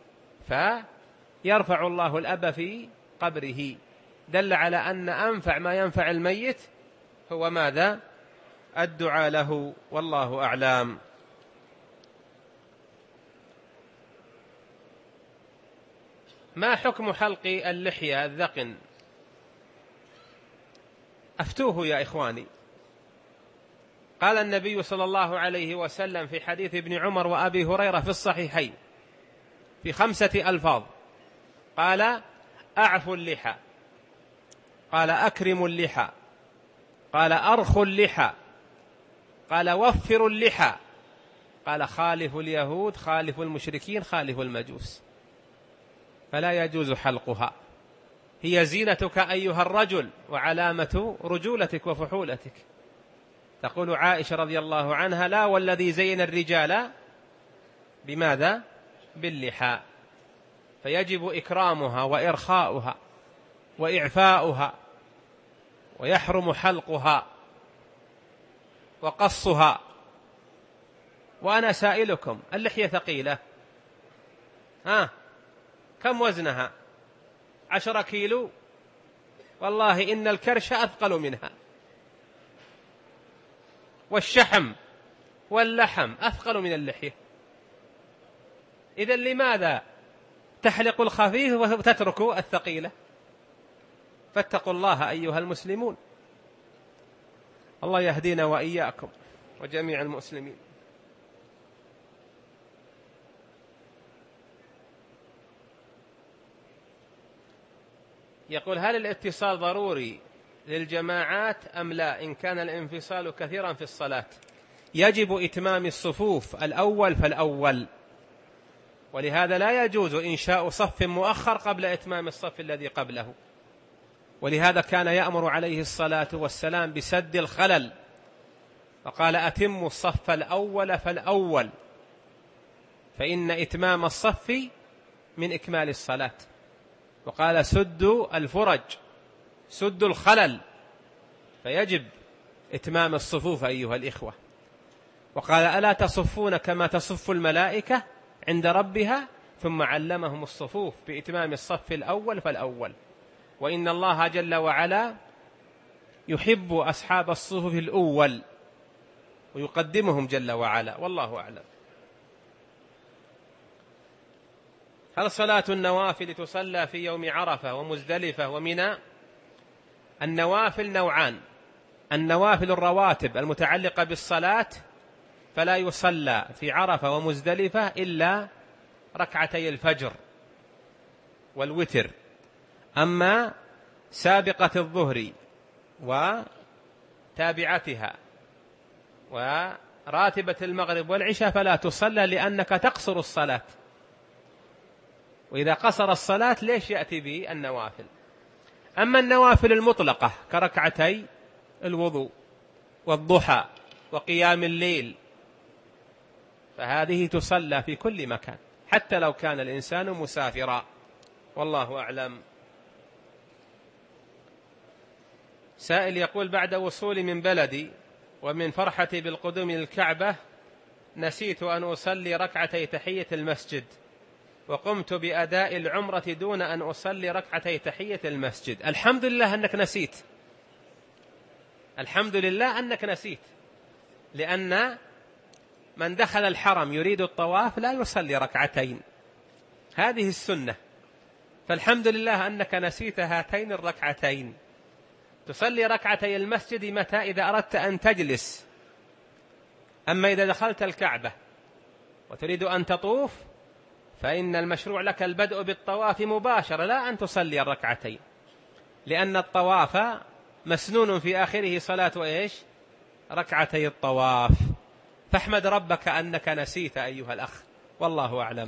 فيرفع الله الأب في قبره. دل على أن أنفع ما ينفع الميت هو ماذا؟ الدعاء له، والله أعلم. ما حكم حلق اللحية الذقن؟ أفتوه يا إخواني. قال النبي صلى الله عليه وسلم في حديث ابن عمر وأبي هريرة في الصحيحين في خمسة ألفاظ، قال: أعفوا اللحى، قال: أكرموا اللحى، قال: أرخوا اللحى، قال: وفروا اللحى، قال: خالفوا اليهود، خالفوا المشركين، خالفوا المجوس. فلا يجوز حلقها، هي زينتك أيها الرجل وعلامة رجولتك وفحولتك. تقول عائشة رضي الله عنها: لا والذي زين الرجال بماذا؟ باللحى. فيجب إكرامها وإرخاؤها وإعفاؤها، ويحرم حلقها وقصها. وأنا سائلكم: اللحية ثقيلة، ها كم وزنها؟ عشرة كيلو؟ والله إن الكرش أثقل منها، والشحم واللحم أثقل من اللحية. إذن لماذا تحلق الخفيف وتترك الثقيلة؟ فاتقوا الله أيها المسلمون. الله يهدينا وإياكم وجميع المسلمين. يقول: هل الاتصال ضروري للجماعات أم لا إن كان الانفصال كثيرا في الصلاة؟ يجب إتمام الصفوف الأول فالأول، ولهذا لا يجوز إنشاء صف مؤخر قبل إتمام الصف الذي قبله. ولهذا كان يأمر عليه الصلاة والسلام بسد الخلل، فقال: أتموا الصف الأول فالأول، فإن إتمام الصف من إكمال الصلاة. وقال: سدوا الفرج، سدوا الخلل، فيجب إتمام الصفوف أيها الإخوة. وقال: ألا تصفون كما تصف الملائكة عند ربها؟ ثم علمهم الصفوف بإتمام الصف الأول فالأول. وإن الله جل وعلا يحب أصحاب الصفوف الأول ويقدمهم جل وعلا، والله أعلم. هل صلاة النوافل تصلى في يوم عرفة ومزدلفة ومنى؟ النوافل نوعان: النوافل الرواتب المتعلقة بالصلاة فلا يصلى في عرفة ومزدلفة إلا ركعتي الفجر والوتر. أما سابقة الظهر وتابعتها وراتبة المغرب والعشاء فلا تصلى، لأنك تقصر الصلاة، وإذا قصر الصلاة ليش يأتي به النوافل؟ أما النوافل المطلقة كركعتي الوضوء والضحى وقيام الليل فهذه تصلى في كل مكان حتى لو كان الإنسان مسافرا، والله أعلم. سائل يقول: بعد وصولي من بلدي ومن فرحتي بالقدوم للكعبة نسيت أن أصلي ركعتي تحية المسجد، وقمت بأداء العمرة دون أن أصلي ركعتي تحية المسجد. الحمد لله أنك نسيت، الحمد لله أنك نسيت، لأن من دخل الحرم يريد الطواف لا يصلي ركعتين، هذه السنة. فالحمد لله أنك نسيت هاتين الركعتين. تصلي ركعتي المسجد متى؟ إذا أردت أن تجلس. أما إذا دخلت الكعبة وتريد أن تطوف فإن المشروع لك البدء بالطواف مباشرة، لا أن تصلي الركعتين، لأن الطواف مسنون في آخره صلاة إيش؟ ركعتي الطواف. فاحمد ربك أنك نسيت أيها الأخ، والله أعلم.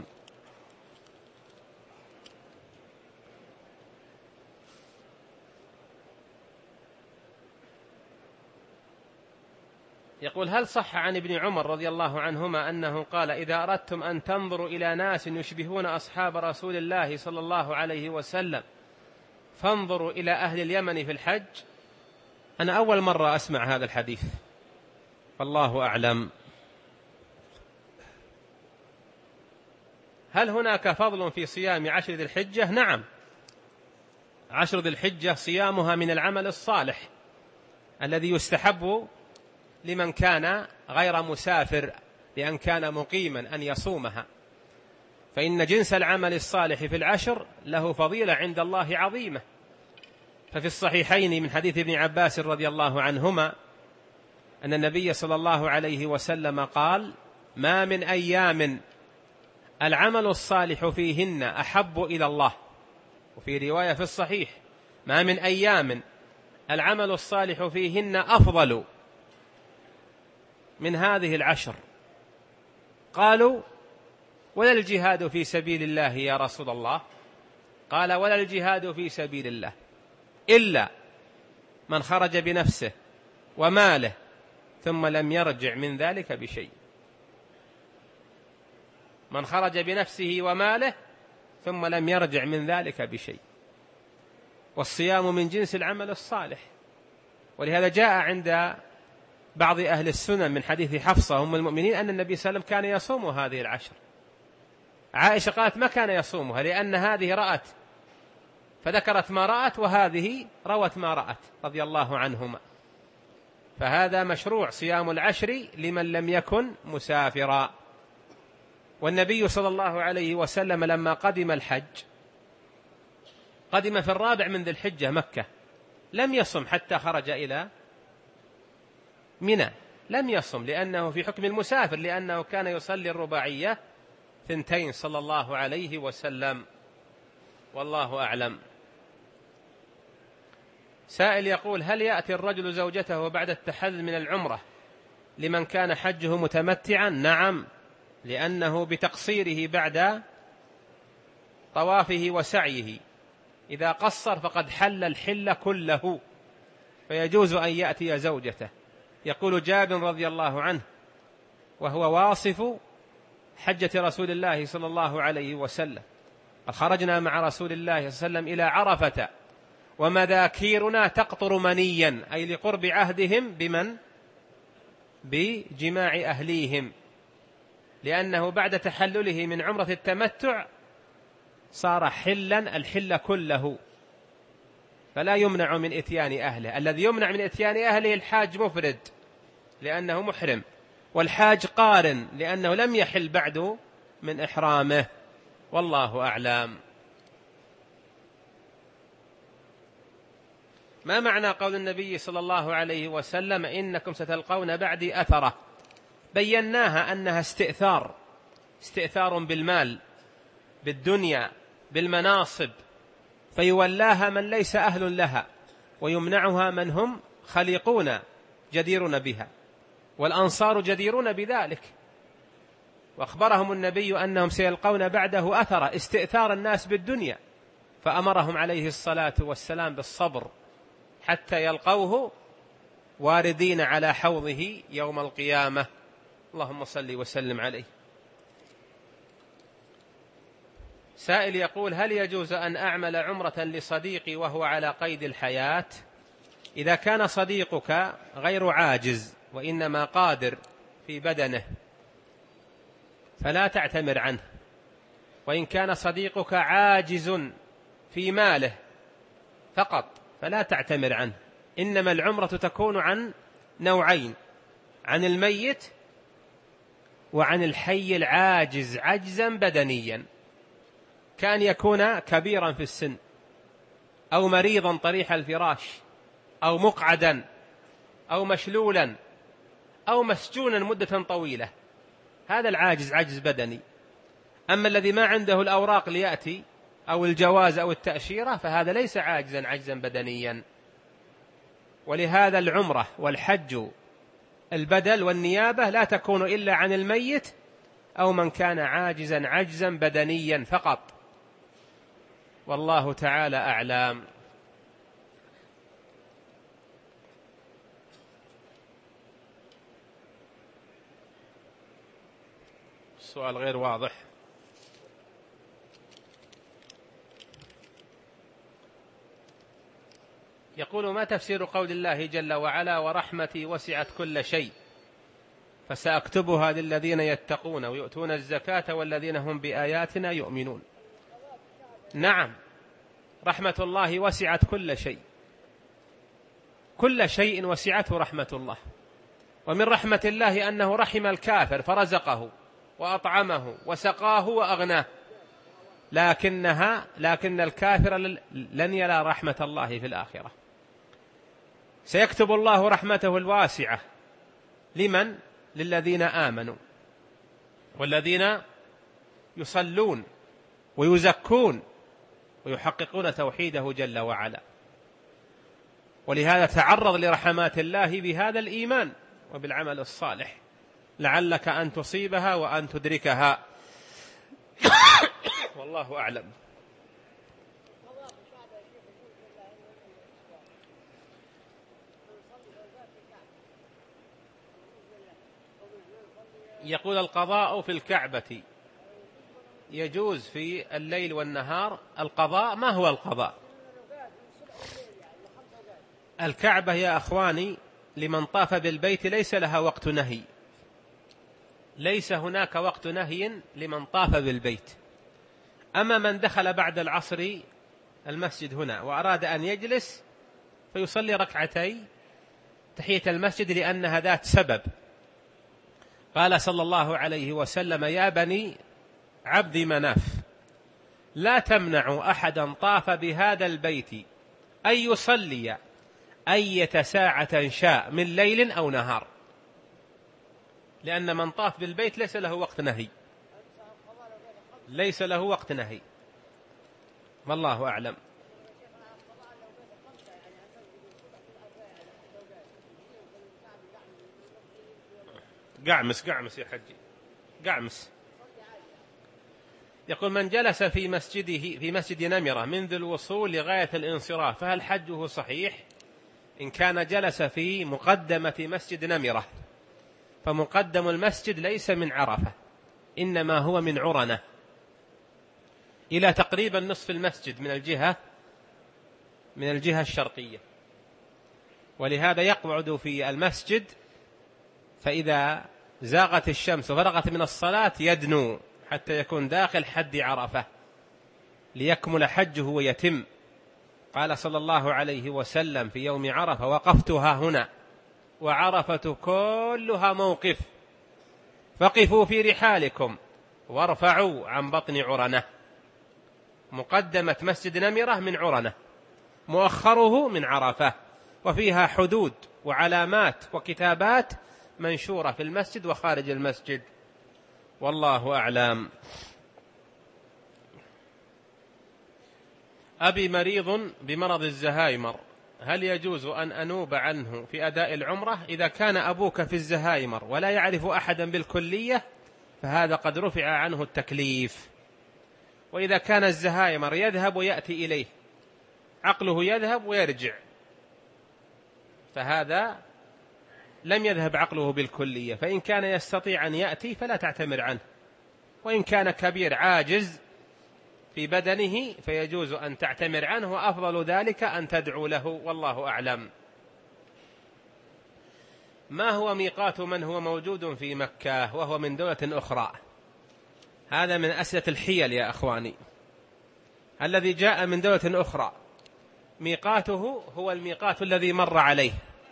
يقول: هل صح عن ابن عمر رضي الله عنهما أنه قال: إذا أردتم أن تنظروا إلى ناس يشبهون أصحاب رسول الله صلى الله عليه وسلم فانظروا إلى أهل اليمن في الحج؟ أنا أول مرة أسمع هذا الحديث، والله أعلم. هل هناك فضل في صيام عشر ذي الحجة؟ نعم، عشر ذي الحجة صيامها من العمل الصالح الذي يستحب لمن كان غير مسافر، لأن كان مقيما أن يصومها، فإن جنس العمل الصالح في العشر له فضيلة عند الله عظيمة. ففي الصحيحين من حديث ابن عباس رضي الله عنهما أن النبي صلى الله عليه وسلم قال: ما من أيام العمل الصالح فيهن أحب إلى الله. وفي رواية في الصحيح: ما من أيام العمل الصالح فيهن أفضل من هذه العشر. قالوا: ولا الجهاد في سبيل الله يا رسول الله؟ قال: ولا الجهاد في سبيل الله إلا من خرج بنفسه وماله ثم لم يرجع من ذلك بشيء. من خرج بنفسه وماله ثم لم يرجع من ذلك بشيء. والصيام من جنس العمل الصالح، ولهذا جاء عند بعض أهل السنن من حديث حفصة أم المؤمنين أن النبي صلى الله عليه وسلم كان يصوم هذه العشر. عائشة قالت: ما كان يصومها لأن هذه رأت، فذكرت ما رأت، وهذه روت ما رأت رضي الله عنهما. فهذا مشروع صيام العشر لمن لم يكن مسافرا. والنبي صلى الله عليه وسلم لما قدم الحج قدم في الرابع من ذي الحجة مكة، لم يصم حتى خرج إلى منى، لم يصم لأنه في حكم المسافر، لأنه كان يصلي الرباعية ثنتين صلى الله عليه وسلم، والله أعلم. سائل يقول: هل يأتي الرجل زوجته بعد التحلل من العمرة لمن كان حجه متمتعا؟ نعم، لأنه بتقصيره بعد طوافه وسعيه، إذا قصر فقد حل الحل كله، فيجوز أن يأتي زوجته. يقول جابر رضي الله عنه وهو واصف حجة رسول الله صلى الله عليه وسلم: خرجنا مع رسول الله صلى الله عليه وسلم إلى عرفة ومذاكيرنا تقطر منيا، أي لقرب عهدهم بمن؟ بجماع أهليهم، لأنه بعد تحلله من عمرة التمتع صار حلا الحل كله، فلا يمنع من إتيان أهله. الذي يمنع من إتيان أهله الحاج مفرد لأنه محرم، والحاج قارن لأنه لم يحل بعد من إحرامه، والله أعلم. ما معنى قول النبي صلى الله عليه وسلم: إنكم ستلقون بعدي أثرة؟ بيناها أنها استئثار، استئثار بالمال، بالدنيا، بالمناصب، فيولاها من ليس أهل لها، ويمنعها من هم خليقون جديرون بها، والأنصار جديرون بذلك. وأخبرهم النبي أنهم سيلقون بعده أثرة، استئثار الناس بالدنيا، فأمرهم عليه الصلاة والسلام بالصبر حتى يلقوه واردين على حوضه يوم القيامة. اللهم صل وسلم عليه. سائل يقول: هل يجوز أن أعمل عمرة لصديقي وهو على قيد الحياة؟ إذا كان صديقك غير عاجز وإنما قادر في بدنه فلا تعتمر عنه، وإن كان صديقك عاجز في ماله فقط فلا تعتمر عنه. إنما العمرة تكون عن نوعين: عن الميت وعن الحي العاجز عجزا بدنيا، كان يكون كبيرا في السن أو مريضا طريح الفراش أو مقعدا أو مشلولا أو مسجونا مدة طويلة، هذا العاجز عجز بدني. أما الذي ما عنده الأوراق ليأتي أو الجواز أو التأشيرة فهذا ليس عاجزا عجزا بدنيا. ولهذا العمرة والحج البدل والنيابة لا تكون إلا عن الميت أو من كان عاجزا عجزا بدنيا فقط، والله تعالى أعلم. السؤال غير واضح. يقول: ما تفسير قول الله جل وعلا: ورحمتي وسعت كل شيء فسأكتبها للذين يتقون ويؤتون الزكاة والذين هم بآياتنا يؤمنون. نعم، رحمة الله وسعت كل شيء، كل شيء وسعته رحمة الله. ومن رحمة الله أنه رحم الكافر فرزقه وأطعمه وسقاه وأغناه، لكنها لكن الكافر لن يرى رحمة الله في الآخرة. سيكتب الله رحمته الواسعة لمن؟ للذين آمنوا والذين يصلون ويزكون ويحققون توحيده جل وعلا. ولهذا تعرض لرحمات الله بهذا الإيمان وبالعمل الصالح لعلك أن تصيبها وأن تدركها. والله أعلم. يقول: القضاء في الكعبة يجوز في الليل والنهار. القضاء ما هو القضاء؟ الكعبة يا أخواني لمن طاف بالبيت ليس لها وقت نهي، ليس هناك وقت نهي لمن طاف بالبيت. أما من دخل بعد العصر المسجد هنا وأراد أن يجلس فيصلي ركعتي تحية المسجد لأنها ذات سبب. قال صلى الله عليه وسلم: يا بني عبد مناف لا تمنعوا أحدا طاف بهذا البيت أن يصلي أية ساعة شاء من ليل أو نهار، لأن من طاف بالبيت ليس له وقت نهي، ليس له وقت نهي. والله أعلم. قعمس قعمس يا حجي قعمس. يقول: من جلس في مسجده في مسجد نمرة منذ الوصول لغاية الانصراف فهل حجه صحيح؟ إن كان جلس في مقدمة مسجد نمرة فمقدم المسجد ليس من عرفة، إنما هو من عرنة إلى تقريبا نصف المسجد من الجهة من الجهة الشرقية. ولهذا يقعد في المسجد، فإذا زاغت الشمس وفرغت من الصلاة يدنو حتى يكون داخل حد عرفة ليكمل حجه ويتم. قال صلى الله عليه وسلم في يوم عرفة: وقفتها هنا وعرفة كلها موقف فقفوا في رحالكم وارفعوا عن بطن عرنة. مقدمة مسجد نمرة من عرنة، مؤخره من عرفة، وفيها حدود وعلامات وكتابات منشورة في المسجد وخارج المسجد. والله أعلم. أبي مريض بمرض الزهايمر، هل يجوز أن أنوب عنه في أداء العمرة؟ إذا كان أبوك في الزهايمر ولا يعرف أحدا بالكلية فهذا قد رفع عنه التكليف. وإذا كان الزهايمر يذهب ويأتي إليه، عقله يذهب ويرجع، فهذا لم يذهب عقله بالكلية. فإن كان يستطيع أن يأتي فلا تعتمر عنه، وإن كان كبير عاجز في بدنه فيجوز أن تعتمر عنه، وأفضل ذلك أن تدعو له. والله أعلم. ما هو ميقات من هو موجود في مكة وهو من دولة أخرى؟ هذا من أسئلة الحيل يا أخواني. الذي جاء من دولة أخرى ميقاته هو الميقات الذي مر عليه،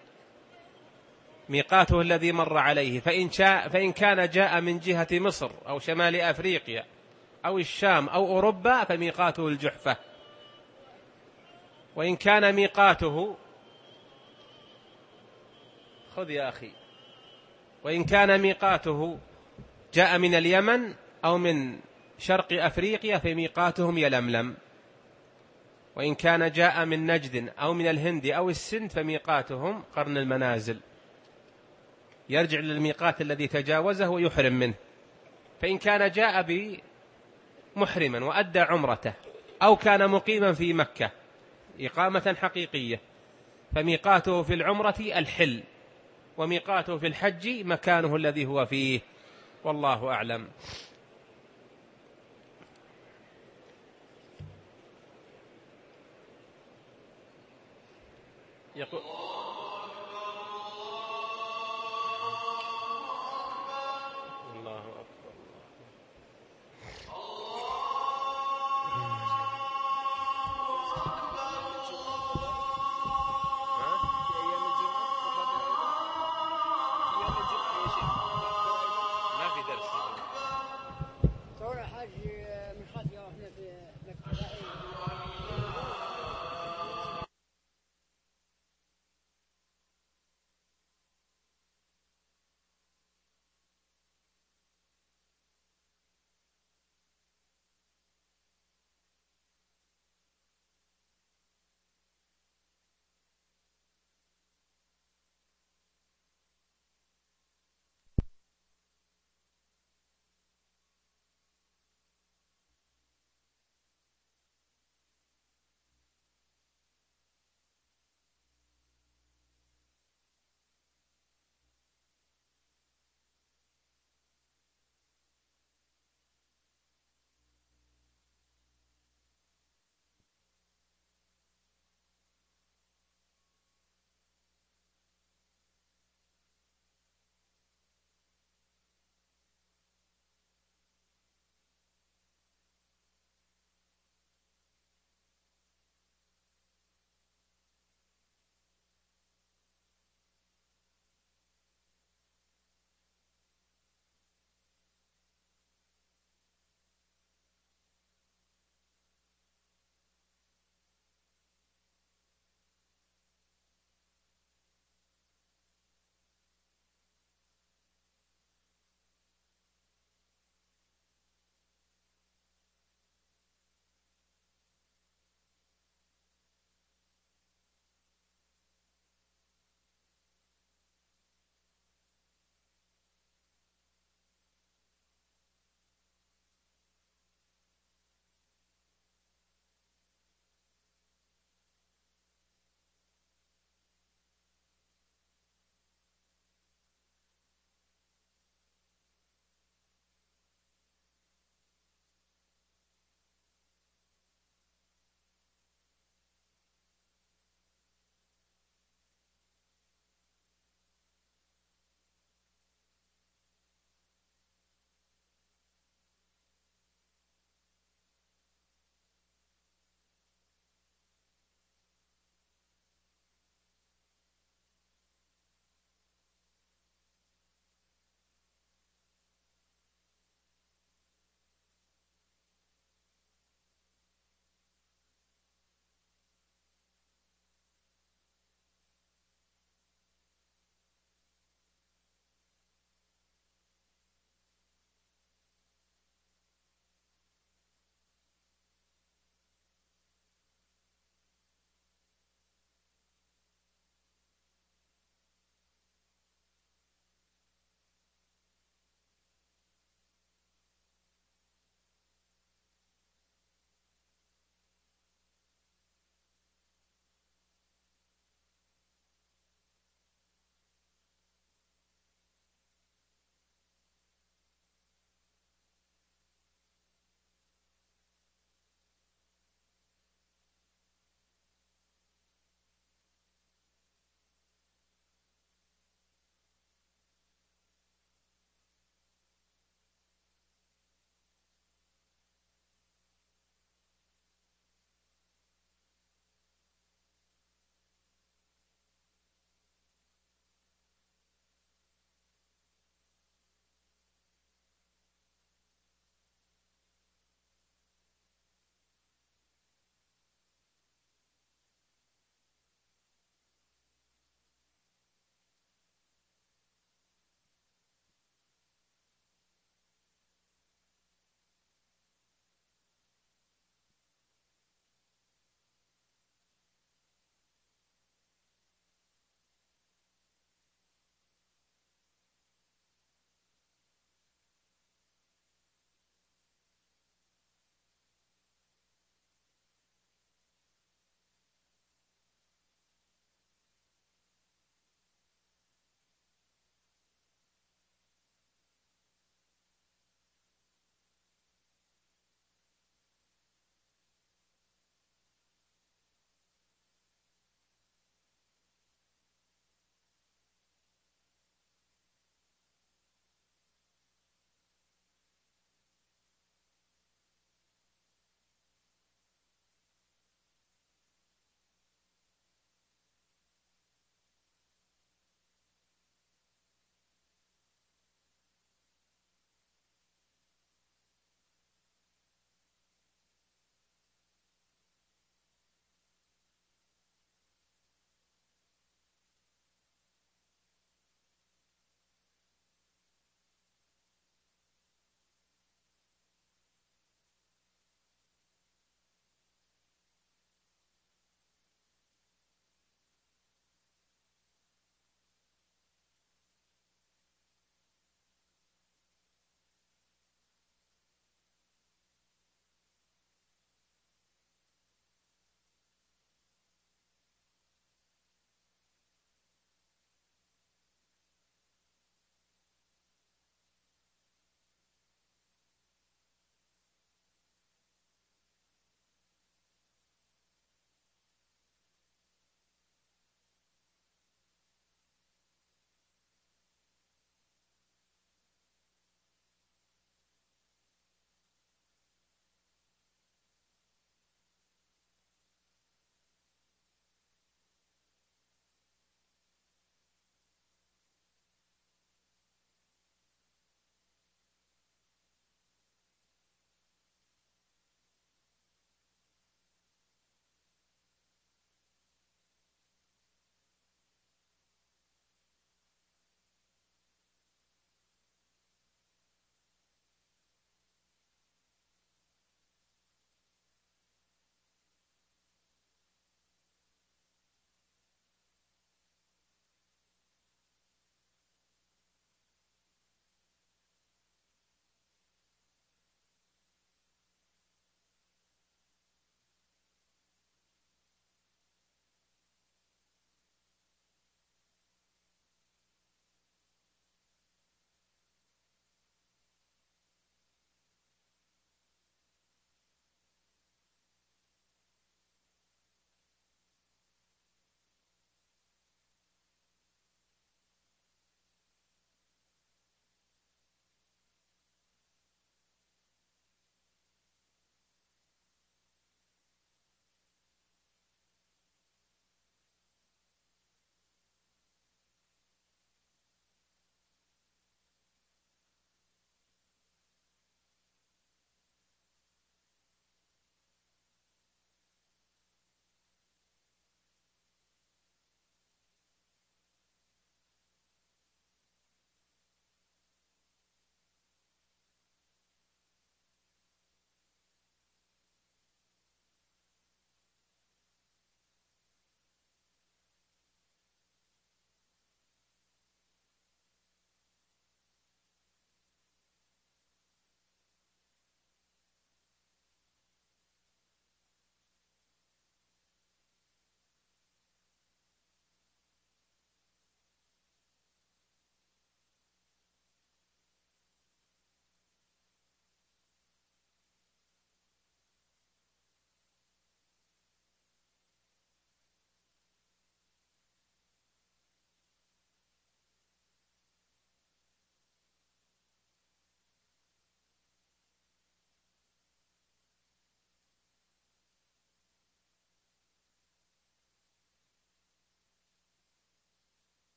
ميقاته الذي مر عليه. فإن, شاء فإن كان جاء من جهة مصر أو شمال أفريقيا أو الشام أو أوروبا فميقاته الجحفة. وإن كان ميقاته خذ يا أخي وإن كان ميقاته جاء من اليمن أو من شرق أفريقيا فميقاتهم يلملم، وإن كان جاء من نجد أو من الهند أو السند فميقاتهم قرن المنازل، يرجع للميقات الذي تجاوزه ويحرم منه. فإن كان جاء محرما وأدى عمرته أو كان مقيما في مكة إقامة حقيقية فميقاته في العمرة الحل، وميقاته في الحج مكانه الذي هو فيه، والله أعلم. يقول الله أكبر. ما في درس صور حاج من خاطر احنا في مكة.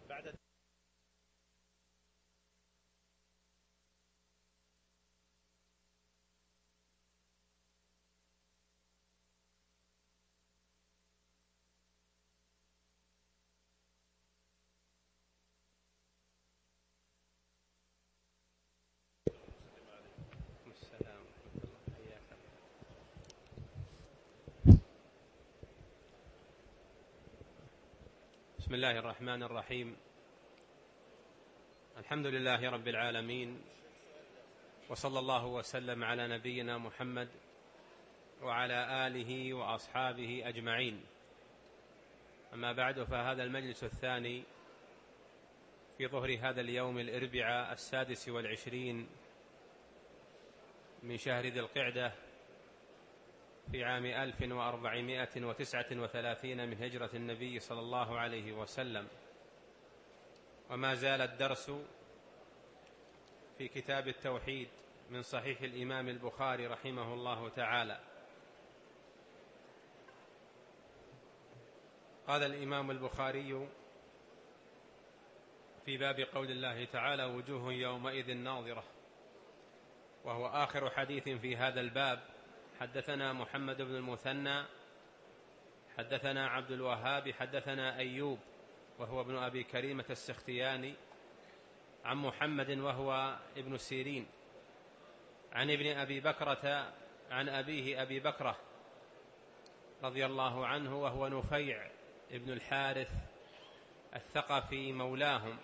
بعد بسم الله الرحمن الرحيم. الحمد لله رب العالمين، وصلى الله وسلم على نبينا محمد وعلى آله وأصحابه أجمعين. أما بعد، فهذا المجلس الثاني في ظهر هذا اليوم الأربعاء السادس والعشرين من شهر ذي القعدة في عام ألف وأربعمائة وتسعة وثلاثين من هجرة النبي صلى الله عليه وسلم، وما زال الدرس في كتاب التوحيد من صحيح الإمام البخاري رحمه الله تعالى. قال الإمام البخاري في باب قول الله تعالى: وجوه يومئذ ناظرة، وهو آخر حديث في هذا الباب. حدثنا محمد بن المثنى حدثنا عبد الوهاب حدثنا أيوب وهو ابن أبي كريمة السختياني عن محمد وهو ابن سيرين عن ابن أبي بكرة عن أبيه أبي بكرة رضي الله عنه، وهو نفيع ابن الحارث الثقفي مولاهم،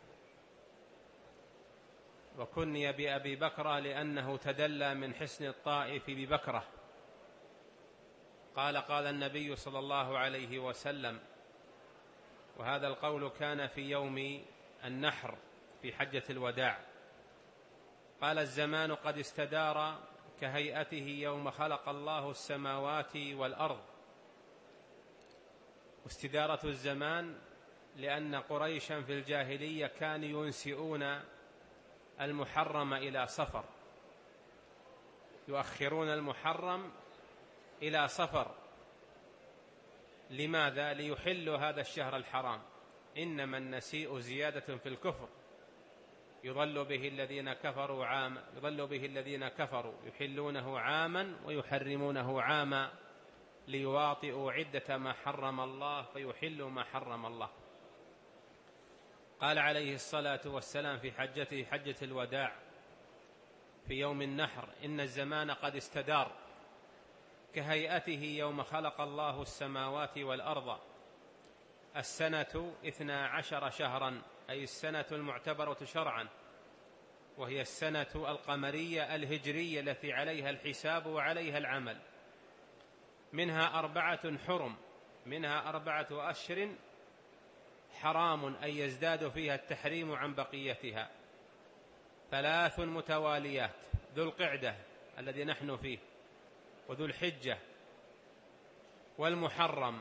وكني بأبي بكرة لأنه تدلى من حسن الطائف ببكرة. قال: قال النبي صلى الله عليه وسلم، وهذا القول كان في يوم النحر في حجة الوداع، قال: الزمان قد استدار كهيئته يوم خلق الله السماوات والأرض. واستدارة الزمان لأن قريشا في الجاهلية كانوا ينسئون المحرم إلى صفر، يؤخرون المحرم إلى صفر. لماذا؟ ليحلوا هذا الشهر الحرام. إنما النسيء زيادة في الكفر، يضل به الذين كفروا عام يضل به الذين كفروا يحلونه عاما ويحرمونه عاما ليواطئوا عدة ما حرم الله فيحلوا ما حرم الله. قال عليه الصلاة والسلام في حجته حجة الوداع في يوم النحر: إن الزمان قد استدار كهيئته يوم خلق الله السماوات والأرض. السنة اثنا عشر شهرا، أي السنة المعتبرة شرعا، وهي السنة القمرية الهجرية التي عليها الحساب وعليها العمل. منها أربعة حرم، منها أربعة أشهر حرام أي يزداد فيها التحريم عن بقيتها: ثلاث متواليات: ذو القعدة الذي نحن فيه، وذو الحجة، والمحرم،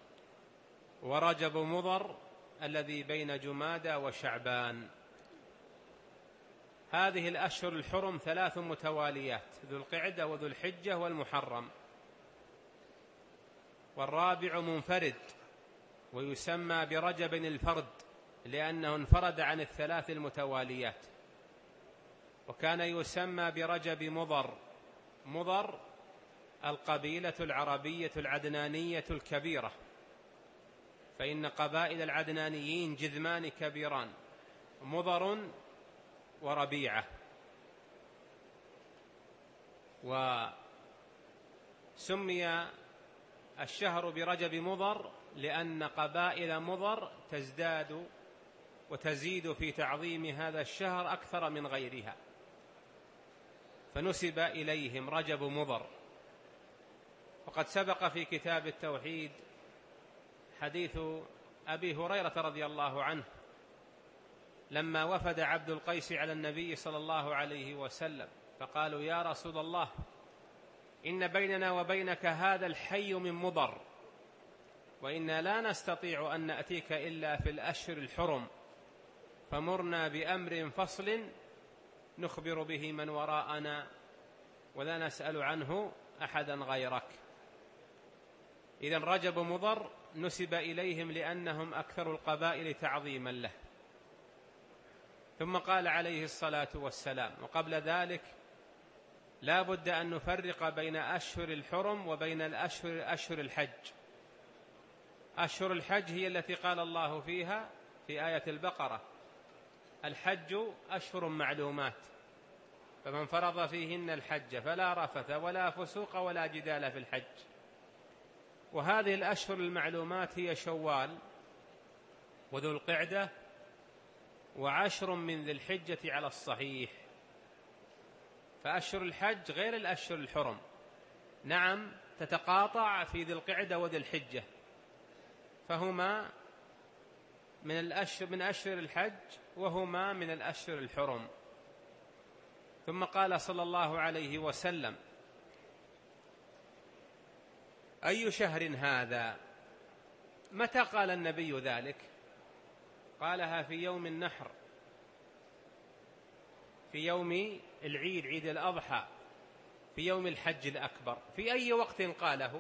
ورجب مضر الذي بين جمادى وشعبان. هذه الأشهر الحرم ثلاث متواليات: ذو القعدة وذو الحجة والمحرم. والرابع منفرد، ويسمى برجب الفرد لأنه انفرد عن الثلاث المتواليات. وكان يسمى برجب مضر. مضر القبيلة العربية العدنانية الكبيرة، فإن قبائل العدنانيين جذمان كبيران: مضر وربيعة. وسمي الشهر برجب مضر لأن قبائل مضر تزداد وتزيد في تعظيم هذا الشهر أكثر من غيرها، فنسب إليهم رجب مضر. وقد سبق في كتاب التوحيد حديث أبي هريرة رضي الله عنه لما وفد عبد القيس على النبي صلى الله عليه وسلم، فقالوا: يا رسول الله، إن بيننا وبينك هذا الحي من مضر، وإنا لا نستطيع أن نأتيك إلا في الأشهر الحرم، فمرنا بأمر فصل نخبر به من وراءنا ولا نسأل عنه أحدا غيرك. إذن رجب مضر نسب إليهم لأنهم أكثر القبائل تعظيما له. ثم قال عليه الصلاة والسلام: وقبل ذلك لا بد أن نفرق بين أشهر الحرم وبين الأشهر أشهر الحج. أشهر الحج هي التي قال الله فيها في آية البقرة: الحج أشهر معلومات فمن فرض فيهن الحج فلا رفث ولا فسوق ولا جدال في الحج. وهذه الأشهر المعلومات هي شوال وذو القعدة وعشر من ذي الحجة على الصحيح. فأشهر الحج غير الأشهر الحرم، نعم تتقاطع في ذي القعدة وذي الحجة، فهما من الأشهر من أشهر الحج وهما من الأشهر الحرم. ثم قال صلى الله عليه وسلم: أي شهر هذا؟ متى قال النبي ذلك؟ قالها في يوم النحر، في يوم العيد، عيد الأضحى، في يوم الحج الأكبر. في أي وقت قاله؟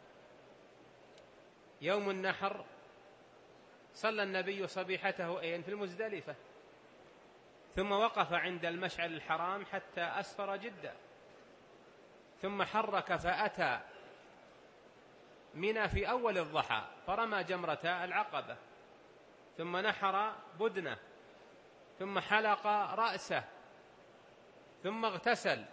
يوم النحر صلى النبي صبيحته أين؟ في المزدلفة، ثم وقف عند المشعر الحرام حتى أسفر جدا، ثم حرك فأتى منى في أول الضحى فرمى جمرة العقبة، ثم نحر بدنه، ثم حلق رأسه، ثم اغتسل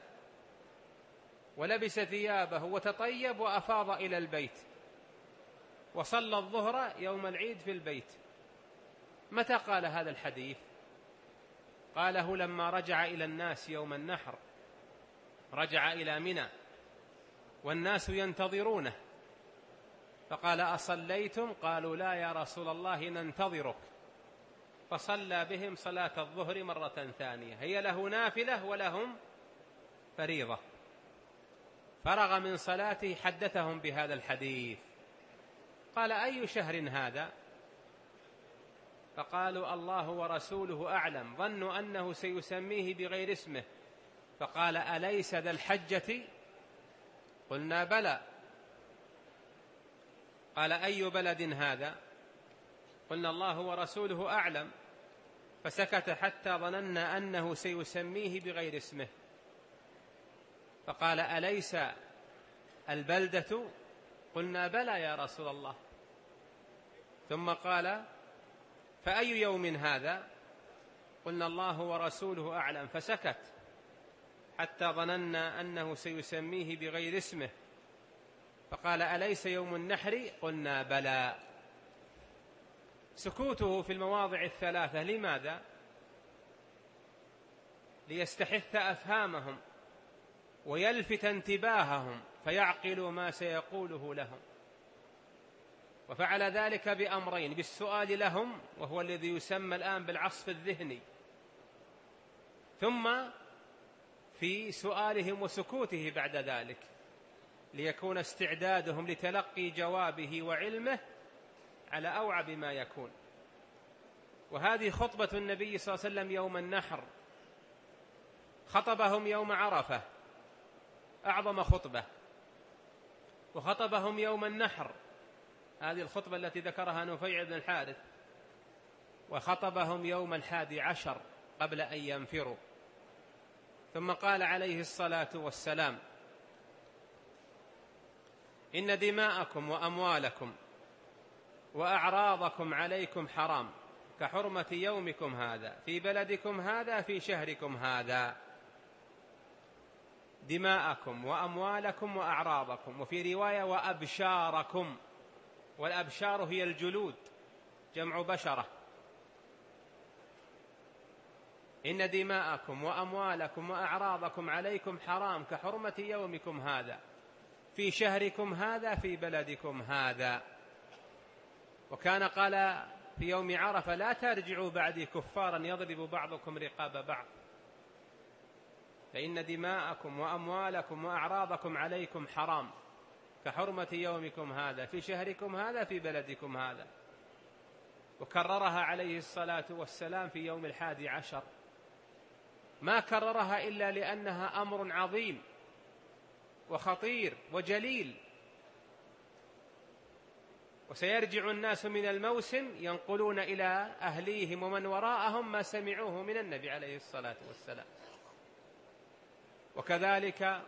ولبس ثيابه وتطيب وأفاض إلى البيت، وصلى الظهر يوم العيد في البيت. متى قال هذا الحديث؟ قاله لما رجع إلى الناس يوم النحر، رجع إلى منى والناس ينتظرونه، فقال: أصليتم؟ قالوا: لا يا رسول الله ننتظرك. فصلى بهم صلاة الظهر مرة ثانية، هي له نافلة ولهم فريضة. فرغ من صلاته حدثهم بهذا الحديث. قال: أي شهر هذا؟ فقالوا: الله ورسوله أعلم، ظنوا أنه سيسميه بغير اسمه. فقال: أليس ذا الحجة؟ قلنا: بلى. قال: أي بلد هذا؟ قلنا: الله ورسوله أعلم. فسكت حتى ظننا أنه سيسميه بغير اسمه. فقال: أليس البلدة؟ قلنا: بلى يا رسول الله. ثم قال: فأي يوم هذا؟ قلنا: الله ورسوله أعلم. فسكت حتى ظننا أنه سيسميه بغير اسمه. فقال: أليس يوم النحر؟ قلنا: بلى. سكوته في المواضع الثلاثة لماذا؟ ليستحث أفهامهم ويلفت انتباههم فيعقلوا ما سيقوله لهم. وفعل ذلك بأمرين: بالسؤال لهم، وهو الذي يسمى الآن بالعصف الذهني، ثم في سؤالهم وسكوته بعد ذلك، ليكون استعدادهم لتلقي جوابه وعلمه على أوعب ما يكون. وهذه خطبة النبي صلى الله عليه وسلم يوم النحر. خطبهم يوم عرفة، أعظم خطبة، وخطبهم يوم النحر، هذه الخطبة التي ذكرها نفيع بن الحارث، وخطبهم يوم الحادي عشر قبل أن ينفروا. ثم قال عليه الصلاة والسلام: إن دماءكم وأموالكم وأعراضكم عليكم حرام كحرمة يومكم هذا في بلدكم هذا في شهركم هذا. دماءكم وأموالكم وأعراضكم، وفي رواية وأبشاركم، والأبشار هي الجلود جمع بشرة. إن دماءكم وأموالكم وأعراضكم عليكم حرام كحرمة يومكم هذا في شهركم هذا في بلدكم هذا. وكان قال في يوم عرفة: لا ترجعوا بعدي كفارا يضرب بعضكم رقاب بعض. فإن دماءكم وأموالكم وأعراضكم عليكم حرام كحرمة يومكم هذا في شهركم هذا في بلدكم هذا. وكررها عليه الصلاة والسلام في يوم الحادي عشر، ما كررها إلا لأنها أمر عظيم وخطير وجليل، وسيرجع الناس من الموسم ينقلون إلى أهليهم ومن وراءهم ما سمعوه من النبي عليه الصلاة والسلام. وكذلك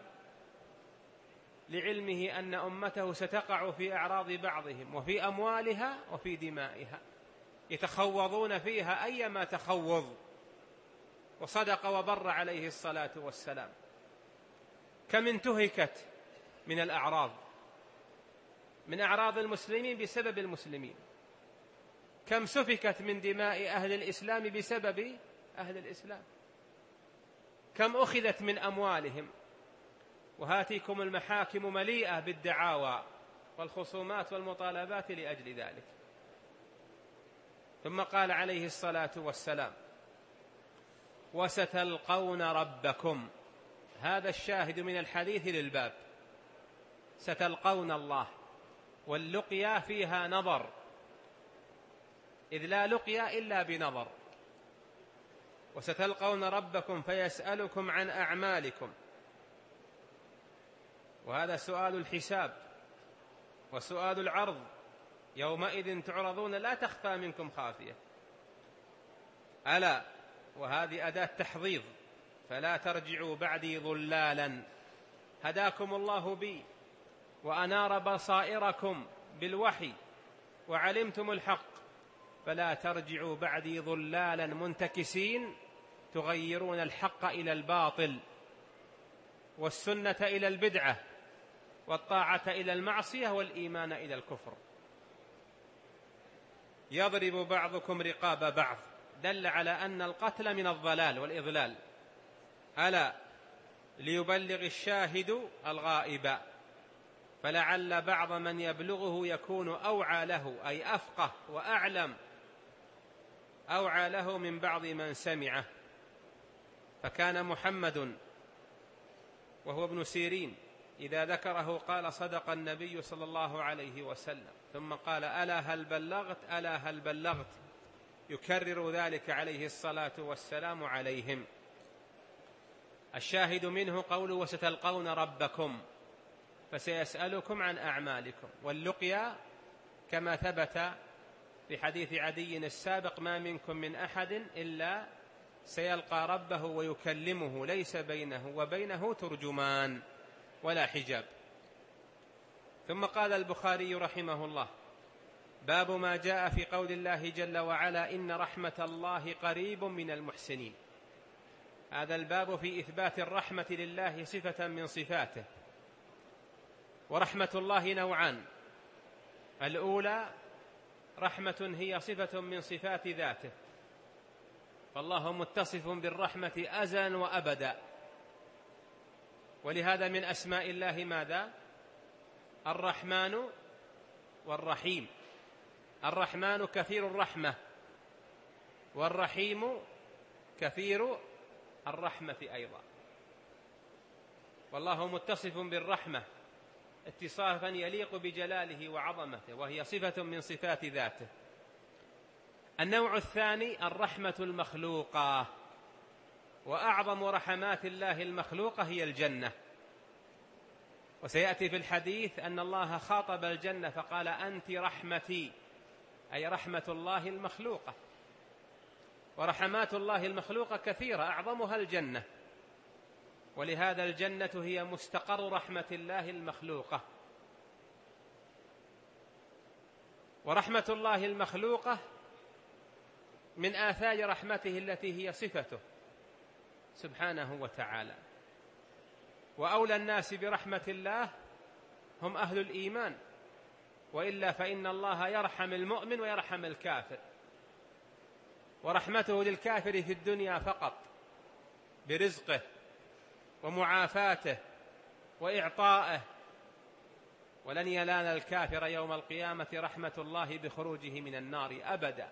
لعلمه أن أمته ستقع في أعراض بعضهم وفي أموالها وفي دمائها، يتخوضون فيها أيما تخوض، وصدق وبر عليه الصلاة والسلام. كم انتهكت من الأعراض، من أعراض المسلمين بسبب المسلمين، كم سفكت من دماء أهل الإسلام بسبب أهل الإسلام، كم أخذت من أموالهم. وهاتيكم المحاكم مليئة بالدعاوى والخصومات والمطالبات لأجل ذلك. ثم قال عليه الصلاة والسلام: وستلقون ربكم. هذا الشاهد من الحديث للباب، ستلقون الله، واللقيا فيها نظر، إذ لا لقيا إلا بنظر. وستلقون ربكم فيسألكم عن أعمالكم، وهذا سؤال الحساب وسؤال العرض. يومئذ تعرضون لا تخفى منكم خافية. ألا، وهذه أداة تحضيض، فلا ترجعوا بعدي ضلالا. هداكم الله بي وأنار بصائركم بالوحي وعلمتم الحق، فلا ترجعوا بعدي ضلالا منتكسين تغيرون الحق إلى الباطل، والسنة إلى البدعة، والطاعة إلى المعصية، والإيمان إلى الكفر. يضرب بعضكم رقاب بعض، دل على أن القتل من الضلال والإضلال. ألا ليبلغ الشاهد الغائب، فلعل بعض من يبلغه يكون أوعى له، أي أفقه وأعلم، أوعى له من بعض من سمعه. فكان محمد وهو ابن سيرين إذا ذكره قال: صدق النبي صلى الله عليه وسلم. ثم قال: ألا هل بلغت، ألا هل بلغت، يكرر ذلك عليه الصلاة والسلام عليهم. الشاهد منه قوله: وستلقون ربكم، فسيسألكم عن أعمالكم. واللقيا كما ثبت في حديث عدي السابق: ما منكم من أحد إلا سيلقى ربه ويكلمه، ليس بينه وبينه ترجمان ولا حجاب. ثم قال البخاري رحمه الله: باب ما جاء في قول الله جل وعلا: إن رحمة الله قريب من المحسنين. هذا الباب في إثبات الرحمة لله صفة من صفاته. ورحمة الله نوعان: الأولى رحمة هي صفة من صفات ذاته، فالله متصف بالرحمة أزلا وأبدا، ولهذا من أسماء الله ماذا؟ الرحمن والرحيم. الرحمن كثير الرحمة، والرحيم كثير الرحمة أيضا. والله متصف بالرحمة اتصافا يليق بجلاله وعظمته، وهي صفة من صفات ذاته. النوع الثاني الرحمة المخلوقة، وأعظم رحمات الله المخلوقة هي الجنة. وسيأتي في الحديث أن الله خاطب الجنة فقال: أنت رحمتي، أي رحمة الله المخلوقة. ورحمات الله المخلوقة كثيرة، أعظمها الجنة، ولهذا الجنة هي مستقر رحمة الله المخلوقة. ورحمة الله المخلوقة من آثار رحمته التي هي صفته سبحانه وتعالى. وأولى الناس برحمة الله هم أهل الإيمان، وإلا فإن الله يرحم المؤمن ويرحم الكافر. ورحمته للكافر في الدنيا فقط برزقه ومعافاته وإعطائه، ولن ينال الكافر يوم القيامة رحمة الله بخروجه من النار أبدا.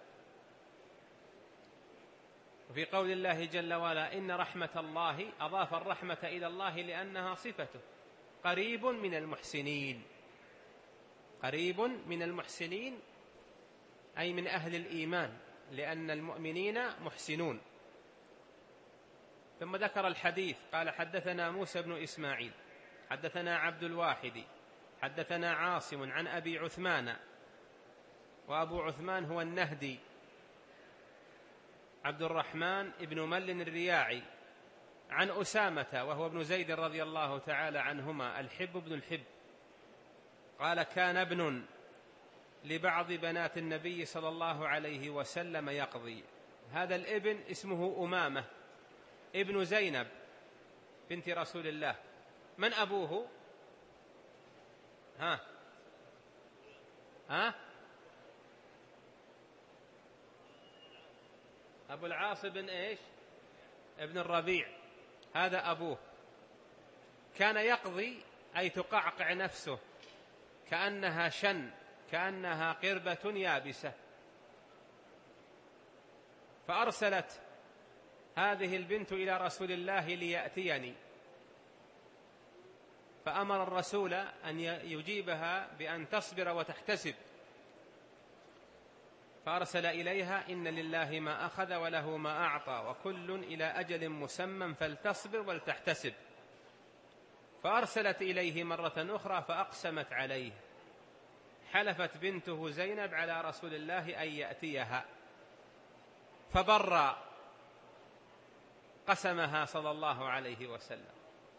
وفي قول الله جل وعلا: إن رحمة الله، أضاف الرحمة إلى الله لأنها صفته، قريب من المحسنين. قريب من المحسنين أي من أهل الإيمان، لأن المؤمنين محسنون. ثم ذكر الحديث قال: حدثنا موسى بن إسماعيل حدثنا عبد الواحد حدثنا عاصم عن أبي عثمان وأبو عثمان هو النهدي عبد الرحمن ابن مل الرياعي، عن أسامة وهو ابن زيد رضي الله تعالى عنهما الحب بن الحب قال: كان ابن لبعض بنات النبي صلى الله عليه وسلم يقضي. هذا الابن اسمه أمامة ابن زينب بنت رسول الله. من أبوه؟ ها ها أبو العاص بن إيش؟ ابن الربيع، هذا أبوه. كان يقضي أي تقعقع نفسه كأنها شن، كأنها قربة يابسة. فأرسلت هذه البنت إلى رسول الله ليأتيني، فأمر الرسول أن يجيبها بأن تصبر وتحتسب، فأرسل إليها: إن لله ما أخذ وله ما أعطى وكل إلى أجل مسمى فلتصبر ولتحتسب. فأرسلت إليه مرة أخرى فأقسمت عليه، حلفت بنته زينب على رسول الله أن يأتيها، فبر قسمها صلى الله عليه وسلم.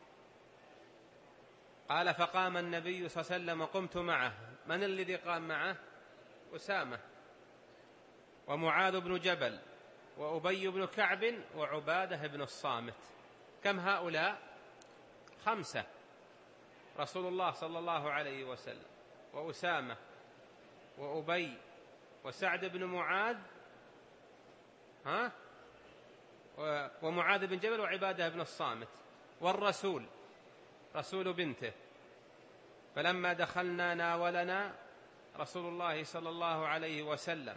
قال: فقام النبي صلى الله عليه وسلم قمت معه. من الذي قام معه؟ أسامة ومعاذ بن جبل وأبي بن كعب وعبادة بن الصامت. كم هؤلاء؟ خمسة. رسول الله صلى الله عليه وسلم وأسامة وأبي وسعد بن معاذ ها ومعاذ بن جبل وعبادة بن الصامت، والرسول رسول بنته. فلما دخلنا ناولنا رسول الله صلى الله عليه وسلم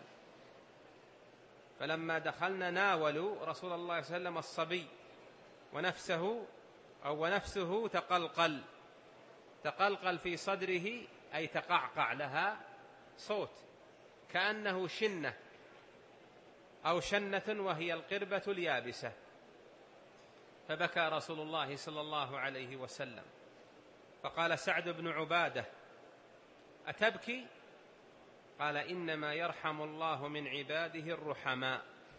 فلما دخلنا ناولوا رسول الله صلى الله عليه وسلم الصبي ونفسه أو ونفسه تقلقل تقلقل في صدره، أي تقعقع لها صوت كأنه شنة أو شنة وهي القربة اليابسة. فبكى رسول الله صلى الله عليه وسلم، فقال سعد بن عبادة: أتبكي؟ قال: إنما يرحم الله من عباده الرحماء.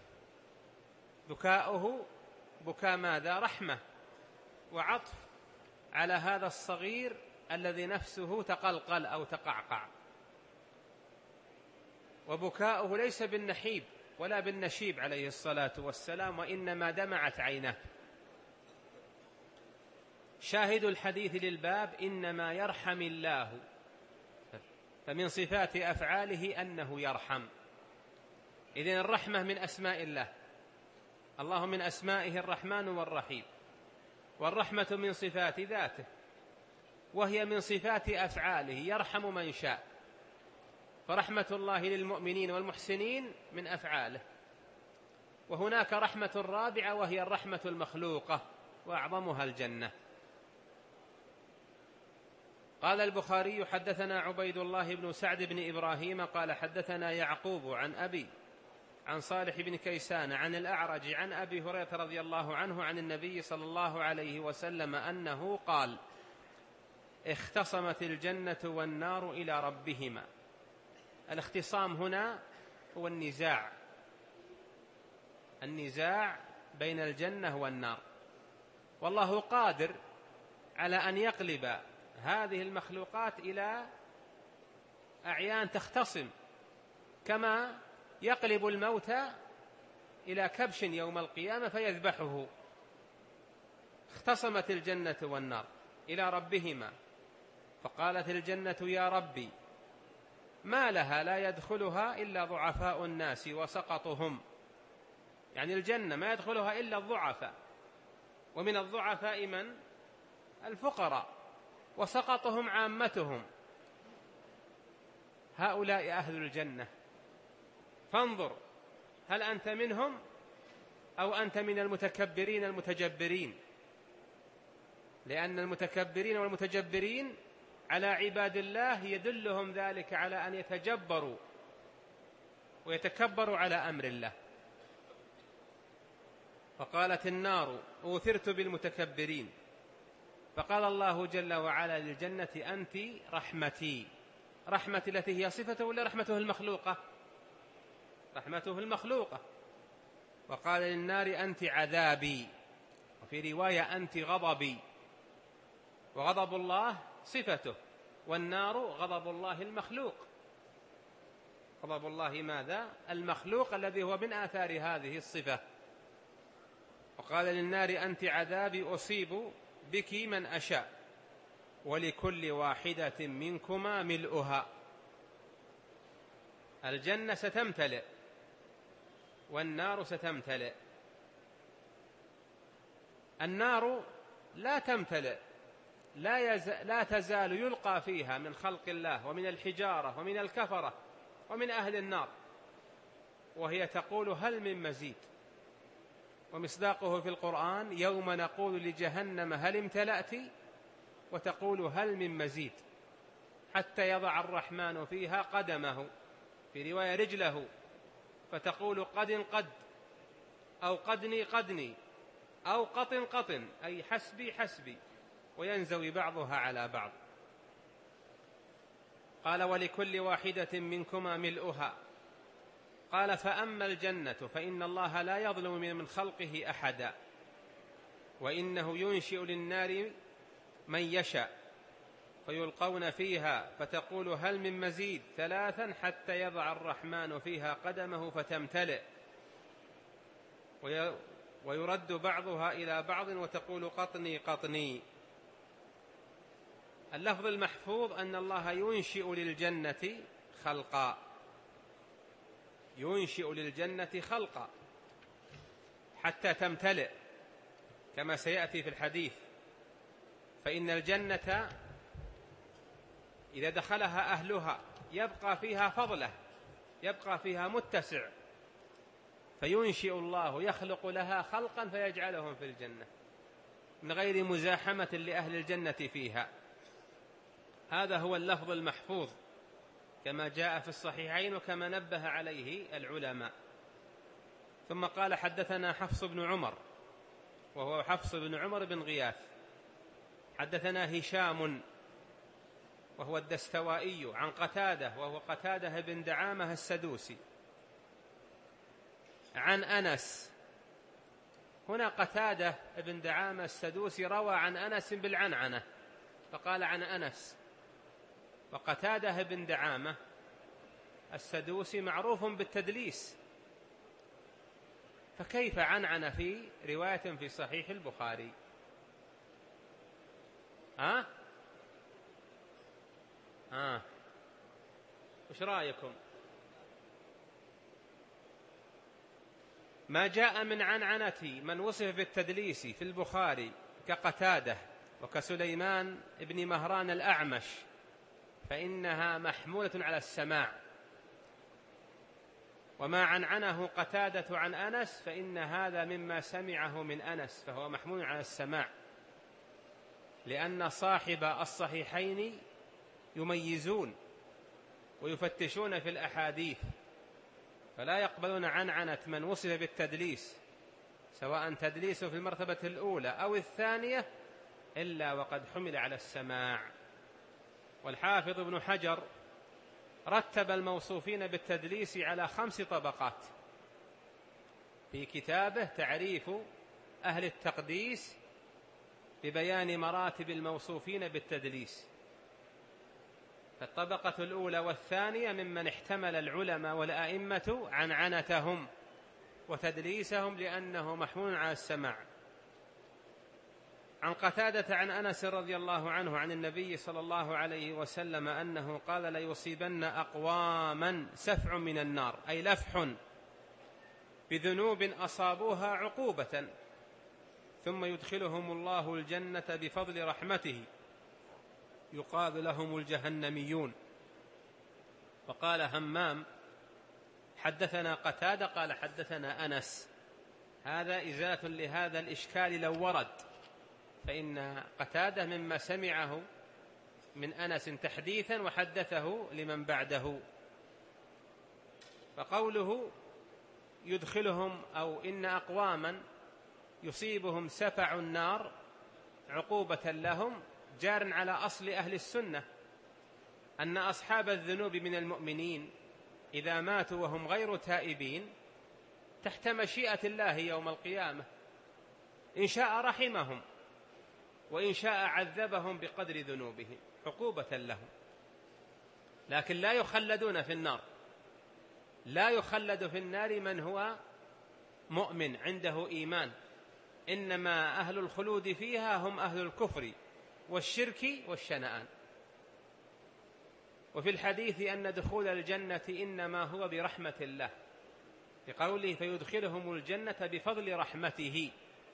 بكاؤه بكاء ماذا؟ رحمة وعطف على هذا الصغير الذي نفسه تقلقل أو تقعقع. وبكاؤه ليس بالنحيب ولا بالنشيب عليه الصلاة والسلام، وإنما دمعت عينه. شاهد الحديث للباب: إنما يرحم الله، فمن صفات أفعاله أنه يرحم. إذن الرحمة من أسماء الله، الله من أسمائه الرحمن والرحيم، والرحمة من صفات ذاته، وهي من صفات أفعاله، يرحم من شاء. فرحمة الله للمؤمنين والمحسنين من أفعاله. وهناك رحمة رابعة وهي الرحمة المخلوقة، وأعظمها الجنة. قال البخاري: حدثنا عبيد الله بن سعد بن إبراهيم قال حدثنا يعقوب عن أبي عن صالح بن كيسان عن الأعرج عن أبي هريرة رضي الله عنه عن النبي صلى الله عليه وسلم أنه قال: اختصمت الجنة والنار إلى ربهما. الاختصام هنا هو النزاع النزاع بين الجنة والنار، والله قادر على أن يقلب هذه المخلوقات إلى أعيان تختصم، كما يقلب الموتى إلى كبش يوم القيامة فيذبحه. اختصمت الجنة والنار إلى ربهما، فقالت الجنة: يا ربي، ما لها لا يدخلها إلا ضعفاء الناس وسقطهم. يعني الجنة ما يدخلها إلا الضعفاء، ومن الضعفاء من؟ الفقراء، وسقطهم عامتهم. هؤلاء أهل الجنة، فانظر هل أنت منهم أو أنت من المتكبرين المتجبرين؟ لأن المتكبرين والمتجبرين على عباد الله يدلهم ذلك على أن يتجبروا ويتكبروا على أمر الله. فقالت النار: أوثرت بالمتكبرين. فقال الله جل وعلا للجنة: أنت رحمتي، رحمة التي هي صفته ولا رحمته المخلوقة؟ رحمته المخلوقة. وقال للنار أنت عذابي، وفي رواية أنت غضبي. وغضب الله صفته، والنار غضب الله المخلوق. غضب الله ماذا؟ المخلوق الذي هو من آثار هذه الصفة. وقال للنار أنت عذابي أصيب بك من أشاء ولكل واحدة منكما ملؤها. الجنة ستمتلئ والنار ستمتلئ. النار لا تمتلئ، لا, يز... لا تزال يلقى فيها من خلق الله ومن الحجارة ومن الكفرة ومن أهل النار، وهي تقول هل من مزيد. ومصداقه في القرآن يوم نقول لجهنم هل امتلأت وتقول هل من مزيد، حتى يضع الرحمن فيها قدمه، في رواية رجله، فتقول قد قد أو قدني قدني أو قطن قطن، أي حسبي حسبي، وينزوي بعضها على بعض. قال ولكل واحدة منكما ملؤها. قال فأما الجنة فإن الله لا يظلم من خلقه أحدا، وإنه ينشئ للنار من يشاء فيلقون فيها فتقول هل من مزيد ثلاثا حتى يضع الرحمن فيها قدمه فتمتلئ، ويرد بعضها إلى بعض وتقول قطني قطني. اللفظ المحفوظ أن الله ينشئ للجنة خلقا، ينشئ للجنة خلقا حتى تمتلئ كما سيأتي في الحديث. فإن الجنة إذا دخلها أهلها يبقى فيها فضله، يبقى فيها متسع، فينشئ الله يخلق لها خلقا فيجعلهم في الجنة من غير مزاحمة لأهل الجنة فيها. هذا هو اللفظ المحفوظ كما جاء في الصحيحين وكما نبه عليه العلماء. ثم قال حدثنا حفص بن عمر، وهو حفص بن عمر بن غياث. حدثنا هشام وهو الدستوائي عن قتادة وهو قتادة بن دعامة السدوسي عن أنس. هنا قتادة بن دعامة السدوسي روى عن أنس بالعنعنة فقال عن أنس، وقتادة بن دعامة السدوسي معروف بالتدليس، فكيف عنعن في رواية في صحيح البخاري؟ ها؟ ها؟ وش رأيكم؟ ما جاء من عنعنة من وصف بالتدليس في البخاري كقتادة وكسليمان ابن مهران الأعمش فإنها محمولة على السماع، وما عنعنه قتادة عن أنس فإن هذا مما سمعه من أنس فهو محمول على السماع، لأن صاحب الصحيحين يميزون ويفتشون في الأحاديث، فلا يقبلون عنعنة من وصف بالتدليس سواء تدليسه في المرتبة الأولى أو الثانية إلا وقد حمل على السماع. والحافظ ابن حجر رتب الموصوفين بالتدليس على خمس طبقات في كتابه تعريف أهل التقديس ببيان مراتب الموصوفين بالتدليس. فالطبقة الأولى والثانية ممن احتمل العلماء والأئمة عنعنتهم وتدليسهم لأنه محمول على السماع. عن قتادة عن أنس رضي الله عنه عن النبي صلى الله عليه وسلم أنه قال ليصيبن أقواما سفع من النار، أي لفح بذنوب أصابوها عقوبة، ثم يدخلهم الله الجنة بفضل رحمته يقال لهم الجهنميون. وقال همام حدثنا قتادة قال حدثنا أنس. هذا إزالة لهذا الإشكال لو ورد، فإن قتادة مما سمعه من أنس تحديثا وحدثه لمن بعده. فقوله يدخلهم أو إن أقواما يصيبهم سفع النار عقوبة لهم جار على أصل أهل السنة، أن أصحاب الذنوب من المؤمنين إذا ماتوا وهم غير تائبين تحت مشيئة الله يوم القيامة، إن شاء رحمهم وإن شاء عذبهم بقدر ذنوبهم عقوبة لهم، لكن لا يخلدون في النار. لا يخلد في النار من هو مؤمن عنده إيمان، إنما أهل الخلود فيها هم أهل الكفر والشرك والشنآن. وفي الحديث أن دخول الجنة إنما هو برحمة الله، بقوله فيدخلهم الجنة بفضل رحمته.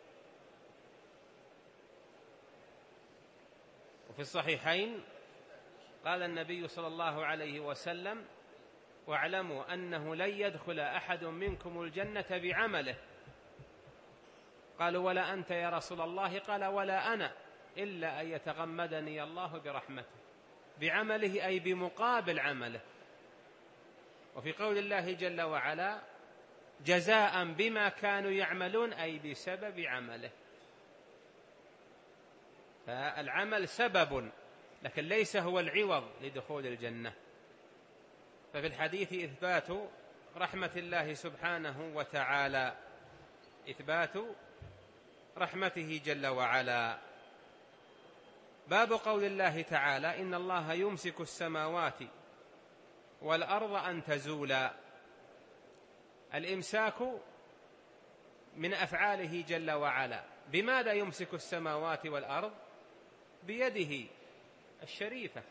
وفي الصحيحين قال النبي صلى الله عليه وسلم: واعلموا أنه لن يدخل أحد منكم الجنة بعمله. قالوا: ولا أنت يا رسول الله؟ قال: ولا أنا، إلا أن يتغمدني الله برحمته. بعمله أي بمقابل عمله. وفي قول الله جل وعلا: جزاء بما كانوا يعملون، أي بسبب عمله. فالعمل سبب لكن ليس هو العوض لدخول الجنة. ففي الحديث إثبات رحمة الله سبحانه وتعالى، إثبات رحمته جل وعلا. باب قول الله تعالى: إن الله يمسك السماوات والأرض أن تزولا. الإمساك من أفعاله جل وعلا. بماذا يمسك السماوات والأرض؟ بيده الشريفة.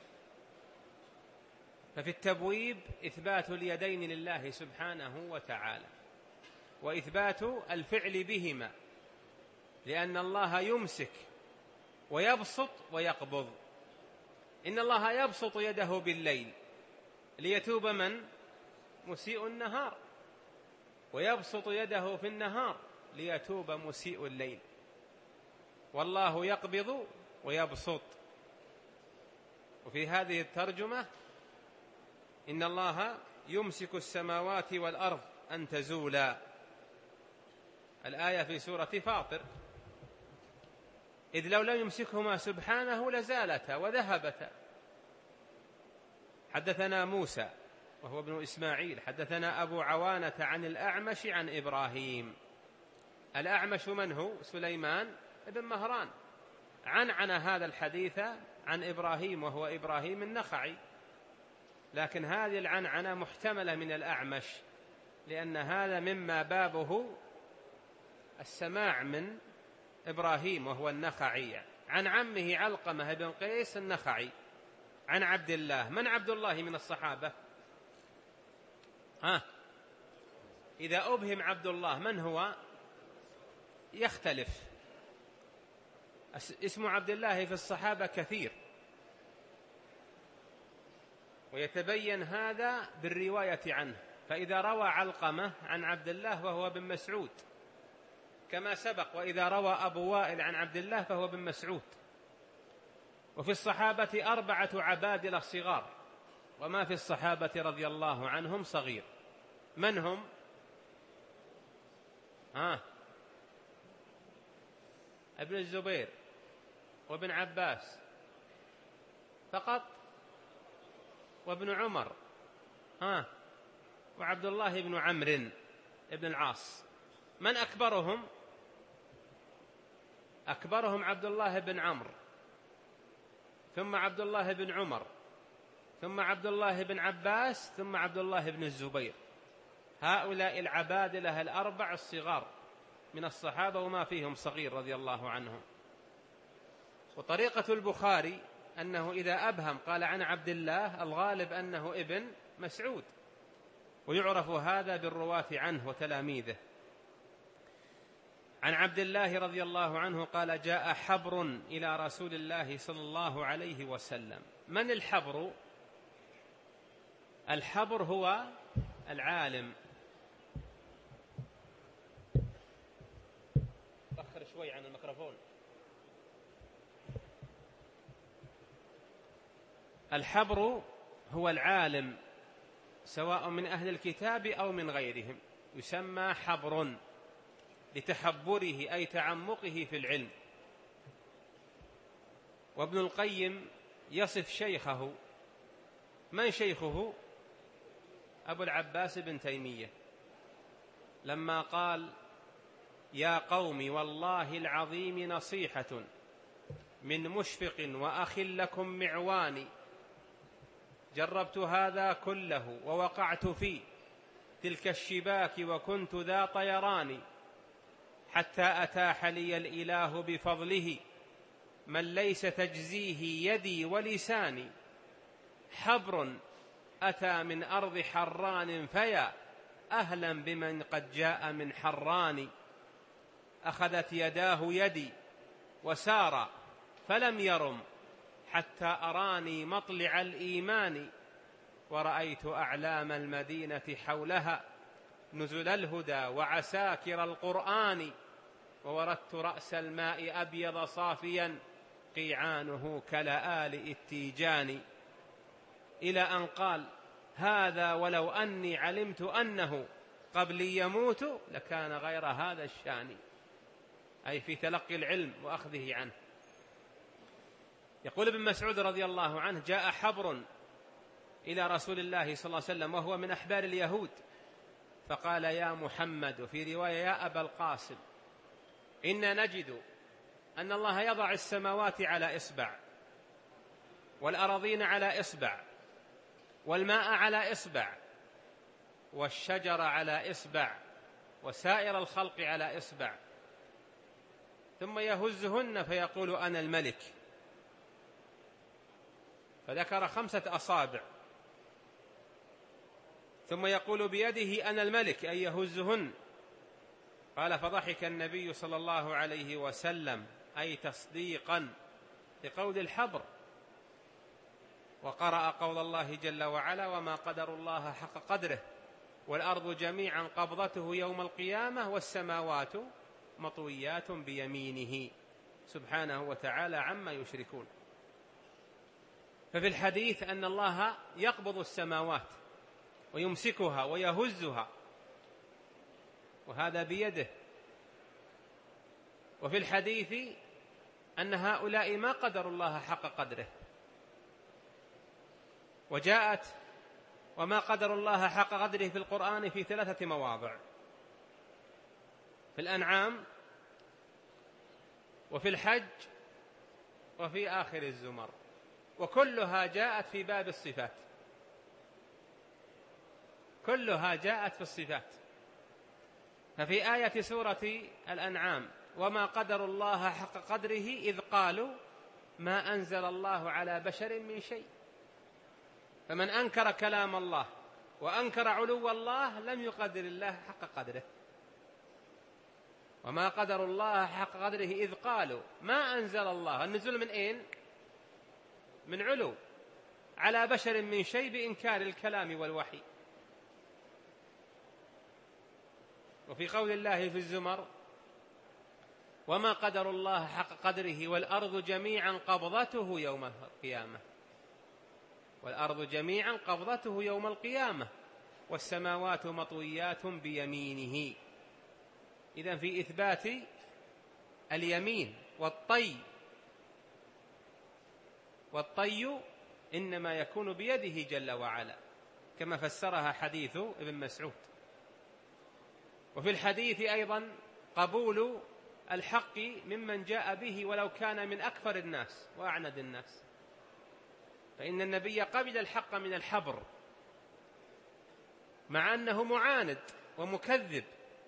ففي التبويب إثبات اليدين لله سبحانه وتعالى، وإثبات الفعل بهما، لأن الله يمسك ويبسط ويقبض. إن الله يبسط يده بالليل ليتوب من؟ مسيء النهار، ويبسط يده في النهار ليتوب مسيء الليل. والله يقبض ويبسط. وفي هذه الترجمة: إن الله يمسك السماوات والأرض أن تزولا. الآية في سورة فاطر: إذ لو لم يمسكهما سبحانه لزالتا وذهبتا. حدثنا موسى وهو ابن إسماعيل حدثنا أبو عوانة عن الأعمش عن إبراهيم. الأعمش من هو؟ سليمان ابن مهران. عنعن هذا الحديث عن إبراهيم وهو إبراهيم النخعي، لكن هذه العنعنة محتملة من الأعمش، لأن هذا مما بابه السماع من إبراهيم وهو النخعي عن عمه علقمة بن قيس النخعي عن عبد الله. من عبد الله من الصحابة؟ ها إذا أبهم عبد الله من هو؟ يختلف. اسم عبد الله في الصحابة كثير، ويتبين هذا بالرواية عنه. فإذا روى علقمة عن عبد الله فهو بن مسعود كما سبق، وإذا روى أبو وائل عن عبد الله فهو بن مسعود. وفي الصحابة أربعة عبادلة صغار، وما في الصحابة رضي الله عنهم صغير. من هم؟ آه ابن الزبير وابن عباس فقط، وابن عمر آه وعبد الله بن عمرو ابن العاص. من أكبرهم؟ أكبرهم عبد الله بن عمرو، ثم عبد الله بن عمر، ثم عبد الله بن عباس، ثم عبد الله بن الزبير. هؤلاء العبادلة الأربع الصغار من الصحابة، وما فيهم صغير رضي الله عنهم. وطريقة البخاري أنه إذا أبهم قال عن عبد الله، الغالب أنه ابن مسعود، ويعرف هذا بالرواة عنه وتلاميذه. عن عبد الله رضي الله عنه قال: جاء حبر إلى رسول الله صلى الله عليه وسلم. من الحبر؟ الحبر هو العالم. أخر شوي عن الميكروفون. الحبر هو العالم، سواء من أهل الكتاب أو من غيرهم، يسمى حبر لتحبره أي تعمقه في العلم. وابن القيم يصف شيخه من شيخه؟ أبو العباس بن تيمية، لما قال: يا قوم والله العظيم نصيحة من مشفق وأخ لكم معواني، جربت هذا كله ووقعت في تلك الشباك وكنت ذا طيران، حتى أتاح لي الإله بفضله من ليس تجزيه يدي ولساني، حبر أتى من أرض حران فيا أهلا بمن قد جاء من حران، أخذت يداه يدي وسار فلم يرم حتى أراني مطلع الإيمان، ورأيت أعلام المدينة حولها نزل الهدى وعساكر القرآن، ووردت رأس الماء أبيض صافيا قيعانه كلآل التيجان، إلى أن قال: هذا ولو أني علمت أنه قبلي يموت لكان غير هذا الشان، أي في تلقي العلم وأخذه عنه. يقول ابن مسعود رضي الله عنه: جاء حبر إلى رسول الله صلى الله عليه وسلم وهو من أحبار اليهود، فقال: يا محمد، وفي رواية يا أبا القاسم، إنا نجد أن الله يضع السماوات على إصبع، والأراضين على إصبع، والماء على إصبع، والشجر على إصبع، وسائر الخلق على إصبع، ثم يهزهن فيقول: أنا الملك، فذكر خمسة أصابع، ثم يقول بيده: أنا الملك، أي يهزهن. قال: فضحك النبي صلى الله عليه وسلم، أي تصديقا لقول الحبر، وقرأ قول الله جل وعلا: وما قدر الله حق قدره والأرض جميعا قبضته يوم القيامة والسماوات مطويات بيمينه سبحانه وتعالى عما يشركون. ففي الحديث أن الله يقبض السماوات ويمسكها ويهزها، وهذا بيده. وفي الحديث أن هؤلاء ما قدروا الله حق قدره. وجاءت وما قدر الله حق قدره في القرآن في ثلاثة مواضع: في الأنعام، وفي الحج، وفي آخر الزمر، وكلها جاءت في باب الصفات، كلها جاءت في الصفات. ففي آية سورة الأنعام: وما قدر الله حق قدره إذ قالوا ما أنزل الله على بشر من شيء. فمن أنكر كلام الله وأنكر علو الله لم يقدر الله حق قدره. وما قدر الله حق قدره إذ قالوا ما أنزل الله، النزول من أين؟ من علو، على بشر من شيء، بإنكار الكلام والوحي. وفي قول الله في الزمر: وما قدر الله حق قدره والأرض جميعا قبضته يوم القيامة، والأرض جميعا قبضته يوم القيامة والسماوات مطويات بيمينه. إذن في إثبات اليمين والطي، والطي إنما يكون بيده جل وعلا، كما فسرها حديث ابن مسعود. وفي الحديث أيضا قبول الحق ممن جاء به ولو كان من أكثر الناس وأعند الناس، فإن النبي قبل الحق من الحبر مع أنه معاند ومكذب،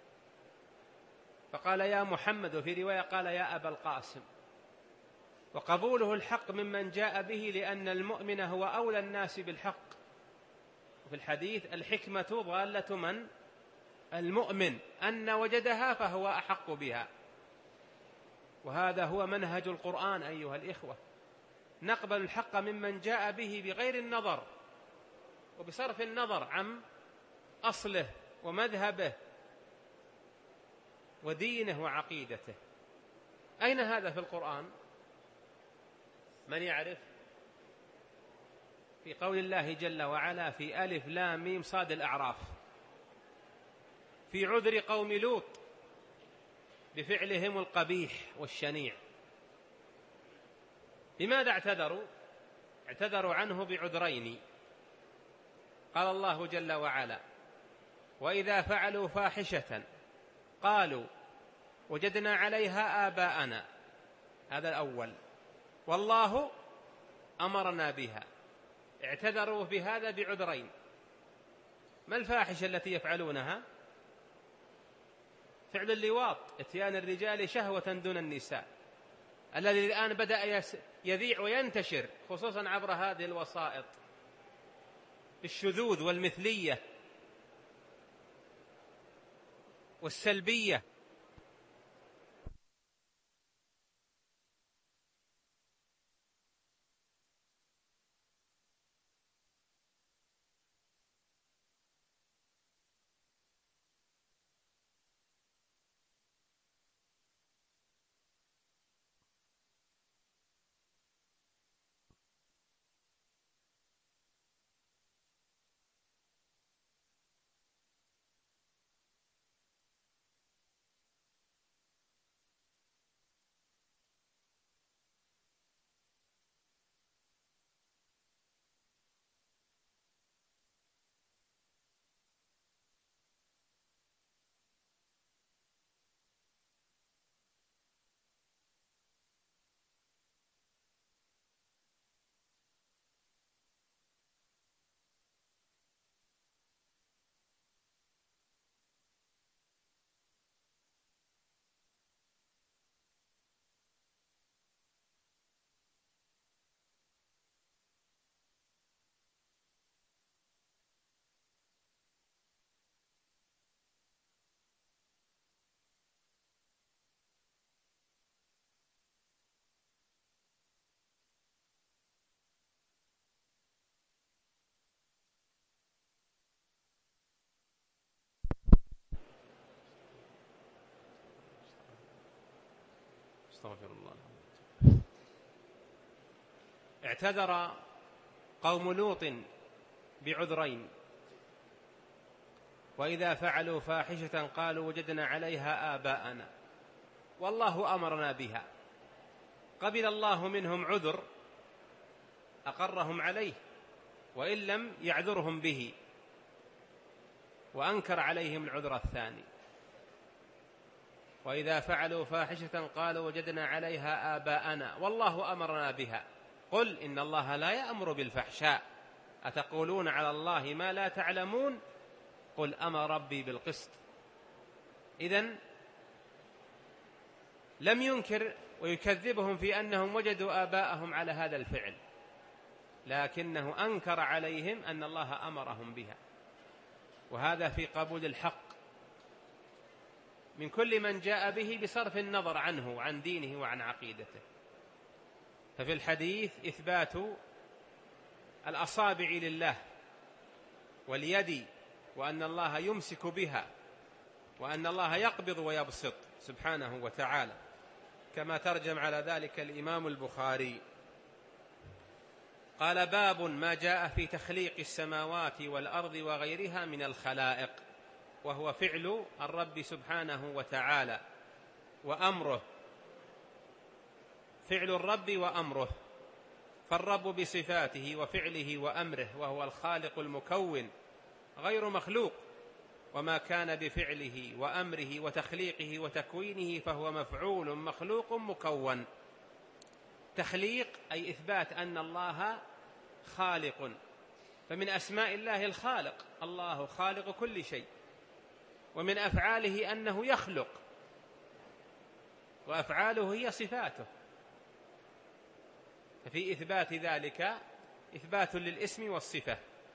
فقال: يا محمد، وفي رواية قال: يا أبا القاسم. وقبوله الحق ممن جاء به لأن المؤمن هو أولى الناس بالحق. وفي الحديث: الحكمة ضالة من؟ المؤمن، أن وجدها فهو أحق بها. وهذا هو منهج القرآن أيها الإخوة، نقبل الحق ممن جاء به بغير النظر وبصرف النظر عن أصله ومذهبه ودينه وعقيدته. أين هذا في القرآن؟ من يعرف؟ في قول الله جل وعلا في ألف لام ميم صاد الأعراف: في عذر قوم لوط بفعلهم القبيح والشنيع. لماذا اعتذروا؟ اعتذروا عنه بعذرين: قال الله جل وعلا: وإذا فعلوا فاحشة قالوا وجدنا عليها آباءنا. هذا الأول. والله أمرنا بها. اعتذروا بهذا بعذرين. ما الفاحشة التي يفعلونها؟ فعل اللواط، اتيان الرجال شهوة دون النساء، الذي الآن بدأ يذيع وينتشر خصوصا عبر هذه الوسائط بالشذوذ والمثلية والسلبية. استغفر الله. اعتذر قوم لوط بعذرين: وإذا فعلوا فاحشة قالوا وجدنا عليها آباءنا والله أمرنا بها. قبل الله منهم عذر أقرهم عليه وإن لم يعذرهم به، وأنكر عليهم العذر الثاني. وإذا فعلوا فاحشة قالوا وجدنا عليها آباءنا والله أمرنا بها. قل إن الله لا يأمر بالفحشاء أتقولون على الله ما لا تعلمون قل أمر ربي بالقسط. إذن لم ينكر ويكذبهم في أنهم وجدوا آباءهم على هذا الفعل، لكنه أنكر عليهم أن الله أمرهم بها. وهذا في قبول الحق من كل من جاء به بصرف النظر عنه وعن دينه وعن عقيدته. ففي الحديث إثبات الأصابع لله واليد، وأن الله يمسك بها، وأن الله يقبض ويبسط سبحانه وتعالى، كما ترجم على ذلك الإمام البخاري. قال: باب ما جاء في تخليق السماوات والأرض وغيرها من الخلائق، وهو فعل الرب سبحانه وتعالى وأمره، فعل الرب وأمره. فالرب بصفاته وفعله وأمره، وهو الخالق المكون غير مخلوق، وما كان بفعله وأمره وتخليقه وتكوينه فهو مفعول مخلوق مكون. تخليق أي إثبات أن الله خالق، فمن أسماء الله الخالق، الله خالق كل شيء. ومن أفعاله أنه يخلق، وأفعاله هي صفاته، ففي إثبات ذلك إثبات للاسم والصفة.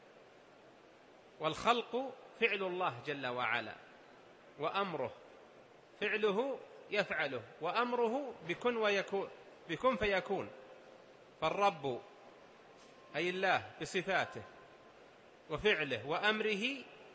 والخلق فعل الله جل وعلا، وأمره فعله يفعله، وأمره بكن ويكون، بكن فيكون. فالرب أي الله بصفاته وفعله وأمره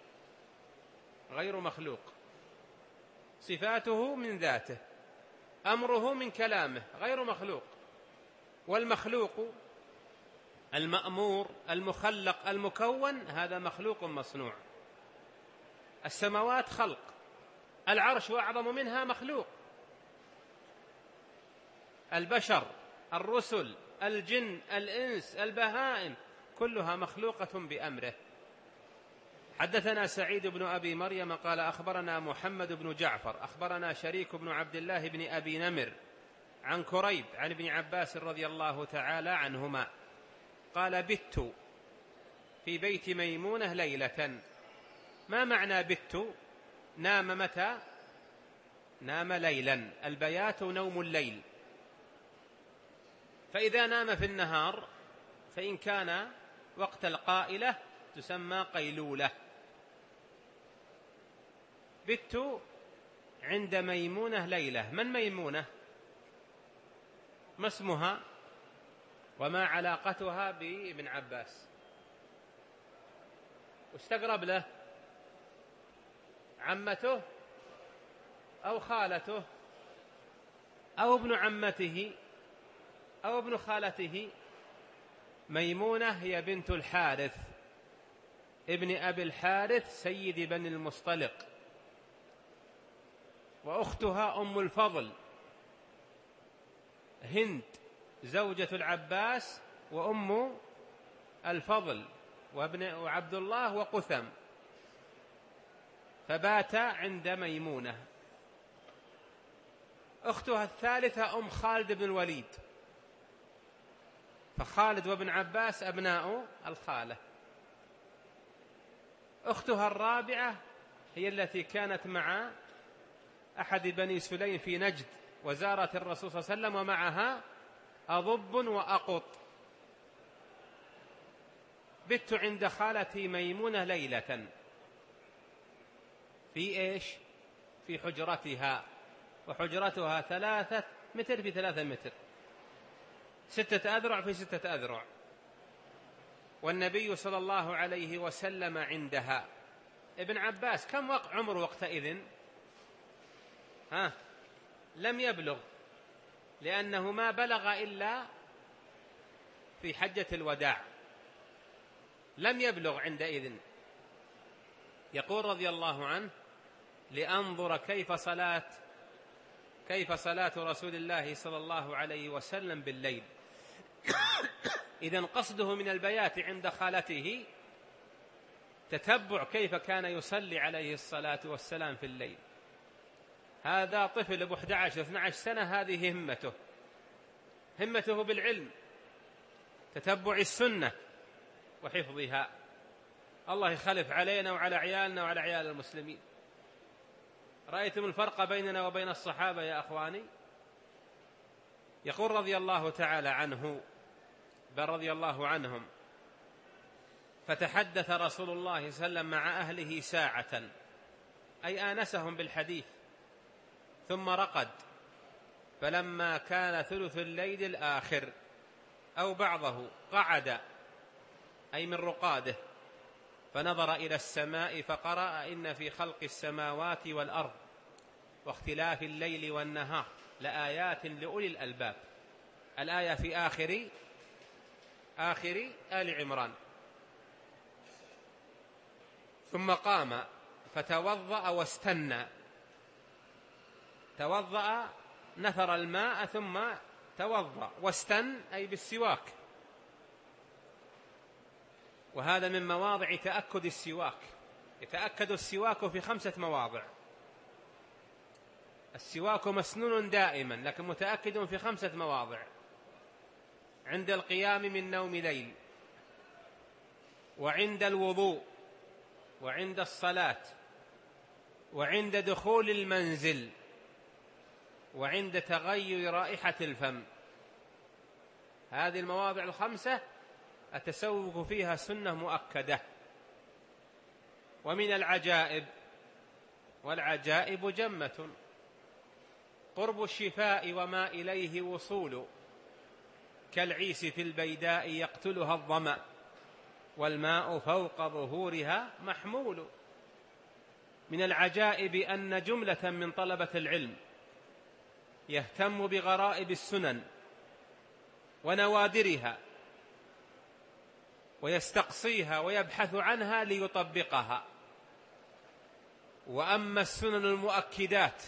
غير مخلوق، صفاته من ذاته، أمره من كلامه غير مخلوق. والمخلوق المأمور المخلق المكون هذا مخلوق مصنوع. السماوات خلق، العرش وأعظم منها مخلوق، البشر، الرسل، الجن، الإنس، البهائم كلها مخلوقة بأمره. حدثنا سعيد بن أبي مريم قال أخبرنا محمد بن جعفر أخبرنا شريك بن عبد الله بن أبي نمر عن كريب عن ابن عباس رضي الله تعالى عنهما قال بت في بيت ميمونة ليلة. ما معنى بت؟ نام متى؟ نام ليلا، البيات نوم الليل، فإذا نام في النهار فإن كان وقت القائلة تسمى قيلولة. بت عند ميمونة ليلة. من ميمونة؟ ما اسمها وما علاقتها بابن عباس؟ واستقرب له عمته أو خالته أو ابن عمته أو ابن خالته؟ ميمونة هي بنت الحارث ابن أبي الحارث سيد بني المصطلق، وأختها أم الفضل هند زوجة العباس وأم الفضل وابن وعبد الله وقثم، فبات عند ميمونة. أختها الثالثة أم خالد بن الوليد، فخالد وابن عباس أبناء الخالة. أختها الرابعة هي التي كانت مع أحد بني سليم في نجد وزارت الرسول صلى الله عليه وسلم ومعها أضب وأقط. بت عند خالتي ميمونة ليلة في إيش؟ في حجرتها، وحجرتها ثلاثة متر في ثلاثة متر، ستة أذرع في ستة أذرع، والنبي صلى الله عليه وسلم عندها. ابن عباس كم وقت عمر وقتئذ؟ ها لم يبلغ، لأنه ما بلغ إلا في حجة الوداع، لم يبلغ عندئذ. يقول رضي الله عنه: لأنظر كيف صلاة كيف صلاة رسول الله صلى الله عليه وسلم بالليل. إذن قصده من البيات عند خالته تتبع كيف كان يصلي عليه الصلاة والسلام في الليل. هذا طفل ابو أحد عشر اثني عشر سنة، هذه همته همته بالعلم، تتبع السنة وحفظها. الله يخلف علينا وعلى عيالنا وعلى عيال المسلمين. رأيتم الفرق بيننا وبين الصحابة يا أخواني؟ يقول رضي الله تعالى عنه بل رضي الله عنهم: فتحدث رسول الله صلى الله عليه وسلم مع أهله ساعة، أي آنسهم بالحديث، ثم رقد، فلما كان ثلث الليل الآخر أو بعضه قعد، أي من رقاده، فنظر إلى السماء فقرأ: إن في خلق السماوات والأرض واختلاف الليل والنهار لآيات لأولي الألباب. الآية في آخر آخر آل عمران. ثم قام فتوضأ واستنى، توضأ نثر الماء ثم توضأ، واستن أي بالسواك، وهذا من مواضع تأكد السواك. يتأكد السواك في خمسة مواضع. السواك مسنون دائما، لكن متأكد في خمسة مواضع: عند القيام من نوم ليل، وعند الوضوء، وعند الصلاة، وعند دخول المنزل، وعند تغير رائحة الفم. هذه المواضع الخمسة التسوق فيها سنة مؤكدة. ومن العجائب، والعجائب جمة، قرب الشفاء وما إليه وصول، كالعيس في البيداء يقتلها الظمأ، والماء فوق ظهورها محمول. من العجائب أن جملة من طلبة العلم يهتم بغرائب السنن ونوادرها ويستقصيها ويبحث عنها ليطبقها. وأما السنن المؤكدات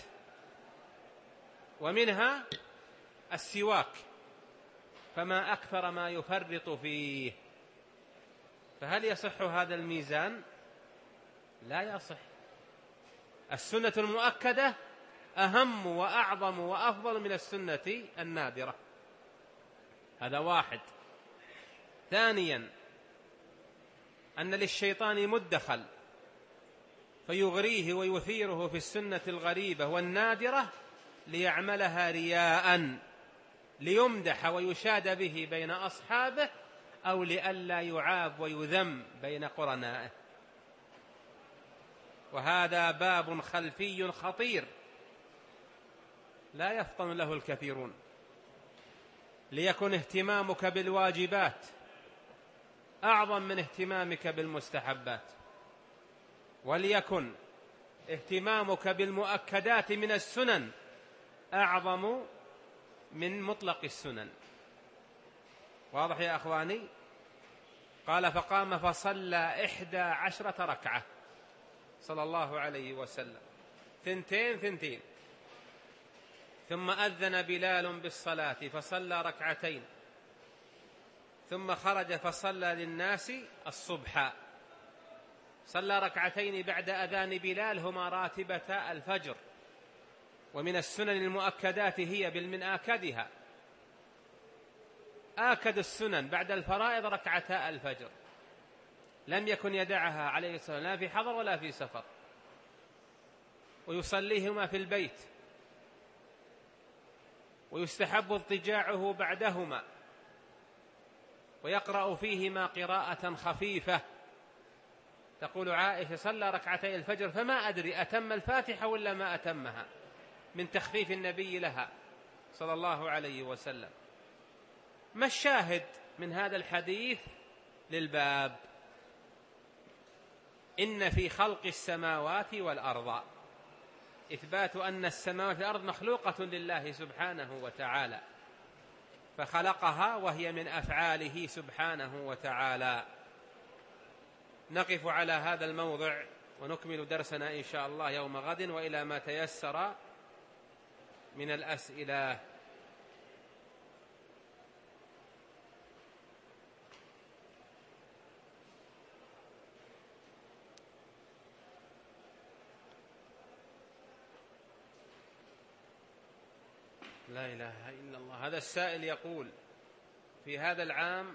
ومنها السواك فما أكثر ما يفرط فيه. فهل يصح هذا الميزان؟ لا يصح. السنة المؤكدة أهم وأعظم وأفضل من السنة النادرة. هذا واحد. ثانيا أن للشيطان مدخل فيغريه ويثيره في السنة الغريبة والنادرة ليعملها رياء، ليمدح ويشاد به بين أصحابه، أو لئلا يعاب ويذم بين قرنائه. وهذا باب خلفي خطير لا يفطن له الكثيرون. ليكن اهتمامك بالواجبات أعظم من اهتمامك بالمستحبات، وليكن اهتمامك بالمؤكدات من السنن أعظم من مطلق السنن. واضح يا أخواني؟ قال فقام فصلى إحدى عشرة ركعة صلى الله عليه وسلم، ثنتين ثنتين، ثم أذن بلال بالصلاة فصلى ركعتين، ثم خرج فصلى للناس الصبح. صلى ركعتين بعد أذان بلال هما راتبة الفجر، ومن السنن المؤكدات هي بل من آكدها. آكد السنن بعد الفرائض ركعتا الفجر، لم يكن يدعها عليه الصلاة والسلام لا في حضر ولا في سفر، ويصليهما في البيت، ويستحب اضطجاعه بعدهما، ويقرأ فيهما قراءة خفيفة. تقول عائشة صلى ركعتي الفجر فما أدري أتم الفاتحة ولا ما أتمها، من تخفيف النبي لها صلى الله عليه وسلم. ما الشاهد من هذا الحديث للباب؟ إن في خلق السماوات والأرض إثبات أن السماوات والأرض مخلوقة لله سبحانه وتعالى، فخلقها وهي من أفعاله سبحانه وتعالى. نقف على هذا الموضع ونكمل درسنا إن شاء الله يوم غد، وإلى ما تيسر من الأسئلة. لا إله إلا الله. هذا السائل يقول: في هذا العام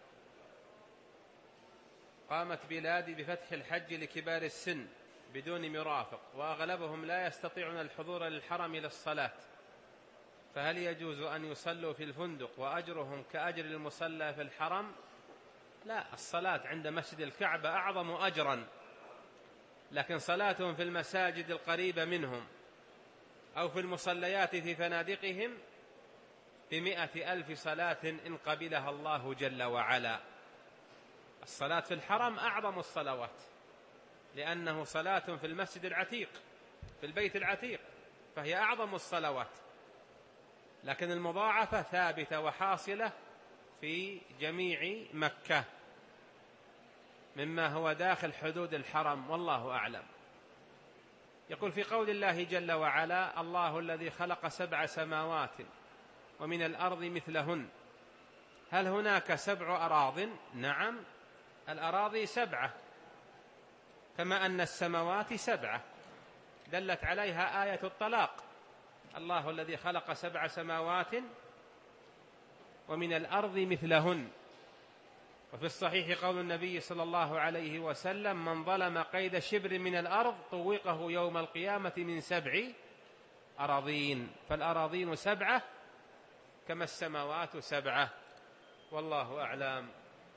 قامت بلادي بفتح الحج لكبار السن بدون مرافق، وأغلبهم لا يستطيعون الحضور للحرم للصلاة، فهل يجوز أن يصلوا في الفندق وأجرهم كأجر المصلى في الحرم؟ لا، الصلاة عند مسجد الكعبة أعظم أجرا، لكن صلاتهم في المساجد القريبة منهم أو في المصليات في فنادقهم بمئة ألف صلاة إن قبلها الله جل وعلا. الصلاة في الحرم أعظم الصلوات، لأنه صلاة في المسجد العتيق في البيت العتيق، فهي أعظم الصلوات، لكن المضاعفة ثابتة وحاصلة في جميع مكة مما هو داخل حدود الحرم، والله أعلم. يقول: في قول الله جل وعلا: الله الذي خلق سبع سماوات ومن الأرض مثلهن، هل هناك سبع أراضٍ؟ نعم، الأراضي سبعة، كما أن السماوات سبعة دلت عليها آية الطلاق: الله الذي خلق سبع سماوات ومن الأرض مثلهن. وفي الصحيح قول النبي صلى الله عليه وسلم: من ظلم قيد شبر من الأرض طوقه يوم القيامة من سبع أراضين. فالأراضين سبعة كما السماوات سبعة، والله أعلم.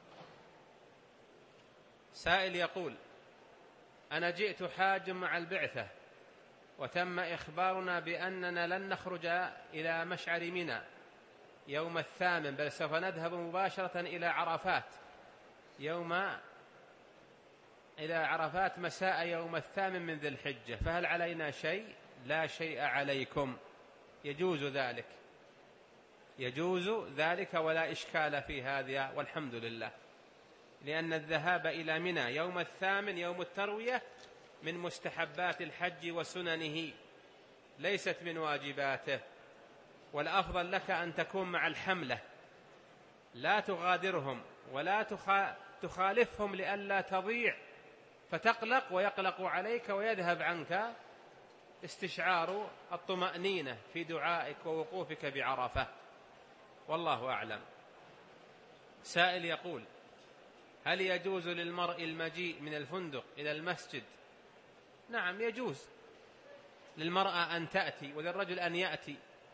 سائل يقول: أنا جئت حاج مع البعثة، وتم إخبارنا بأننا لن نخرج إلى مشعر منى يوم الثامن، بل سوف نذهب مباشرة إلى عرفات يوم إلى عرفات مساء يوم الثامن من ذي الحجة، فهل علينا شيء؟ لا شيء عليكم، يجوز ذلك يجوز ذلك ولا إشكال في هذا، والحمد لله، لأن الذهاب إلى منى يوم الثامن يوم التروية من مستحبات الحج وسننه، ليست من واجباته. والأفضل لك أن تكون مع الحملة، لا تغادرهم ولا تخالفهم لئلا تضيع فتقلق ويقلق عليك ويذهب عنك استشعار الطمأنينة في دعائك ووقوفك بعرفة، والله أعلم. سائل يقول: هل يجوز للمرء المجيء من الفندق إلى المسجد؟ نعم، يجوز للمرأة أن تأتي وللرجل أن يأتي.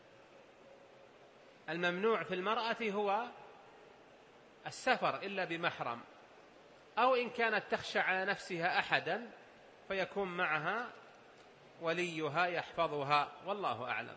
الممنوع في المرأة هو السفر إلا بمحرم، أو إن كانت تخشى على نفسها أحدا فيكون معها وليها يحفظها، والله أعلم.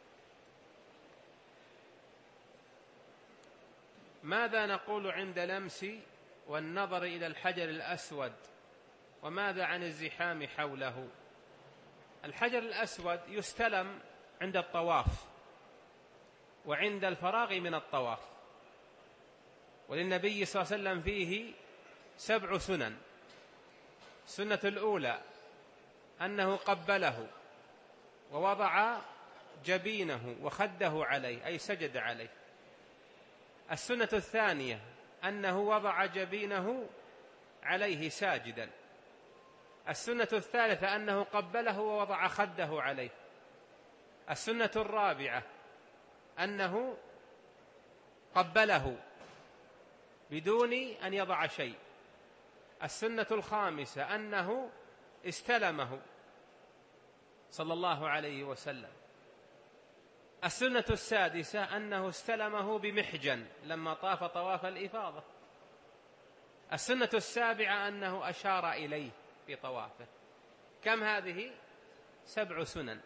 ماذا نقول عند لمس والنظر إلى الحجر الأسود، وماذا عن الزحام حوله؟ الحجر الأسود يستلم عند الطواف وعند الفراغ من الطواف، وللنبي صلى الله عليه وسلم فيه سبع سنن. السنة الأولى أنه قبله ووضع جبينه وخده عليه، أي سجد عليه. السنة الثانية أنه وضع جبينه عليه ساجدا. السنة الثالثة أنه قبله ووضع خده عليه. السنة الرابعة أنه قبله بدون أن يضع شيء. السنة الخامسة أنه استلمه صلى الله عليه وسلم. السنة السادسة أنه استلمه بمحجن لما طاف طواف الإفاضة. السنة السابعة أنه أشار إليه في طوافه. كم هذه؟ سبع سنن.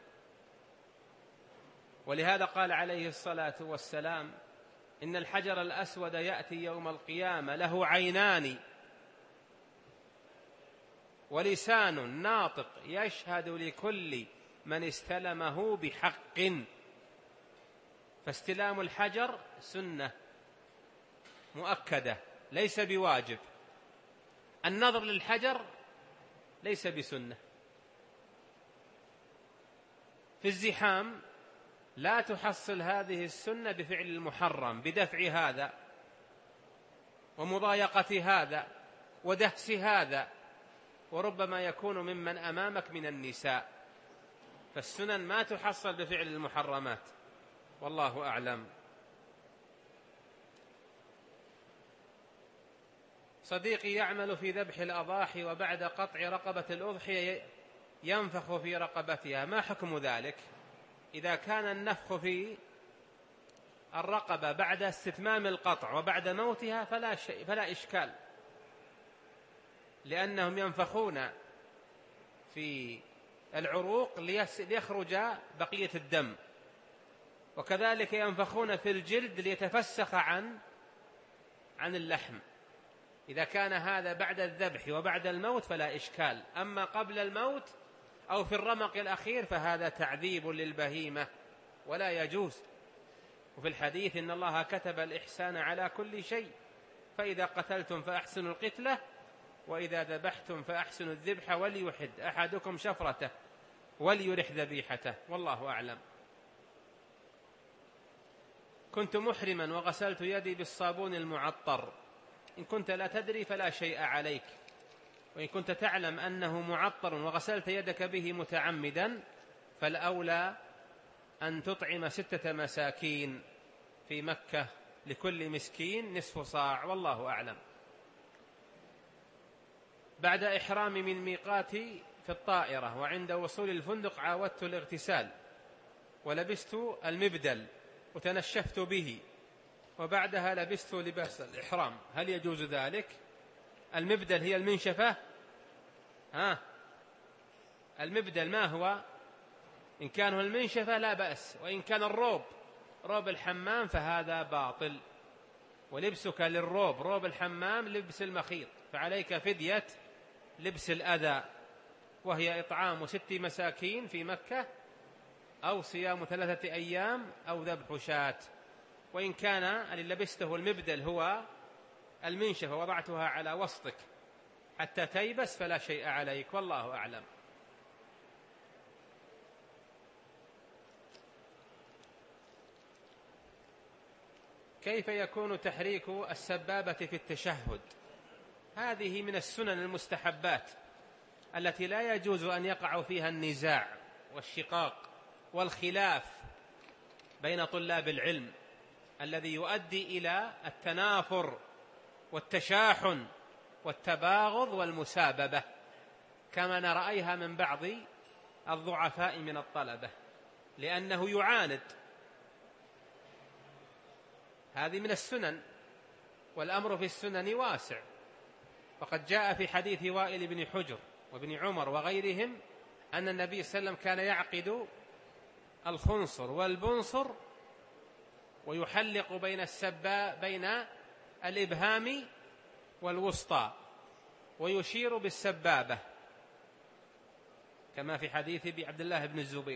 ولهذا قال عليه الصلاة والسلام: إن الحجر الأسود يأتي يوم القيامة له عينان ولسان ناطق يشهد لكل من استلمه بحق. فاستلام الحجر سنة مؤكدة ليس بواجب. النظر للحجر ليس بسنة. في الزحام لا تحصل هذه السنة بفعل المحرم، بدفع هذا ومضايقة هذا ودهس هذا، وربما يكون ممن أمامك من النساء. فالسنن ما تحصل بفعل المحرمات، والله أعلم. صديقي يعمل في ذبح الأضاحي وبعد قطع رقبة الأضحية ينفخ في رقبتها، ما حكم ذلك؟ إذا كان النفخ في الرقبة بعد استتمام القطع وبعد موتها فلا شيء، فلا إشكال، لأنهم ينفخون في العروق ليخرج بقية الدم، وكذلك ينفخون في الجلد ليتفسخ عن عن اللحم. إذا كان هذا بعد الذبح وبعد الموت فلا إشكال، أما قبل الموت أو في الرمق الأخير فهذا تعذيب للبهيمة ولا يجوز. وفي الحديث: إن الله كتب الإحسان على كل شيء، فإذا قتلتم فأحسنوا القتلة، وإذا ذبحتم فأحسنوا الذبح، وليحد أحدكم شفرته وليرح ذبيحته، والله أعلم. كنت محرما وغسلت يدي بالصابون المعطر، إن كنت لا تدري فلا شيء عليك، وإن كنت تعلم أنه معطر وغسلت يدك به متعمدا فالأولى أن تطعم ستة مساكين في مكة، لكل مسكين نصف صاع، والله أعلم. بعد إحرامي من ميقاتي في الطائرة وعند وصول الفندق عاودت الاغتسال ولبست المبدل وتنشفت به، وبعدها لبست لباس الإحرام، هل يجوز ذلك؟ المبدل هي المنشفة؟ ها المبدل ما هو؟ إن كان هو المنشفة لا بأس، وإن كان الروب روب الحمام فهذا باطل. ولبسك للروب روب الحمام لبس المخيط، فعليك فدية لبس الأذى، وهي إطعام ست مساكين في مكة، أو صيام ثلاثة أيام، أو ذبح شاة. وإن كان اللي لبسته المبدل هو المنشفة وضعتها على وسطك حتى تيبس فلا شيء عليك، والله أعلم. كيف يكون تحريك السبابة في التشهد؟ هذه من السنن المستحبات، التي لا يجوز أن يقع فيها النزاع والشقاق والخلاف بين طلاب العلم الذي يؤدي إلى التنافر والتشاحن والتباغض والمساببة كما نرأيها من بعض الضعفاء من الطلبة، لأنه يعاند. هذه من السنن، والأمر في السنن واسع. وقد جاء في حديث وائل بن حجر وابن عمر وغيرهم أن النبي صلى الله عليه وسلم كان يعقد الخنصر والبنصر ويحلق بين السبا بين الإبهام والوسطى ويشير بالسبابة كما في حديث عبد الله بن الزبير.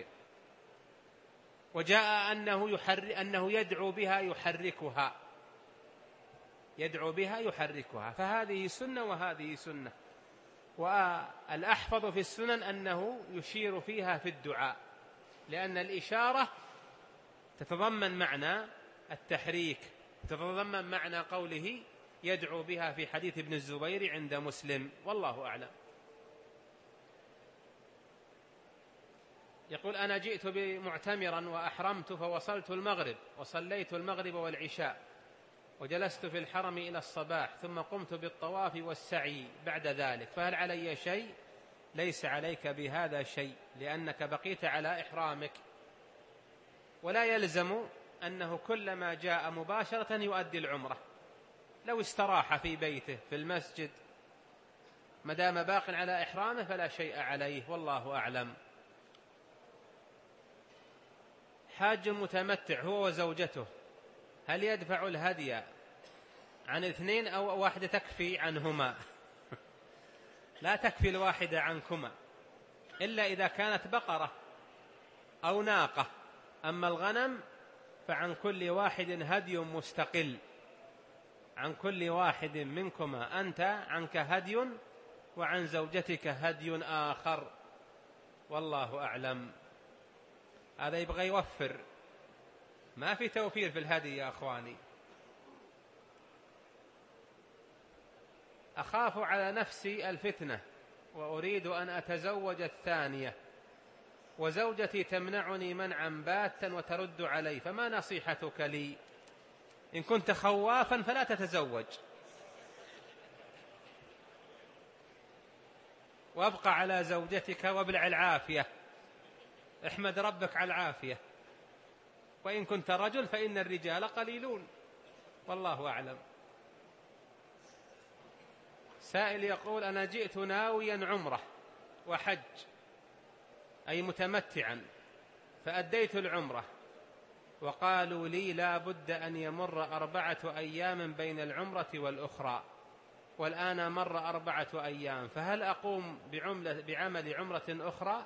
وجاء أنه, يحر... أنه يدعو بها يحركها يدعو بها يحركها فهذه سنة وهذه سنة. والأحفظ في السنن أنه يشير فيها في الدعاء، لأن الإشارة تتضمن معنى التحريك، تتضمن معنى قوله يدعو بها في حديث ابن الزبير عند مسلم، والله أعلم. يقول: أنا جئت بمعتمرا وأحرمت فوصلت المغرب وصليت المغرب والعشاء وجلست في الحرم إلى الصباح ثم قمت بالطواف والسعي بعد ذلك، فهل علي شيء؟ ليس عليك بهذا شيء، لأنك بقيت على إحرامك، ولا يلزم أنه كلما جاء مباشرة يؤدي العمرة. لو استراح في بيته في المسجد ما دام باق على إحرامه فلا شيء عليه، والله أعلم. حاج متمتع هو وزوجته، هل يدفع الهدي عن اثنين أو واحدة تكفي عنهما؟ لا تكفي الواحدة عنكما إلا إذا كانت بقرة أو ناقة، أما الغنم فعن كل واحد هدي مستقل، عن كل واحد منكما أنت عنك هدي وعن زوجتك هدي آخر، والله أعلم. هذا يبغى يوفر، ما في توفير في الهدي يا أخواني. أخاف على نفسي الفتنة وأريد أن أتزوج الثانية وزوجتي تمنعني منعا باتا وترد علي، فما نصيحتك لي؟ إن كنت خوافا فلا تتزوج وابقى على زوجتك وابلع العافية، احمد ربك على العافية. وإن كنت رجل فإن الرجال قليلون، والله أعلم. سائل يقول: أنا جئت ناويا عمرة وحج أي متمتعا، فأديت العمرة وقالوا لي لا بد أن يمر أربعة أيام بين العمرة والأخرى، والآن مر أربعة أيام، فهل أقوم بعمل عمرة أخرى؟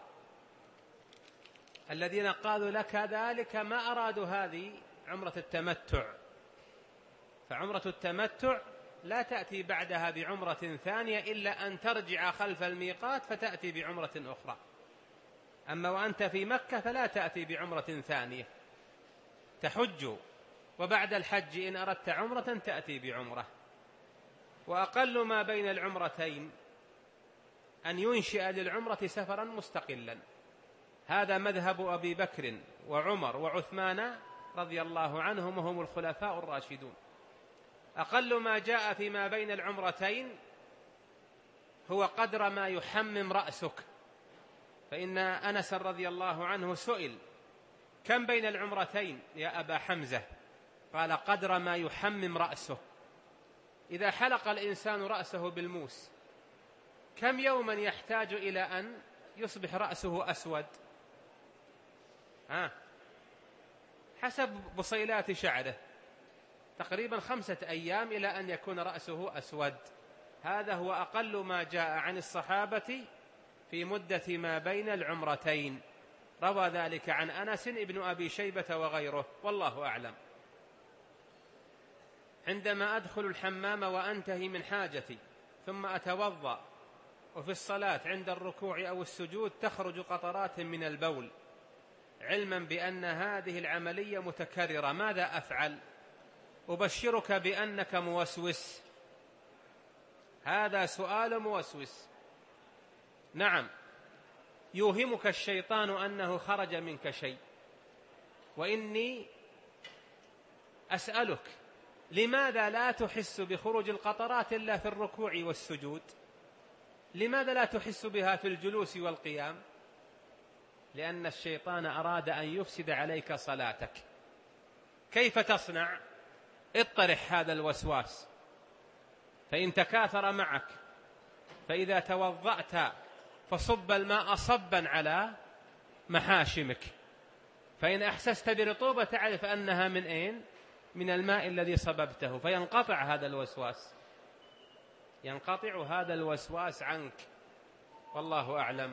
الذين قالوا لك ذلك ما أرادوا هذه عمرة التمتع، فعمرة التمتع لا تأتي بعدها بعمرة ثانية إلا أن ترجع خلف الميقات فتأتي بعمرة أخرى. أما وأنت في مكة فلا تأتي بعمرة ثانية، تحج وبعد الحج إن أردت عمرة تأتي بعمرة. وأقل ما بين العمرتين أن ينشئ للعمرة سفرا مستقلا، هذا مذهب أبي بكر وعمر وعثمان رضي الله عنهم وهم الخلفاء الراشدون. أقل ما جاء فيما بين العمرتين هو قدر ما يحمم رأسك، فإن أنس رضي الله عنه سئل: كم بين العمرتين يا أبا حمزة؟ قال: قدر ما يحمم رأسه. إذا حلق الإنسان رأسه بالموس كم يوما يحتاج إلى أن يصبح رأسه أسود؟ ها حسب بصيلات شعره تقريبا خمسة أيام إلى أن يكون رأسه أسود. هذا هو أقل ما جاء عن الصحابة في مدة ما بين العمرتين، روى ذلك عن أنس ابن أبي شيبة وغيره، والله أعلم. عندما أدخل الحمام وأنتهي من حاجتي ثم أتوضأ وفي الصلاة عند الركوع أو السجود تخرج قطرات من البول علما بأن هذه العملية متكررة، ماذا أفعل؟ أبشرك بأنك موسوس. هذا سؤال موسوس. نعم، يوهمك الشيطان أنه خرج منك شيء، وإني أسألك لماذا لا تحس بخروج القطرات إلا في الركوع والسجود؟ لماذا لا تحس بها في الجلوس والقيام؟ لأن الشيطان أراد أن يفسد عليك صلاتك. كيف تصنع؟ اطرح هذا الوسواس، فإن تكاثر معك فإذا توضأت فصب الماء صبا على محاشمك، فإن أحسست برطوبة تعرف أنها من أين؟ من الماء الذي صببته، فينقطع هذا الوسواس، ينقطع هذا الوسواس عنك، والله أعلم.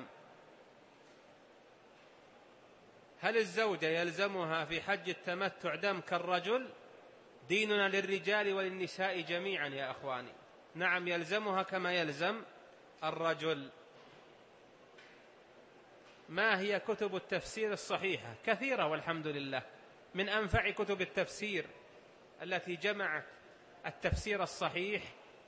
هل الزوجة يلزمها في حج التمتع دم كالرجل؟ ديننا للرجال وللنساء جميعا يا أخواني. نعم، يلزمها كما يلزم الرجل. ما هي كتب التفسير الصحيحة؟ كثيرة والحمد لله. من أنفع كتب التفسير التي جمعت التفسير الصحيح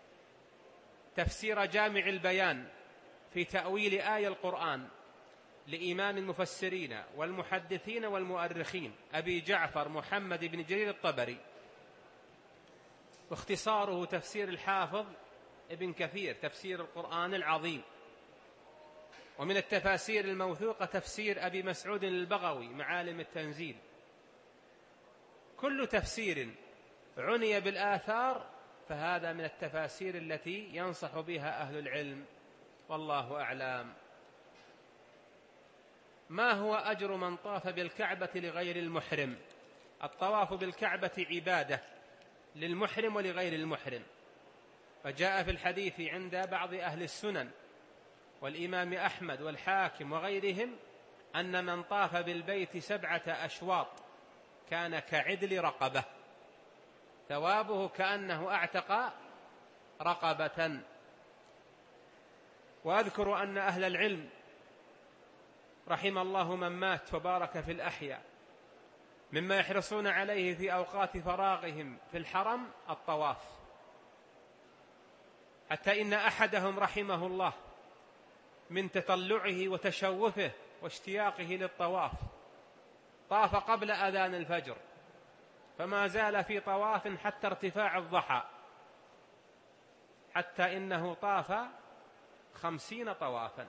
تفسير جامع البيان في تأويل آية القرآن لإمام المفسرين والمحدثين والمؤرخين أبي جعفر محمد بن جرير الطبري، واختصاره تفسير الحافظ ابن كثير تفسير القرآن العظيم. ومن التفاسير الموثوقة تفسير أبي مسعود البغوي معالم التنزيل. كل تفسير عني بالآثار فهذا من التفاسير التي ينصح بها أهل العلم، والله أعلم. ما هو أجر من طاف بالكعبة لغير المحرم؟ الطواف بالكعبة عبادة للمحرم ولغير المحرم، فجاء في الحديث عند بعض أهل السنن والإمام أحمد والحاكم وغيرهم أن من طاف بالبيت سبعة أشواط كان كعدل رقبة، ثوابه كأنه أعتق رقبة. وأذكر أن أهل العلم رحم الله من مات وبارك في الأحياء مما يحرصون عليه في أوقات فراغهم في الحرم الطواف، حتى إن أحدهم رحمه الله من تطلعه وتشوفه واشتياقه للطواف طاف قبل أذان الفجر فما زال في طواف حتى ارتفاع الضحى، حتى إنه طاف خمسين طوافا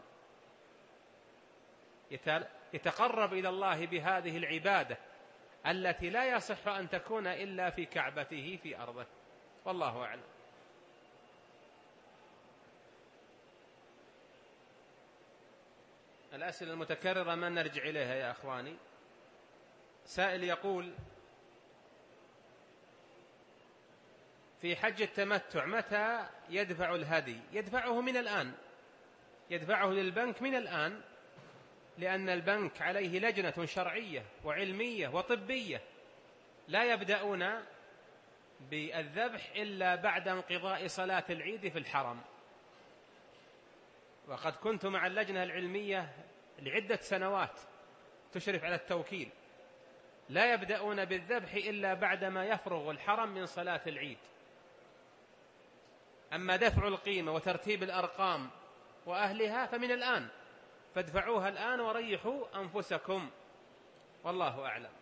يتقرب إلى الله بهذه العبادة التي لا يصح أن تكون إلا في كعبته في أرضه، والله أعلم. الأسئلة المتكررة ما نرجع إليها يا أخواني. سائل يقول: في حج التمتع متى يدفع الهدي؟ يدفعه من الآن، يدفعه للبنك من الآن، لأن البنك عليه لجنة شرعية وعلمية وطبية، لا يبدأون بالذبح إلا بعد انقضاء صلاة العيد في الحرم. وقد كنت مع اللجنة العلمية لعدة سنوات تشرف على التوكيل، لا يبدأون بالذبح إلا بعدما يفرغ الحرم من صلاة العيد. أما دفع القيمة وترتيب الأرقام وأهلها فمن الآن، فادفعوها الآن وريحوا أنفسكم، والله أعلم.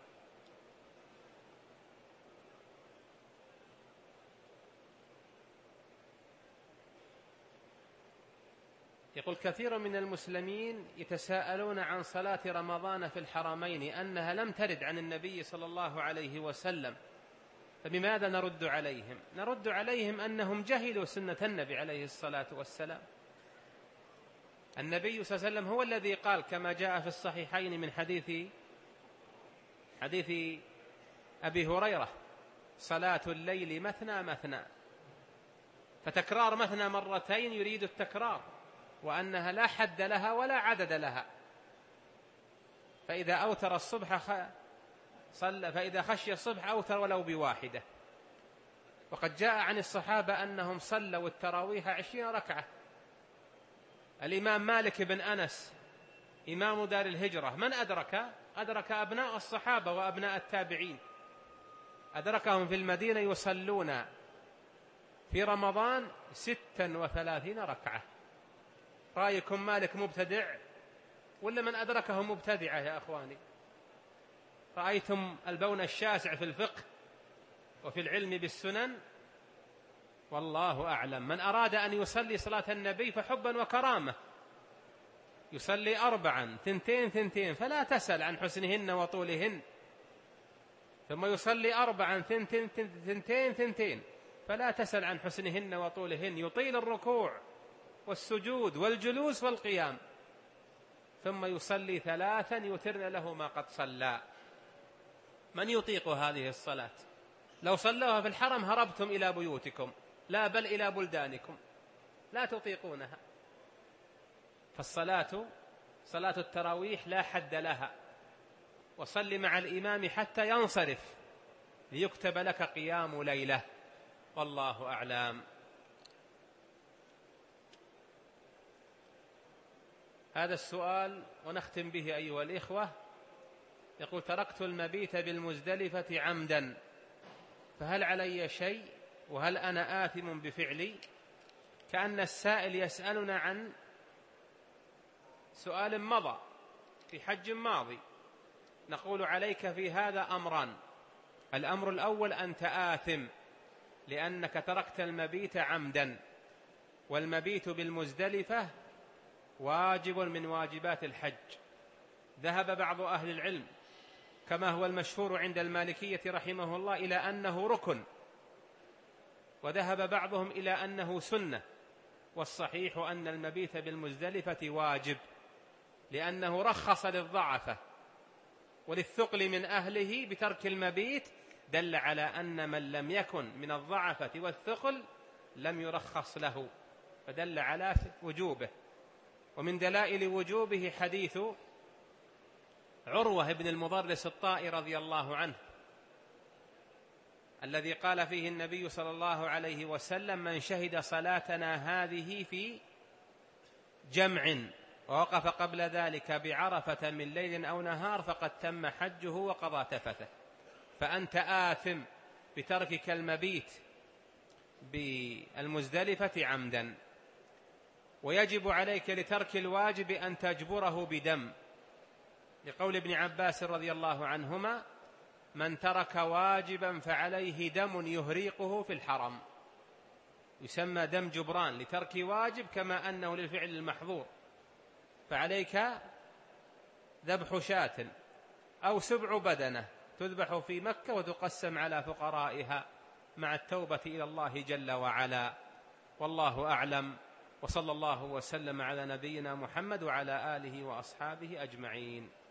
يقول: كثير من المسلمين يتساءلون عن صلاة رمضان في الحرمين أنها لم ترد عن النبي صلى الله عليه وسلم، فبماذا نرد عليهم؟ نرد عليهم أنهم جهلوا سنة النبي عليه الصلاة والسلام. النبي صلى الله عليه وسلم هو الذي قال كما جاء في الصحيحين من حديث حديث أبي هريرة: صلاة الليل مثنى مثنى، فتكرار مثنى مرتين يريد التكرار، وأنها لا حد لها ولا عدد لها. فإذا أوتر الصبح صلى، فإذا خشي الصبح أوتر ولو بواحدة. وقد جاء عن الصحابة أنهم صلوا التراويح عشرين ركعة. الإمام مالك بن أنس إمام دار الهجرة من أدرك؟ أدرك أبناء الصحابة وأبناء التابعين، أدركهم في المدينة يصلون في رمضان ستا وثلاثين ركعة رأيكم مالك مبتدع ولا من أدركه مبتدعة يا أخواني؟ رأيتم البون الشاسع في الفقه وفي العلم بالسنن؟ والله أعلم. من أراد أن يصلي صلاة النبي فحبا وكرامة يصلي أربعا ثنتين ثنتين فلا تسأل عن حسنهن وطولهن، ثم يصلي أربعا ثنتين ثنتين ثنتين فلا تسأل عن حسنهن وطولهن، يطيل الركوع والسجود والجلوس والقيام، ثم يصلي ثلاثا يترن له ما قد صلى. من يطيق هذه الصلاة؟ لو صلوها في الحرم هربتم إلى بيوتكم، لا بل إلى بلدانكم، لا تطيقونها. فالصلاة صلاة التراويح لا حد لها، وصل مع الإمام حتى ينصرف ليكتب لك قيام ليلة، والله أعلم. هذا السؤال ونختم به أيها الإخوة، يقول: تركت المبيت بالمزدلفة عمدا، فهل علي شيء وهل أنا آثم بفعلي؟ كأن السائل يسألنا عن سؤال مضى في حج ماضي. نقول: عليك في هذا أمران. الأمر الأول أنت آثم لأنك تركت المبيت عمدا، والمبيت بالمزدلفة واجب من واجبات الحج. ذهب بعض أهل العلم كما هو المشهور عند المالكية رحمه الله إلى أنه ركن، وذهب بعضهم إلى أنه سنة، والصحيح أن المبيت بالمزدلفة واجب، لأنه رخص للضعفة وللثقل من أهله بترك المبيت، دل على أن من لم يكن من الضعفة والثقل لم يرخص له، فدل على وجوبه. ومن دلائل وجوبه حديث عروة بن المضرس الطائي رضي الله عنه، الذي قال فيه النبي صلى الله عليه وسلم: من شهد صلاتنا هذه في جمع ووقف قبل ذلك بعرفة من ليل أو نهار فقد تم حجه وقضى تفثه. فأنت آثم بتركك المبيت بالمزدلفة عمدا، ويجب عليك لترك الواجب أن تجبره بدم، لقول ابن عباس رضي الله عنهما: من ترك واجبا فعليه دم يهريقه في الحرم. يسمى دم جبران لترك واجب كما أنه للفعل المحظور، فعليك ذبح شاة أو سبع بدنة تذبح في مكة وتقسم على فقرائها مع التوبة إلى الله جل وعلا، والله أعلم. وصلى الله وسلم على نبينا محمد وعلى آله وأصحابه أجمعين.